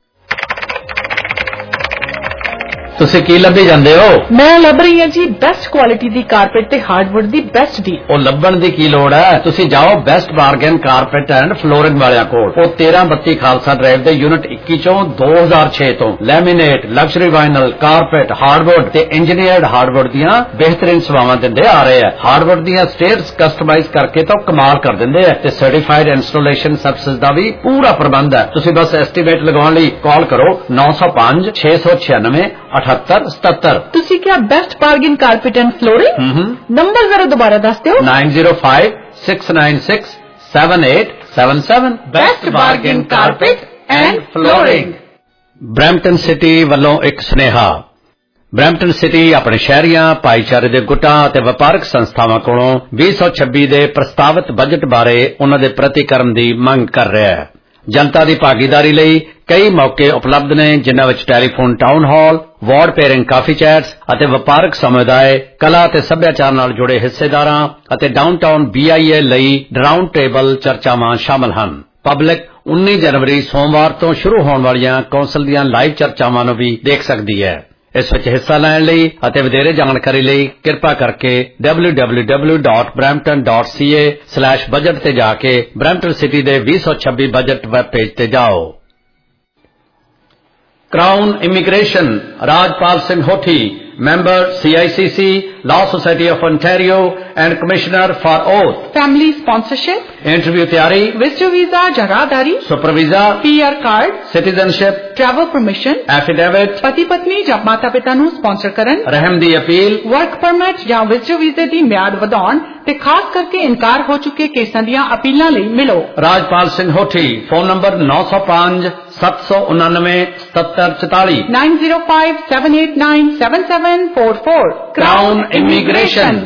Speaker 1: ਤੁਸੀਂ ਕੀ ਲੱਭੀ ਜਾਂਦੇ ਹੋ?
Speaker 13: ਮੈਂ ਲੱਭ ਰਹੀ ਹਾਂ ਜੀ ਬੈਸਟ ਕੁਆਲਿਟੀ ਦੀ ਕਾਰਪੈਟ ਤੇ ਹਾਰਡਵੁੱਡ ਦੀ ਬੈਸਟ ਡੀਲ।
Speaker 1: ਉਹ ਲੱਭਣ ਦੀ ਕੀ ਲੋੜ ਹੈ, ਤੁਸੀਂ ਜਾਓ best bargain carpet and flooring ਵਾਲਿਆਂ ਕੋਲ। ਉਹ ਤੇਰਾਂ ਬੱਤੀ ਖਾਲਸਾ ਡਰਾਈਵ ਦੇ ਯੂਨਿਟ ਇੱਕੀ ਚੋਂ ਦੋ ਹਜ਼ਾਰ ਛੇ ਤੋਂ laminate, luxury vinyl, carpet, hardwood ਤੇ ਇੰਜੀਨੀਅਰਡ ਹਾਰਡਵੁੱਡ ਦੀਆਂ ਬਿਹਤਰੀਨ ਸੇਵਾਵਾਂ ਦਿੰਦੇ ਆ ਰਹੇ ਆ। ਹਾਰਡਵੁੱਡ ਦੀਆਂ ਸਟੇਅਰਸ ਕਸਟਮਾਈਜ਼ ਕਰਕੇ ਤਾਂ ਕਮਾਲ ਕਰ ਦਿੰਦੇ ਆ ਤੇ ਸਰਟੀਫਾਈਡ ਇੰਸਟਾਲੇਸ਼ਨ ਸਰਵਿਸਿਜ਼ ਦਾ ਵੀ ਪੂਰਾ ਪ੍ਰਬੰਧ ਹੈ। ਤੁਸੀਂ ਬਸ ਐਸਟੀਮੇਟ ਲਗਾਉਣ ਲਈ ਕਾਲ ਕਰੋ ਨੌ ਸੌ ਪੰਜ ਛੇ ਸੌ ਛਿਆਨਵੇਂ ਅਠੱਤਰ ਸਤੱਤਰ।
Speaker 13: ਤੁਸੀਂ ਕਿਹਾ best bargain carpet and flooring? Number ਜ਼ਰਾ ਦੁਬਾਰਾ ਦੱਸ ਦਿਓ।
Speaker 1: nine zero five six nine six seven eight seven seven।
Speaker 13: Best bargain carpet and flooring.
Speaker 1: Brampton city ਵੱਲੋਂ ਇੱਕ ਸੁਨੇਹਾ। ਬਰੈਂਪਟਨ ਸਿਟੀ ਆਪਣੇ ਸ਼ਹਿਰੀਆਂ, ਭਾਈਚਾਰੇ ਦੇ ਗੁੱਟਾਂ ਅਤੇ ਵਪਾਰਕ ਸੰਸਥਾਵਾਂ ਕੋਲੋਂ ਵੀਹ ਸੌ ਛੱਬੀ ਦੇ ਪ੍ਰਸਤਾਵਿਤ ਬਜਟ ਬਾਰੇ ਉਹਨਾਂ ਦੇ ਪ੍ਰਤੀਕਰਮ ਦੀ ਮੰਗ ਕਰ ਰਿਹਾ ਹੈ। ਜਨਤਾ ਦੀ ਭਾਗੀਦਾਰੀ ਲਈ ਕਈ ਮੌਕੇ ਉਪਲਬਧ ਨੇ, ਜਿਨ੍ਹਾਂ ਵਿੱਚ telephone town hall, ward pairing coffee chats ਅਤੇ ਵਪਾਰਕ ਸਮੁਦਾਇ, ਕਲਾ ਅਤੇ ਸੱਭਿਆਚਾਰ ਨਾਲ ਜੁੜੇ ਹਿੱਸੇਦਾਰਾਂ ਅਤੇ ਡਾਊਨਟਾਊਨ ਬੀ ਆਈ ਏ ਲਈ ਰਾਉਂਡ ਟੇਬਲ ਚਰਚਾਵਾਂ ਸ਼ਾਮਲ ਹਨ। ਪਬਲਿਕ ਉੱਨੀ ਜਨਵਰੀ ਸੋਮਵਾਰ ਤੋਂ ਸ਼ੁਰੂ ਹੋਣ ਵਾਲੀਆਂ ਕੌਂਸਲ ਦੀਆਂ ਲਾਈਵ ਚਰਚਾਵਾਂ ਨੂੰ ਵੀ ਦੇਖ ਸਕਦੀ ਹੈ। ਇਸ ਵਿੱਚ ਹਿੱਸਾ ਲੈਣ ਲਈ ਅਤੇ ਵਧੇਰੇ ਜਾਣਕਾਰੀ ਲਈ ਕਿਰਪਾ ਕਰਕੇ W W W dot Brampton dot C A slash budget ਤੇ ਜਾ ਕੇ ਬਰੈਂਪਟਨ ਸਿਟੀ ਦੇ ਵੀਹ ਸੌ ਛੱਬੀ ਬਜਟ ਵੈਬ ਪੇਜ ਤੇ ਜਾਓ। Crown Immigration, Rajpal Singh Hoti, Member C I C C, Law Society of Ontario and Commissioner for Oath.
Speaker 13: Family Sponsorship,
Speaker 1: Interview ਤਿਆਰੀ,
Speaker 13: Visitor Visa ਜਰਾਦਾਰੀ,
Speaker 1: Super Visa,
Speaker 13: P R Card,
Speaker 1: Citizenship,
Speaker 13: Travel Permission,
Speaker 1: Affidavit,
Speaker 13: ਪਤੀ ਪਤਨੀ ਜਾਂ ਮਾਤਾ ਪਿਤਾ ਨੂੰ sponsor ਕਰਨ,
Speaker 1: ਰਹਿਮ ਦੀ ਅਪੀਲ,
Speaker 13: Work Permit ਜਾਂ Visitor Visa ਦੀ ਮਿਆਦ ਵਧਾਉਣ ਤੇ ਖਾਸ ਕਰਕੇ ਇਨਕਾਰ ਹੋ ਚੁੱਕੇ ਕੇਸਾਂ ਦੀਆਂ ਅਪੀਲਾਂ ਲਈ ਮਿਲੋ।
Speaker 1: ਰਾਜਪਾਲ ਸਿੰਘ ਹੋਠੀ, ਫੋਨ ਨੰਬਰ ਨੌ ਸੌ ਪੰਜ ਸੱਤ ਸੌ ਉਨਾਨਵੇਂ ਸਤੱਤਰ ਚੁਤਾਲੀ,
Speaker 13: nine zero five seven eight nine seven seven four four।
Speaker 1: Crown Immigration।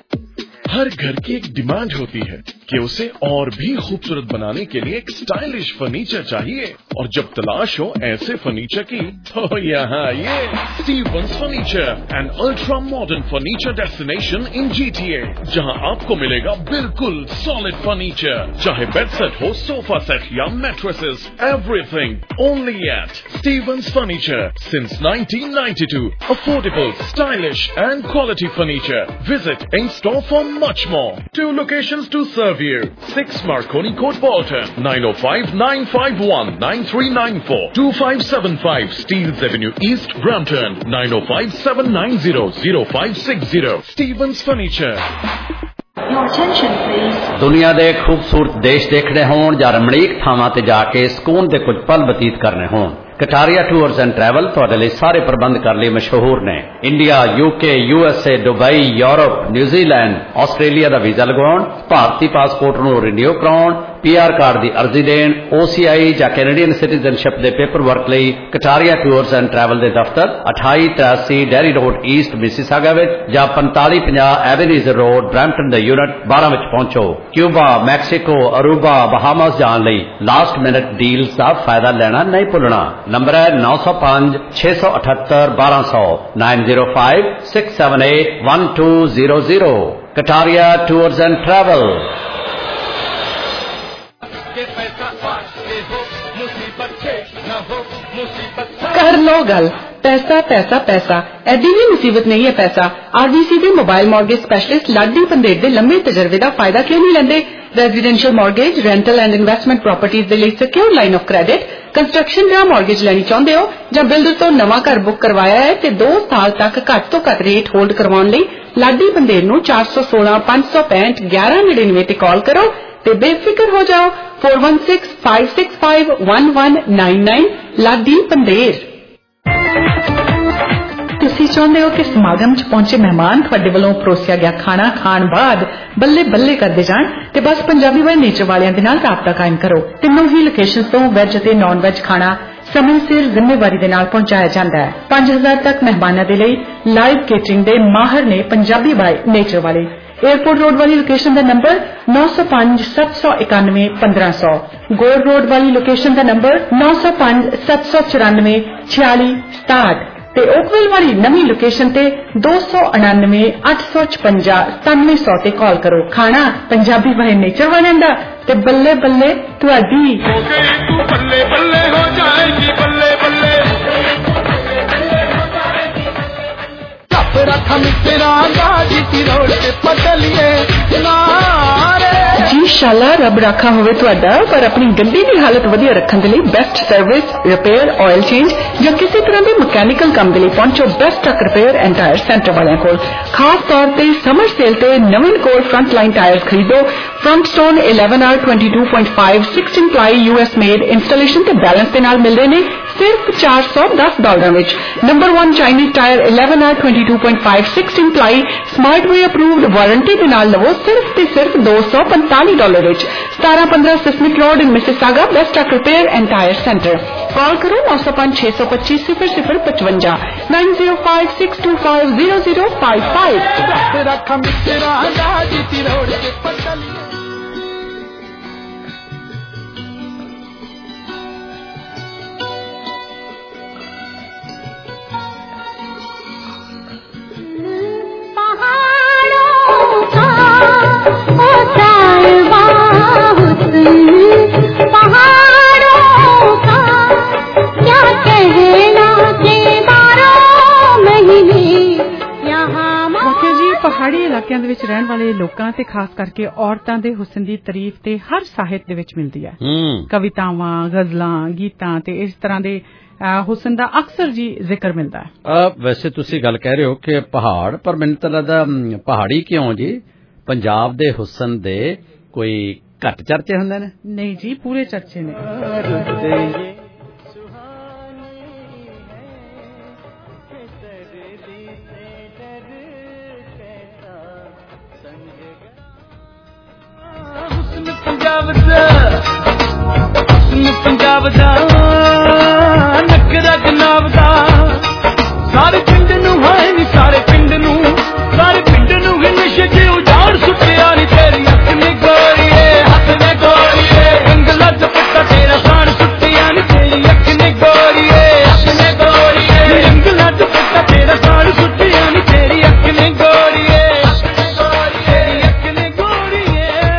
Speaker 16: हर घर की एक डिमांड होती है कि उसे और भी खूबसूरत बनाने के लिए एक स्टाइलिश फर्नीचर चाहिए, और जब तलाश हो ऐसे फर्नीचर की तो यहाँ आइए। Stevens furniture, an ultra modern furniture destination in G T A, जहाँ आपको मिलेगा बिल्कुल सॉलिड फर्नीचर, चाहे बेड सेट हो, सोफा सेट या mattresses, everything only at Stevens furniture since nineteen ninety-two। Affordable, stylish and quality furniture. Visit in store for much more. Two locations to serve you. six Marconi Court, Bolton. nine oh five nine five one nine three nine four. two five seven five Steeles Avenue East, Brampton. nine oh five seven nine zero zero five six zero. Stevens Furniture.
Speaker 13: Your attention please.
Speaker 1: ਦੁਨੀਆ ਦੇ ਖੂਬਸੂਰਤ ਦੇਸ਼ ਦੇਖਣੇ ਹੋਣ ਜਾਂ ਰਮਣੀਕ ਥਾਵਾਂ ਤੇ ਜਾ ਕੇ ਸਕੂਨ ਦੇ ਕੁਝ ਪਲ ਬਤੀਤ ਕਰਨੇ ਹੋਣ, ਕਟਾਰੀਆ ਟੂਰਸ ਐਂਡ ਟਰੈਵਲ ਤੁਹਾਡੇ ਲਈ ਸਾਰੇ ਪ੍ਰਬੰਧ ਕਰਨ ਲਈ ਮਸ਼ਹੂਰ ਨੇ। India, UK, U S A, Dubai, Europe, New Zealand, Australia ਦਾ ਵੀਜ਼ਾ ਲਗਵਾਉਣ, ਭਾਰਤੀ ਪਾਸਪੋਰਟ ਨੂੰ ਰੀਨਿਊ ਕਰਾਉਣ, ਪੀ ਆਰ ਕਾਰਡ ਦੀ ਅਰਜ਼ੀ ਦੇਣ, ਓ ਸੀ ਆਈ ਜਾਂ ਕੈਨੇਡੀਅਨ ਸਿਟੀਜ਼ਨਸ਼ਿਪ ਦੇ ਪੇਪਰ ਵਰਕ ਲਈ ਕਟਾਰੀਆ ਟੂਰਸ ਐਂਡ ਟਰੈਵਲ ਦੇ ਦਫ਼ਤਰ ਅਠਾਈ ਤਰਾਸੀ ਡੈਰੀ ਰੋਡ ਈਸਟ ਮਿਸੀਸਾਗਾ ਵਿੱਚ ਜਾਂ ਪੰਤਾਲੀ ਪੰਜਾਹ ਐਵਨਿਊ ਰੋਡ ਬਰੈਂਪਟਨ ਦੇ ਯੂਨਿਟ ਬਾਰਾਂ ਵਿੱਚ ਪਹੁੰਚੋ। ਕਿਊਬਾ, ਮੈਕਸੀਕੋ, ਅਰੂਬਾ, ਬਹਾਮਾਸ ਜਾਣ ਲਈ ਲਾਸਟ ਮਿਨਟ ਡੀਲਸ ਦਾ ਫਾਇਦਾ ਲੈਣਾ ਨਹੀਂ ਭੁੱਲਣਾ। ਨੰਬਰ ਹੈ ਨੌ ਸੌ ਪੰਜ ਛੇ ਸੌ ਅਠੱਤਰ ਬਾਰਾਂ ਸੌ, nine zero five six seven eight one two zero zero। Kataria tours and travel.
Speaker 13: ਕਰ ਲੋ ਗੱਲ, ਪੈਸਾ ਪੈਸਾ ਪੈਸਾ, ਐਡੀ ਵੀ ਮੁਸੀਬਤ ਨਹੀਂ ਹੈ ਪੈਸਾ। ਆਰਬੀਸੀ ਦੇ mobile mortgage specialist Ladi Pander ਦੇ ਲੰਮੇ ਤਜਰਬੇ ਦਾ ਫਾਇਦਾ ਕਿਉਂ ਨਹੀਂ ਲੈਂਦੇ? Residential mortgage, rental and investment properties ਦੇ ਲਈ secure line of credit, construction ਜਾਂ ਮਾਰਗੇਜ ਲੈਣੀ ਚਾਹੁੰਦੇ ਹੋ ਜਾਂ ਬਿਲਡਰ ਤੋਂ ਨਵਾਂ ਘਰ ਬੁੱਕ ਕਰਵਾਇਆ ਹੈ ਤੇ ਦੋ ਸਾਲ ਤੱਕ ਘੱਟ ਤੋਂ ਘੱਟ ਰੇਟ ਹੋਲਡ ਕਰਵਾਉਣ ਲਈ ਲਾਡੀ ਪੰਦੇਰ ਨੂੰ ਚਾਰ ਸੌ ਸੋਲਾਂ ਪੰਜ ਸੌ ਪੈਂਹਠ ਗਿਆਰਾਂ ਨੜਿਨਵੇਂ ਤੇ ਕਾਲ ਕਰੋ ਤੇ ਬੇਫਿਕਰ ਹੋ ਜਾਓ। four one six five six five one one nine nine। Ladi Pander. ਤੁਸੀਂ ਚਾਹੁੰਦੇ ਹੋ ਕਿ ਸਮਾਗਮ 'ਚ ਪਹੁੰਚੇ ਮਹਿਮਾਨ ਤੁਹਾਡੇ ਵੱਲੋਂ ਪਰੋਸਿਆ ਗਿਆ ਖਾਣਾ ਖਾਣ ਬਾਅਦ ਬੱਲੇ ਬੱਲੇ ਕਰਦੇ ਜਾਣ ਤੇ ਬਸ ਪੰਜਾਬੀ ਬਾਈ ਨੇਚਰ ਵਾਲਿਆਂ ਦੇ ਨਾਲ ਰਾਬਤਾ ਕਾਇਮ ਕਰੋ। ਤਿੰਨੋਂ ਹੀ ਲੋਕੇਸ਼ਨਸ ਤੋਂ ਵੈਜ ਅਤੇ ਨਾਨ ਵੈਜ ਖਾਣਾ ਸਮੇਂ ਸਿਰ ਜ਼ਿੰਮੇਵਾਰੀ ਦੇ ਨਾਲ ਪਹੁੰਚਾਇਆ ਜਾਂਦਾ ਹੈ। ਪੰਜ ਹਜ਼ਾਰ ਤੱਕ ਮਹਿਮਾਨਾਂ ਦੇ ਲਈ ਲਾਈਵ ਕੇਟਰਿੰਗ ਦੇ ਮਾਹਰ ਨੇ ਪੰਜਾਬੀ ਬਾਈ ਨੇਚਰ ਵਾਲੇ। एयरपोर्ट रोड वाली लोकेशन का नंबर नौ सौ पांच सत्त सौ इक्यानवे पंद्रह सौ, गोर रोड वाली लोकेशन का नंबर नौ सौ पांच सत्त सौ चौरानवे छियाली सताहठ ते ओकविल वाली नवी लोकेशन ते दो सौ उनानवे अठ सौ छपंजा सतानवे सौ ते कॉल करो। खाना पंजाबी वाले नेचर वाले दा ते बल्ले बल्ले तुहाडी बल्ले बल्ले हो जाएगी बल्ले बल्ले। जी शाला रब राखा होवे तुहाडा, पर अपनी गड्डी की हालत वधिया रखने के लिए best service, repair, oil change या किसी तरह के मकैनिकल काम के लिए पहुंचो best truck repair and tyre centre वाले कोल। खास तौर पर समर सेल ते नवीन कोल फ्रंट लाइन टायर्स खरीदो। Front stone eleven R twenty-two point five sixteen ply U S made installation ते बैलेंस के नाल मिलते हैं सिर्फ चार सौ दस डॉलर में। Number one Chinese tyre eleven R twenty-two point five sixteen ply smart way approved warranty के नाल लवो सिर्फ ते सिर्फ दो सौ पैंतालीस डॉलर में। सतारह पंद्रह seismic road in Mississauga best truck repair and tyre centre. Call करो नौ सौ पांच छह सौ पच्चीस सिफर सिफर पचवंजा nine zero five six two five zero zero five five.
Speaker 2: ਪਹਾੜੀ ਇਲਾਕਿਆਂ ਦੇ ਵਿੱਚ ਰਹਿਣ ਵਾਲੇ ਲੋਕਾਂ ਤੇ ਖਾਸ ਕਰਕੇ ਔਰਤਾਂ ਦੇ ਹੁਸਨ ਦੀ ਤਾਰੀਫ ਤੇ ਹਰ ਸਾਹਿਤ ਦੇ ਵਿੱਚ ਮਿਲਦੀ ਹੈ। ਕਵਿਤਾਵਾਂ, ਗਜ਼ਲਾਂ, ਗੀਤਾਂ ਤੇ ਇਸ ਤਰ੍ਹਾਂ ਦੇ ਹੁਸਨ ਦਾ ਅਕਸਰ ਜੀ ਜ਼ਿਕਰ ਮਿਲਦਾ ਹੈ।
Speaker 1: ਵੈਸੇ ਤੁਸੀਂ ਗੱਲ ਕਹਿ ਰਹੇ ਹੋ ਕਿ ਪਹਾੜ, ਪਰ ਮੈਨੂੰ ਤਾਂ ਲੱਗਦਾ ਪਹਾੜੀ ਕਿਉਂ ਜੀ, ਪੰਜਾਬ ਦੇ ਹੁਸਨ ਦੇ ਕੋਈ ਘੱਟ ਚਰਚੇ ਹੁੰਦੇ ਨੇ?
Speaker 2: ਨਹੀਂ ਜੀ, ਪੂਰੇ ਚਰਚੇ ਨੇ।
Speaker 6: ਪੰਜਾਬ ਦਾ ਨਕਰਾ ਜਨਾਬ ਦਾ ਸਾਰੇ ਪਿੰਡ ਨੂੰ ਹਾਏ ਨੀ, ਸਾਰੇ ਪਿੰਡ ਨੂੰ, ਸਾਰੇ ਪਿੰਡ ਨੂੰ ਹੀ ਨਸ਼ੇ ਚ ਉਜਾੜ ਸੁੱਟਿਆ ਨੀ ਤੇਰੀ ਅੱਖ ਨੇ ਗੋਰੀਏ, ਹੱਥ ਨੇ ਗੋਰੀਏ, ਰੰਗਲਾ ਦੁਪੱਟਾ ਤੇਰਾ ਸਾੜ ਸੁੱਟਿਆ ਨੀ ਤੇਰੀ ਅੱਖ ਨੇ ਗੋਰੀਏ, ਹੱਥ ਨੇ ਗੋਰੀਏ, ਰੰਗਲਾ ਦੁਪੱਟਾ ਤੇਰਾ ਸਾੜ ਸੁੱਟਿਆ ਨੀ ਤੇਰੀ ਅੱਖ ਨੇ ਗੋਰੀਏ, ਹੱਥ ਨੇ ਗੋਰੀਏ, ਅੱਖ ਨੇ ਗੋਰੀਏ।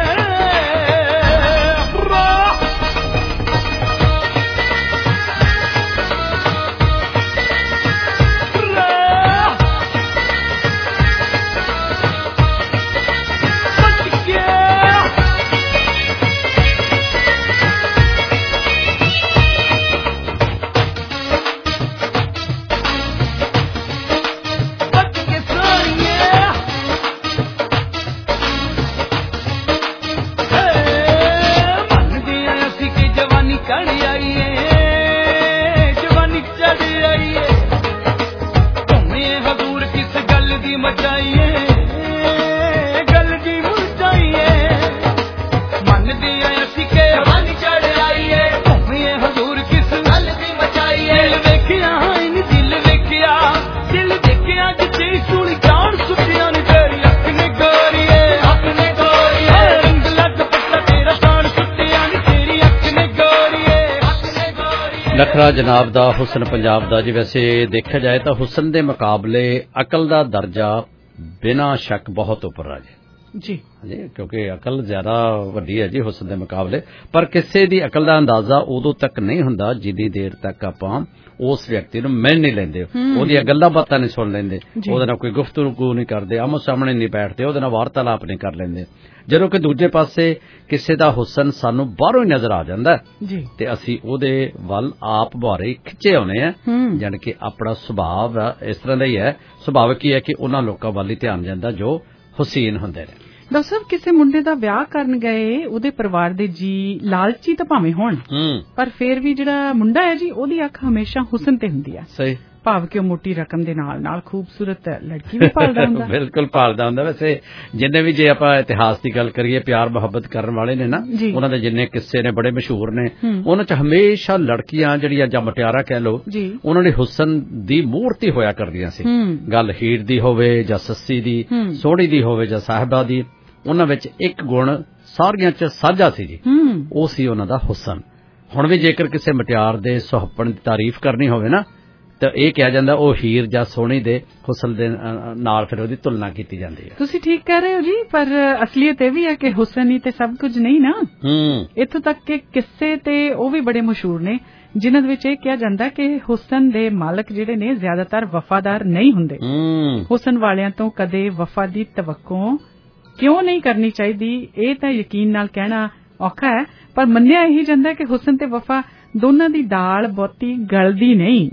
Speaker 1: ਨਖਰਾ ਜਨਾਬ ਦਾ, ਹੁਸਨ ਪੰਜਾਬ ਦਾ ਜੀ। ਵੈਸੇ ਦੇਖਿਆ ਜਾਏ ਤਾਂ ਹੁਸਨ ਦੇ ਮੁਕਾਬਲੇ ਅਕਲ ਦਾ ਦਰਜਾ ਬਿਨਾਂ ਸ਼ੱਕ ਬਹੁਤ ਉੱਪਰ ਆ ਜੀ
Speaker 2: ਜੀ
Speaker 1: ਜੀ ਕਿਉਂਕਿ ਅਕਲ ਜ਼ਿਆਦਾ ਵੱਡੀ ਹੈ ਜੀ ਹੁਸਨ ਦੇ ਮੁਕਾਬਲੇ। ਪਰ ਕਿਸੇ ਦੀ ਅਕਲ ਦਾ ਅੰਦਾਜ਼ਾ ਉਦੋਂ ਤੱਕ ਨਹੀਂ ਹੁੰਦਾ ਜਿੰਨੀ ਦੇਰ ਤੱਕ ਆਪਾਂ ਉਸ ਵਿਅਕਤੀ ਨੂੰ ਮਿਲ ਨਹੀਂ ਲੈਂਦੇ, ਉਹਦੀਆਂ ਗੱਲਾਂ ਬਾਤਾਂ ਨਹੀਂ ਸੁਣ ਲੈਂਦੇ, ਉਹਦੇ ਨਾਲ ਕੋਈ ਗੁਫ਼ਤਗੂ ਨਹੀਂ ਕਰਦੇ, ਆਮੋ ਸਾਹਮਣੇ ਨਹੀਂ ਬੈਠਦੇ, ਉਹਦੇ ਨਾਲ ਵਾਰਤਾਲਾਪ ਨਹੀਂ ਕਰ ਲੈਂਦੇ। ਜਦੋਂ ਕਿ ਦੂਜੇ ਪਾਸੇ ਕਿਸੇ ਦਾ ਹੁਸਨ ਸਾਨੂੰ ਬਾਹਰੋਂ ਹੀ ਨਜ਼ਰ ਆ ਜਾਂਦਾ ਤੇ ਅਸੀਂ ਉਹਦੇ ਵੱਲ ਆਪ ਬਾਰੇ ਖਿੱਚੇ ਆਉਨੇ ਆ, ਜਾਣੀ ਕਿ ਆਪਣਾ ਸੁਭਾਅ ਇਸ ਤਰ੍ਹਾਂ ਦਾ ਹੀ ਹੈ। ਸੁਭਾਵਿਕ ਹੀ ਹੈ ਕਿ ਉਹਨਾਂ ਲੋਕਾਂ ਵੱਲ ਹੀ ਧਿਆਨ ਜਾਂਦਾ ਜੋ ਹੁਸੀਨ ਹੁੰਦੇ ਨੇ।
Speaker 2: ਡਾਕਟਰ ਸਾਹਿਬ, ਕਿਸੇ ਮੁੰਡੇ ਦਾ ਵਿਆਹ ਕਰਨ ਗਏ, ਉਹਦੇ ਪਰਿਵਾਰ ਦੇ ਜੀ ਲਾਲਚੀ ਤਾਂ ਭਾਵੇਂ ਹੋਣ, ਪਰ ਫਿਰ ਵੀ ਜਿਹੜਾ ਮੁੰਡਾ ਹੈ ਜੀ, ਉਹਦੀ ਅੱਖ ਹਮੇਸ਼ਾ ਹੁਸਨ ਤੇ ਹੁੰਦੀ ਹੈ।
Speaker 1: ਸਹੀ,
Speaker 2: ਭਾਵ ਕਿ ਉਹ ਮੋਟੀ ਰਕਮ ਦੇ ਨਾਲ ਨਾਲ ਖੂਬਸੂਰਤ ਲੜਕੀ ਵੀ ਭਾਲਦਾ ਹੁੰਦਾ।
Speaker 1: ਬਿਲਕੁਲ ਭਾਲਦਾ ਹੁੰਦਾ। ਵੈਸੇ ਜਿੰਨੇ ਵੀ ਜੇ ਆਪਾਂ ਇਤਿਹਾਸ ਦੀ ਗੱਲ ਕਰੀਏ, ਪਿਆਰ ਮੁਹੱਬਤ ਕਰਨ ਵਾਲੇ ਨੇ ਨਾ, ਉਹਨਾਂ ਦੇ ਜਿੰਨੇ ਕਿੱਸੇ ਨੇ ਬੜੇ ਮਸ਼ਹੂਰ ਨੇ। ਉਹਨਾਂ ਚ ਹਮੇਸ਼ਾ ਲੜਕੀਆਂ ਜਿਹੜੀਆਂ ਜਾਂ ਮੁਟਿਆਰਾਂ ਕਹਿ ਲਓ, ਉਹਨਾਂ ਨੇ ਹੁਸਨ ਦੀ ਮੂਰਤੀ ਹੋਇਆ ਕਰਦੀਆਂ ਸੀ। ਗੱਲ ਹੀਰ ਦੀ ਹੋਵੇ ਜਾਂ ਸੱਸੀ ਦੀ, ਸੋਹਣੀ ਦੀ ਹੋਵੇ ਜਾਂ ਸਾਹਿਬਾ ਦੀ, ਉਹਨਾਂ ਵਿੱਚ ਇੱਕ ਗੁਣ ਸਾਰੀਆਂ ਚ ਸਾਂਝਾ ਸੀ ਜੀ, ਉਹ ਸੀ ਉਹਨਾਂ ਦਾ ਹੁਸਨ। ਹੁਣ ਵੀ ਜੇਕਰ ਕਿਸੇ ਮੁਟਿਆਰ ਦੇ ਸੁਹੱਪਣ ਦੀ ਤਾਰੀਫ ਕਰਨੀ ਹੋਵੇ ਨਾ, ਤਾਂ ਇਹ ਕਿਹਾ ਜਾਂਦਾ ਉਹ ਹੀਰ ਜਾਂ ਸੋਹਣੀ ਦੇ ਹੁਸਨ ਦੇ ਨਾਲ ਫਿਰ ਉਹਦੀ ਤੁਲਨਾ ਕੀਤੀ ਜਾਂਦੀ ਹੈ।
Speaker 2: ਤੁਸੀਂ ਠੀਕ ਕਹਿ ਰਹੇ ਹੋ ਜੀ, ਪਰ ਅਸਲੀਅਤ ਇਹ ਵੀ ਹੈ ਕਿ ਹੁਸਨ ਹੀ ਤੇ ਸਭ ਕੁਝ ਨਹੀਂ ਨਾ। ਇੱਥੋਂ ਤੱਕ ਕਿ ਕਿੱਸੇ ਤੇ ਉਹ ਵੀ ਬੜੇ ਮਸ਼ਹੂਰ ਨੇ ਜਿਨ੍ਹਾਂ ਦੇ ਵਿੱਚ ਇਹ ਕਿਹਾ ਜਾਂਦਾ ਕਿ ਹੁਸਨ ਦੇ ਮਾਲਕ ਜਿਹੜੇ ਨੇ ਜ਼ਿਆਦਾਤਰ ਵਫਾਦਾਰ ਨਹੀਂ ਹੁੰਦੇ। ਹੁਸਨ ਵਾਲਿਆਂ ਤੋਂ ਕਦੇ ਵਫਾ ਦੀ ਤਵੱਕੋ ਕਿਉਂ ਨਹੀਂ ਕਰਨੀ ਚਾਹੀਦੀ, ਇਹ ਤਾਂ ਯਕੀਨ ਨਾਲ ਕਹਿਣਾ ਔਖਾ ਹੈ, ਪਰ ਮੰਨਿਆ ਇਹੀ ਜਾਂਦਾ ਕਿ ਹੁਸਨ ਤੇ ਵਫਾ ਦੋਨਾਂ ਦੀ ਦਾਲ ਬਹੁਤੀ ਗਲਦੀ ਨਹੀਂ।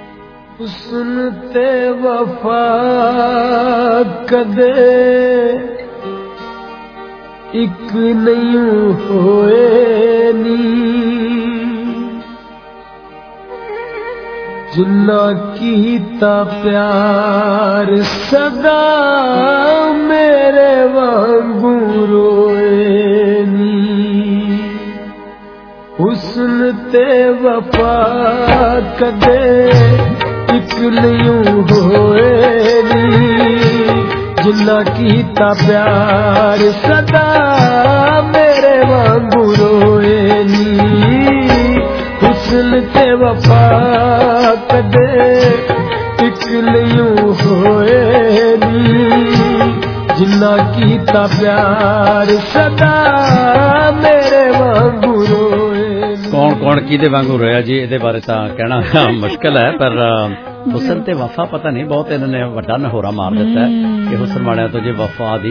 Speaker 6: ਹੁਸਨ ਤੇ ਵਫਾ ਕਦੇ ਇੱਕ ਨਹੀਂ ਹੋਏ ਨੀ, ਜਿੰਨਾ ਕੀਤਾ ਪਿਆਰ ਸਦਾ ਮੇਰੇ ਵਾਂਗੂ ਰੋਏ ਨੀ। ਹੁਸਨ ਤੇ ਵਫਾ ਕਦੇ ਇੱਕ ਨਹੀਂ ਹੋਏ ਨੀ, ਜਿੰਨਾ ਕੀਤਾ ਪਿਆਰ ਸਦਾ ਮੇਰੇ ਵਾਂਗੂ ਰੋਏ ਨੀ। ਹੁਸਨ ਤੇ ਵਫਾ ਕਦੇ ਇੱਕ ਨਹੀਂ ਹੋਏ ਨੀ, ਜਿੰਨਾ ਕੀਤਾ ਪਿਆਰ ਸਦਾ ਮੇਰੇ ਵਾਂਗੂ ਰੋਏ।
Speaker 1: ਕੌਣ ਕੌਣ ਕਿਹਦੇ ਵਾਂਗੂ ਰੋਇਆ ਜੀ, ਇਹਦੇ ਬਾਰੇ ਤਾਂ ਕਹਿਣਾ ਮੁਸ਼ਕਲ ਹੈ, ਪਰ ਹੁਸਨ ਤੇ ਵਫਾ ਪਤਾ ਨਹੀਂ ਬਹੁਤ ਇਹਨਾਂ ਨੇ ਵੱਡਾ ਨਹੋਰਾ ਮਾਰ ਦਿੱਤਾ ਕਿ ਹੁਸਨ ਵਾਲਿਆਂ ਤੋਂ ਜੇ ਵਫਾ ਦੀ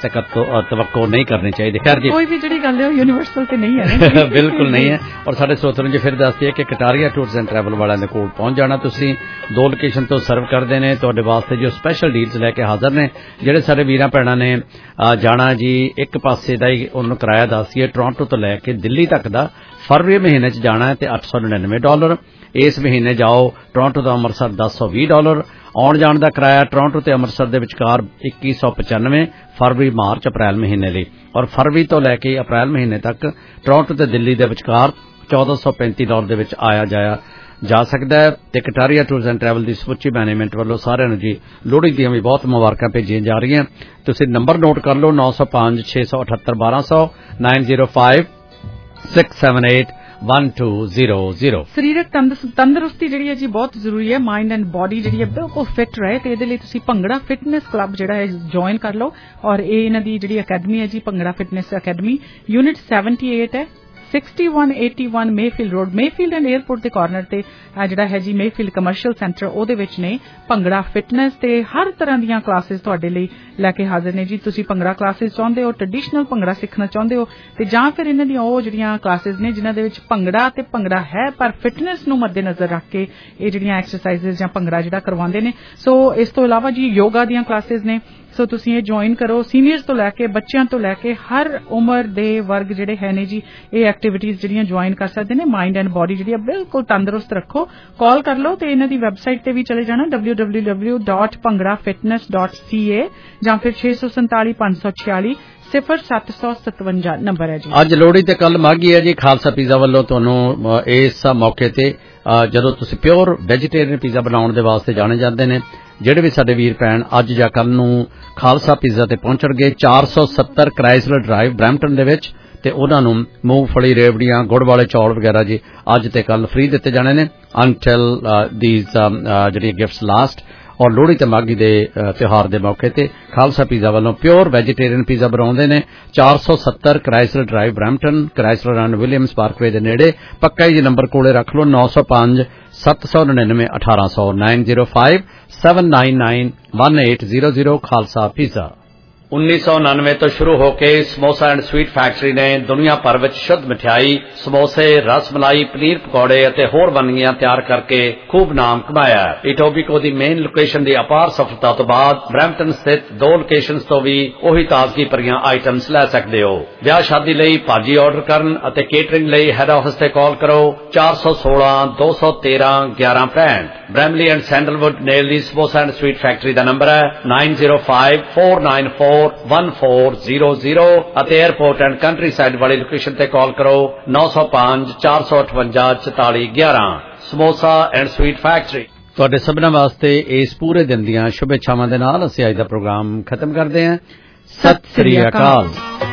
Speaker 1: ਤਵੱਕੋ ਨਹੀਂ ਕਰਨੀ ਚਾਹੀਦੀ। ਖੈਰ ਜੀ,
Speaker 2: ਕੋਈ ਵੀ ਜਿਹੜੀ ਗੱਲ ਹੈ ਉਹ ਯੂਨੀਵਰਸਲ ਤੇ ਨਹੀਂ ਹੈ।
Speaker 1: ਬਿਲਕੁਲ ਨਹੀਂ ਹੈ। ਔਰ ਸਾਡੇ ਸਰੋਤਿਆਂ ਨੂੰ ਜੀ ਫਿਰ ਦੱਸਦੀ ਹੈ ਕਿ ਕਟਾਰੀਆ ਟੂਰਸ ਐਂਡ ਟਰੈਵਲ ਵਾਲਿਆਂ ਦੇ ਕੋਲ ਪਹੁੰਚ ਜਾਣਾ ਤੁਸੀਂ। ਦੋ ਲੋਕੇਸ਼ਨ ਤੋਂ ਸਰਵ ਕਰਦੇ ਨੇ ਤੁਹਾਡੇ ਵਾਸਤੇ ਜੋ ਸਪੈਸ਼ਲ ਡੀਲਸ ਲੈ ਕੇ ਹਾਜ਼ਰ ਨੇ। ਜਿਹੜੇ ਸਾਡੇ ਵੀਰਾਂ ਭੈਣਾਂ ਨੇ ਜਾਣਾ ਜੀ, ਇੱਕ ਪਾਸੇ ਦਾ ਹੀ ਉਹਨੂੰ ਕਿਰਾਇਆ ਦੱਸੀਏ, ਟੋਰਾਂਟੋ ਤੋਂ ਲੈ ਕੇ ਦਿੱਲੀ ਤੱਕ ਦਾ ਫਰਵਰੀ ਮਹੀਨੇ ਚ ਜਾਣਾ ਹੈ ਤੇ ਅੱਠ ਸੌ ਨੜਿਨਵੇਂ ਡਾਲਰ। ਇਸ ਮਹੀਨੇ ਜਾਓ ਟੋਰਾਂਟੋ ਤੋਂ ਅੰਮ੍ਰਿਤਸਰ ਦਸ ਸੌ ਵੀਹ ਡਾਲਰ। ਆਉਣ ਜਾਣ ਦਾ ਕਿਰਾਇਆ ਟੋਰਾਂਟੋ ਤੇ ਅੰਮ੍ਰਿਤਸਰ ਦੇ ਵਿਚਕਾਰ ਇੱਕੀ ਸੌ ਪਚਾਨਵੇਂ ਫਰਵਰੀ, ਮਾਰਚ, ਅਪ੍ਰੈਲ ਮਹੀਨੇ ਲਈ। ਔਰ ਫਰਵਰੀ ਤੋਂ ਲੈ ਕੇ ਅਪ੍ਰੈਲ ਮਹੀਨੇ ਤੱਕ ਟੋਰਾਂਟੋ ਤੇ ਦਿੱਲੀ ਦੇ ਵਿਚਕਾਰ ਚੌਦਾਂ ਸੌ ਪੈਂਤੀ ਡਾਲਰ ਦੇ ਵਿੱਚ ਆਇਆ ਜਾਇਆ ਜਾ ਸਕਦਾ ਹੈ। ਤੇ ਕਟਾਰੀਆ ਟੂਰਸ ਐਂਡ ਟਰੈਵਲ ਦੀ ਸਮੁੱਚੀ ਮੈਨੇਜਮੈਂਟ ਵੱਲੋਂ ਸਾਰਿਆਂ ਨੂੰ ਜੀ ਲੋਹੜੀ ਦੀਆਂ ਵੀ ਬਹੁਤ ਮੁਬਾਰਕਾਂ ਭੇਜੀਆਂ ਜਾ ਰਹੀਆਂ। ਤੁਸੀਂ ਨੰਬਰ ਨੋਟ ਕਰ ਲਓ ਨੌ ਸੌ ਪੰਜ ਛੇ ਸੌ ਅਠੱਤਰ ਬਾਰਾਂ ਸੌ nine zero five six seven eight one two zero zero।
Speaker 2: ਸਰੀਰਕ ਤੰਦਰੁਸਤੀ ਜਿਹੜੀ ਹੈ ਜੀ ਬਹੁਤ ਜ਼ਰੂਰੀ ਹੈ। ਮਾਈਂਡ ਐਂਡ ਬਾਡੀ ਜਿਹੜੀ ਹੈ ਬਿਲਕੁਲ ਫਿਟ ਰਹੇ ਤੇ ਇਹਦੇ ਲਈ ਤੁਸੀਂ ਭੰਗੜਾ ਫਿਟਨੈਸ ਕਲੱਬ ਜਿਹੜਾ ਹੈ ਜੁਆਇਨ ਕਰ ਲਓ। ਔਰ ਇਹ ਇਹਨਾਂ ਦੀ ਜਿਹੜੀ ਅਕੈਡਮੀ ਹੈ ਜੀ bhangra fitness academy, unit seventy eight ਹੈ, sixty one eighty one Mayfield road, Mayfield and airport ਦੇ ਕਾਰਨਰ ਤੇ ਜਿਹੜਾ ਹੈ ਜੀ ਮੇਫੀਲਡ ਕਮਰਸ਼ੀਅਲ ਸੈਂਟਰ, ਉਹਦੇ ਵਿੱਚ ਨੇ ਭੰਗੜਾ ਫਿਟਨੈਸ ਤੇ ਹਰ ਤਰ੍ਹਾਂ ਦੀਆਂ ਕਲਾਸਿਸ ਤੁਹਾਡੇ ਲਈ ਲੈ ਕੇ ਹਾਜ਼ਰ ਨੇ ਜੀ। ਤੁਸੀਂ ਭੰਗੜਾ ਕਲਾਸਿਸ ਚਾਹੁੰਦੇ ਹੋ, ਟ੍ਰੈਡੀਸ਼ਨਲ ਭੰਗੜਾ ਸਿੱਖਣਾ ਚਾਹੁੰਦੇ ਹੋ ਤੇ ਜਾਂ ਫਿਰ ਇਹਨਾਂ ਦੀਆਂ ਉਹ ਜਿਹੜੀਆਂ ਕਲਾਸਿਸ ਨੇ ਜਿਨ੍ਹਾਂ ਦੇ ਵਿੱਚ ਭੰਗੜਾ ਤੇ ਭੰਗੜਾ ਹੈ ਪਰ ਫਿਟਨੈਸ ਨੂੰ ਮੱਦੇਨਜ਼ਰ ਰੱਖ ਕੇ ਇਹ ਜਿਹੜੀਆਂ ਐਕਸਰਸਾਈਜ਼ਸ ਜਾਂ ਭੰਗੜਾ ਜਿਹੜਾ ਕਰਵਾਉਂਦੇ ਨੇ। ਸੋ ਇਸ ਤੋਂ ਇਲਾਵਾ ਜੀ ਯੋਗਾ ਦੀਆਂ ਕਲਾਸਿਸ ਨੇ। ਸੋ ਤੁਸੀਂ ਇਹ ਜੁਆਇਨ ਕਰੋ। ਸੀਨੀਅਰਸ ਤੋਂ ਲੈ ਕੇ ਬੱਚਿਆਂ ਤੋਂ ਲੈ ਕੇ ਹਰ ਉਮਰ ਦੇ ਵਰਗ ਜਿਹੜੇ ਹੈ ਨੇ ਜੀ ਇਹ ਐਕਟੀਵਿਟੀਜ਼ ਜਿਹੜੀਆਂ ਜੁਆਇਨ ਕਰ ਸਕਦੇ ਨੇ। ਮਾਈਂਡ ਐਂਡ ਬਾਡੀ ਜਿਹੜੀ ਹੈ ਬਿਲਕੁਲ ਤੰਦਰੁਸਤ ਰੱਖੋ। ਕਾਲ ਕਰ ਲਓ ਤੇ ਇਹਨਾਂ ਦੀ ਵੈਬਸਾਈਟ ਤੇ ਵੀ ਚਲੇ ਜਾਣਾ W W W dot bhangra fitness dot C A ਜਾਂ ਫਿਰ ਛੇ ਸੌ ਸੰਤਾਲੀ ਪੰਜ ਸੌ ਛਿਆਲੀ ਸਿਫਰ ਸੱਤ ਸੌ ਸਤਵੰਜਾ ਨੰਬਰ ਹੈ ਜੀ।
Speaker 1: ਅੱਜ ਲੋਹੜੀ ਤੇ ਕੱਲ ਮਾਘੀ ਹੈ ਜੀ। ਖਾਲਸਾ ਪੀਜ਼ਾ ਵੱਲੋਂ ਤੁਹਾਨੂੰ ਇਸ ਮੌਕੇ ਤੇ ਜਦੋਂ ਤੁਸੀਂ ਪਿਓਰ ਵੈਜੀਟੇਰੀਅਨ ਪੀਜ਼ਾ ਬਣਾਉਣ ਦੇ ਵਾਸਤੇ ਜਾਣੇ ਜਾਂਦੇ ਨੇ, ਜਿਹੜੇ ਵੀ ਸਾਡੇ ਵੀਰ ਭੈਣ ਅੱਜ ਜਾਂ ਕੱਲ ਨੂੰ ਖਾਲਸਾ ਪੀਜ਼ਾ ਤੇ ਪਹੁੰਚਣਗੇ ਚਾਰ ਸੌ ਸੱਤਰ ਕ੍ਰਾਈਸਲਰ ਡਰਾਈਵ ਬਰੈਂਪਟਨ ਦੇ ਵਿੱਚ, ਤੇ ਉਹਨਾਂ ਨੂੰ ਮੂੰਗਫਲੀ, ਰੇਵੜੀਆਂ, ਗੁੜ ਵਾਲੇ ਚੌਲ ਵਗੈਰਾ ਜੀ ਅੱਜ ਤੇ ਕੱਲ ਫ੍ਰੀ ਦਿੱਤੇ ਜਾਣੇ ਨੇ ਅੰਟਿਲ ਦੀਜ਼ ਜਿਹੜੀਆਂ ਗਿਫਟਸ ਲਾਸਟ। ਔਰ ਲੋਹੜੀ ਤੇ ਮਾਘੀ ਦੇ ਤਿਉਹਾਰ ਦੇ ਮੌਕੇ ਤੇ ਖਾਲਸਾ ਪੀਜ਼ਾ ਵੱਲੋਂ ਪਿਓਰ ਵੈਜੀਟੇਰੀਅਨ ਪੀਜ਼ਾ ਬਣਾਉਂਦੇ ਨੇ। ਚਾਰ ਸੌ ਸੱਤਰ Chrysler drive Brampton, Chrysler and Williams parkway ਦੇ ਨੇੜੇ। ਪੱਕਾ ਹੀ ਜੀ ਨੰਬਰ ਕੋਲੇ ਰੱਖ ਲਓ ਨੌ ਸੌ ਪੰਜ ਸੱਤ ਸੌ ਨੜਿਨਵੇਂ ਅਠਾਰਾਂ ਸੌ nine zero five seven nine nine one eight zero zero Khalsa pizza.
Speaker 11: ਉੱਨੀ ਸੌ ਉਨਾਨਵੇਂ ਤੋਂ ਸ਼ੁਰੂ ਹੋ ਕੇ ਸਮੋਸਾ ਐਂਡ ਸਵੀਟ ਫੈਕਟਰੀ ਨੇ ਦੁਨੀਆ ਭਰ ਵਿੱਚ ਸ਼ੁੱਧ ਮਠਿਆਈ, ਸਮੋਸੇ, ਰਸਮਲਾਈ, ਪਨੀਰ ਪਕੌੜੇ ਅਤੇ ਹੋਰ ਵੰਨਗੀਆਂ ਤਿਆਰ ਕਰਕੇ ਖੂਬ ਨਾਮ ਕਮਾਇਆ। ਇਟੋਬੀਕੋ ਦੀ ਮੇਨ ਲੋਕੇਸ਼ਨ ਦੀ ਅਪਾਰ ਸਫਲਤਾ ਤੋਂ ਬਾਅਦ ਬਰੈਂਪਟਨ ਸਥਿਤ ਦੋ ਲੋਕੇਸ਼ਨਸ ਤੋਂ ਵੀ ਉਹੀ ਤਾਜ਼ਗੀ ਭਰੀਆਂ ਆਈਟਮਸ ਲੈ ਸਕਦੇ ਹੋ। ਵਿਆਹ ਸ਼ਾਦੀ ਲਈ ਭਾਜੀ ਆਰਡਰ ਕਰਨ ਅਤੇ ਕੇਟਰਿੰਗ ਲਈ ਹੈਡ ਆਫਿਸ ਤੇ ਕਾਲ ਕਰੋ ਚਾਰ ਸੌ ਸੋਲਾਂ ਦੋ ਸੌ ਤੇਰਾਂ ਗਿਆਰਾਂ ਪੈਂਹਠ। ਬ੍ਰੈਮਲੀ ਐਂਡ ਸੈਂਡਲਵੁੱਡ ਨੇਲ ਦੀ ਸਮੋਸਾ ਐਂਡ ਸਵੀਟ ਫੈਕਟਰੀ ਦਾ ਨੰਬਰ ਹੈ nine zero five four nine four one four zero zero ਅਤੇ 에ਅਰਪੋਰਟ ਐਂਡ ਕੰਟਰੀ ਸਾਈਡ ਵਾਲੀ ਲੋਕੇਸ਼ਨ ਤੇ ਕਾਲ ਕਰੋ ਨੌ ਸੌ ਪੰਜ ਚਾਰ ਸੌ ਅਠਵੰਜਾ ਚੁਤਾਲੀ ਗਿਆਰਾਂ। Samosa and sweet factory.
Speaker 1: ਤੁਹਾਡੇ ਸਭਨਾਂ ਵਾਸਤੇ ਇਸ ਪੂਰੇ ਦਿਨ ਦੀਆਂ ਸ਼ੁਭੇੱਛਾਵਾਂ ਦੇ ਨਾਲ ਅਸੀਂ ਅੱਜ ਦਾ ਪ੍ਰੋਗਰਾਮ ਖਤਮ ਕਰਦੇ ਹਾਂ। ਸਤਿ ਸ੍ਰੀ ਅਕਾਲ।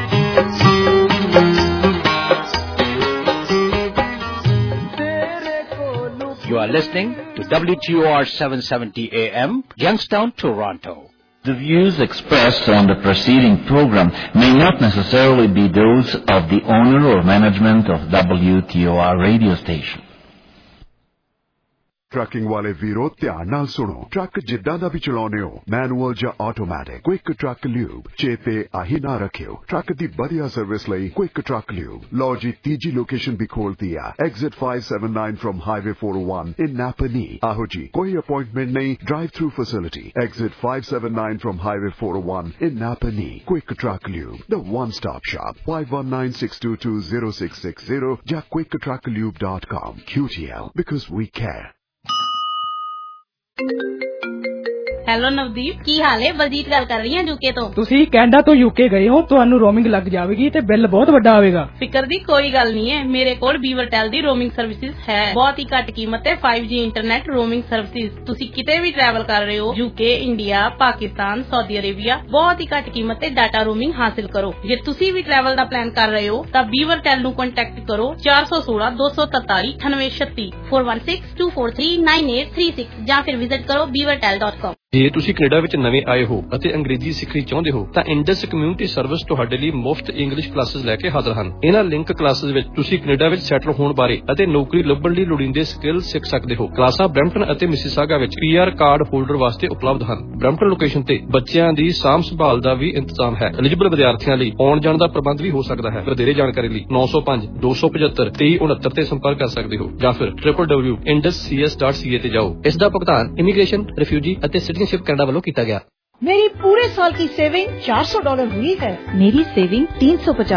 Speaker 3: You are listening to W T O R seven seventy A M, Youngstown, Toronto.
Speaker 17: The views expressed on the preceding program may not necessarily be those of the owner or management of W T O R radio station.
Speaker 4: Trucking ਵਾਲੇ ਵੀਰੋ ਧਿਆਨ ਨਾਲ ਸੁਣੋ। Truck ਜਿੱਦਾਂ ਦਾ ਵੀ ਚਲਾਉਨੇ ਹੋ, manual ਜਾਂ automatic, quick truck lube ਚੇਤੇ ਆਹੀ ਨਾ ਰੱਖਿਓ। ਟਰੱਕ ਦੀ ਵਧੀਆ ਸਰਵਿਸ ਲਈ ਕੁਇਕ ਟਰੱਕ ਲਿਊਬ। ਲਓ ਜੀ ਤੀਜੀ ਲੋਕੇਸ਼ਨ ਵੀ ਖੋਲਤੀ ਆ, exit five seventy-nine from highway four oh one in Napanee. ਆਹੋ ਜੀ, ਕੋਈ ਅਪਾਇੰਟਮੈਂਟ ਨਹੀਂ, drive through facility. Exit five seventy-nine from highway four oh one in Napanee. Quick truck lube, the one stop shop. five one nine six two two zero six six zero ਜਾਂ quick truck lube dot com। Q T L, because we care.
Speaker 18: Hello Navdeep, ਕੀ ਹਾਲ ਹੈ? ਬਲਜੀਤ ਗੱਲ ਕਰ ਰਹੀ ਹਾਂ UK ਤੋਂ।
Speaker 19: ਤੁਸੀਂ ਕੈਨੇਡਾ ਤੋਂ ਯੂਕੇ ਗਏ ਹੋ, ਤੁਹਾਨੂੰ ਰੋਮਿੰਗ ਲੱਗ ਜਾਵੇਗੀ ਤੇ ਬਿੱਲ ਬਹੁਤ ਵੱਡਾ ਆਵੇਗਾ।
Speaker 18: ਫਿਕਰ ਦੀ ਕੋਈ ਗੱਲ ਨਹੀਂ ਹੈ, ਮੇਰੇ ਕੋਲ ਬੀਵਰਟੈਲ ਦੀ ਰੋਮਿੰਗ ਸਰਵਿਸਿਜ਼ ਹੈ। ਬਹੁਤ ਹੀ ਘੱਟ ਕੀਮਤ ਤੇ five G internet roaming services. ਤੁਸੀਂ ਕਿਤੇ ਵੀ ਟਰੈਵਲ ਕਰ ਰਹੇ ਹੋ, UK, India, Pakistan, Saudi Arabia, ਬਹੁਤ ਹੀ ਘੱਟ ਕੀਮਤ ਤੇ ਡਾਟਾ ਰੋਮਿੰਗ ਹਾਸਿਲ ਕਰੋ। ਜੇ ਤੁਸੀਂ ਵੀ ਟਰੈਵਲ ਦਾ ਪਲਾਨ ਕਰ ਰਹੇ ਹੋ ਤਾਂ ਬੀਵਰਟੈਲ ਨੂੰ ਕੰਟੈਕਟ ਕਰੋ ਚਾਰ ਸੌ ਸੋਲਾਂ ਦੋ ਸੌ ਤਰਤਾਲੀ ਅਠਾਨਵੇਂ ਛੱਤੀ four one six two four three nine eight three six ਜਾਂ ਫਿਰ ਵਿਜ਼ਿਟ ਕਰੋ beavertel dot com।
Speaker 20: ਜੇ ਤੁਸੀਂ ਕੈਨੇਡਾ ਵਿੱਚ ਨਵੇਂ ਆਏ ਹੋ ਅਤੇ ਅੰਗਰੇਜ਼ੀ ਸਿੱਖਣੀ ਚਾਹੁੰਦੇ ਹੋ ਤਾਂ ਇੰਡਸ ਕਮਿਊਨਿਟੀ ਸਰਵਿਸ ਤੁਹਾਡੇ ਲਈ ਮੁਫਤ ਇੰਗਲਿਸ਼ ਕਲਾਸਿਸ ਲੈ ਕੇ ਹਾਜ਼ਰ ਹਨ। ਇਹਨਾਂ ਲਿੰਕ ਕਲਾਸਿਸ ਵਿੱਚ ਤੁਸੀਂ ਕੈਨੇਡਾ ਵਿੱਚ ਸੈਟਲ ਹੋਣ ਬਾਰੇ ਅਤੇ ਨੌਕਰੀ ਲੱਭਣ ਲਈ ਲੋੜੀਂਦੇ ਸਕਿੱਲ ਸਿੱਖ ਸਕਦੇ ਹੋ। ਕਲਾਸਾਂ ਬਰੈਂਪਟਨ ਅਤੇ ਮਿਸੀਸਾਗਾ ਵਿੱਚ ਪੀ ਆਰ ਕਾਰਡ ਹੋਲਡਰ ਵਾਸਤੇ ਉਪਲਬਧ ਹਨ। ਬਰੈਂਪਟਨ ਲੋਕੇਸ਼ਨ ਤੇ ਬੱਚਿਆਂ ਦੀ ਸਾਂਭ ਸੰਭਾਲ ਦਾ ਵੀ ਇੰਤਜ਼ਾਮ ਹੈ। ਐਲੀਜੀਬਲ ਵਿਦਿਆਰਥੀਆਂ ਲਈ ਆਉਣ ਜਾਣ ਦਾ ਪ੍ਰਬੰਧ ਵੀ ਹੋ ਸਕਦਾ ਹੈ। ਵਧੇਰੇ ਜਾਣਕਾਰੀ ਲਈ ਨੌ ਸੌ ਪੰਜ ਦੋ ਸੌ ਪਝੱਤਰ ਤੇਈ ਉਨੱਤਰ ਤੇ ਸੰਪਰਕ ਕਰ ਸਕਦੇ ਹੋ ਜਾਂ ਫਿਰ W W W dot Indus C S dot C A ਤੇ ਜਾਓ। ਇਸ ਦਾ ਭੁਗਤਾਨ ਇਮੀਗ੍ਰੇਸ਼ਨ, ਰਿਫਿਊਜੀ ਅਤੇ ਸਿਟੀਜ਼ਨਸ਼ਿਪ ਕੈਨੇਡਾ ਵੱਲੋਂ ਕੀਤਾ गया।
Speaker 10: मेरी पूरे साल की सेविंग चार सौ डॉलर हुई है। मेरी सेविंग तीन सौ पचास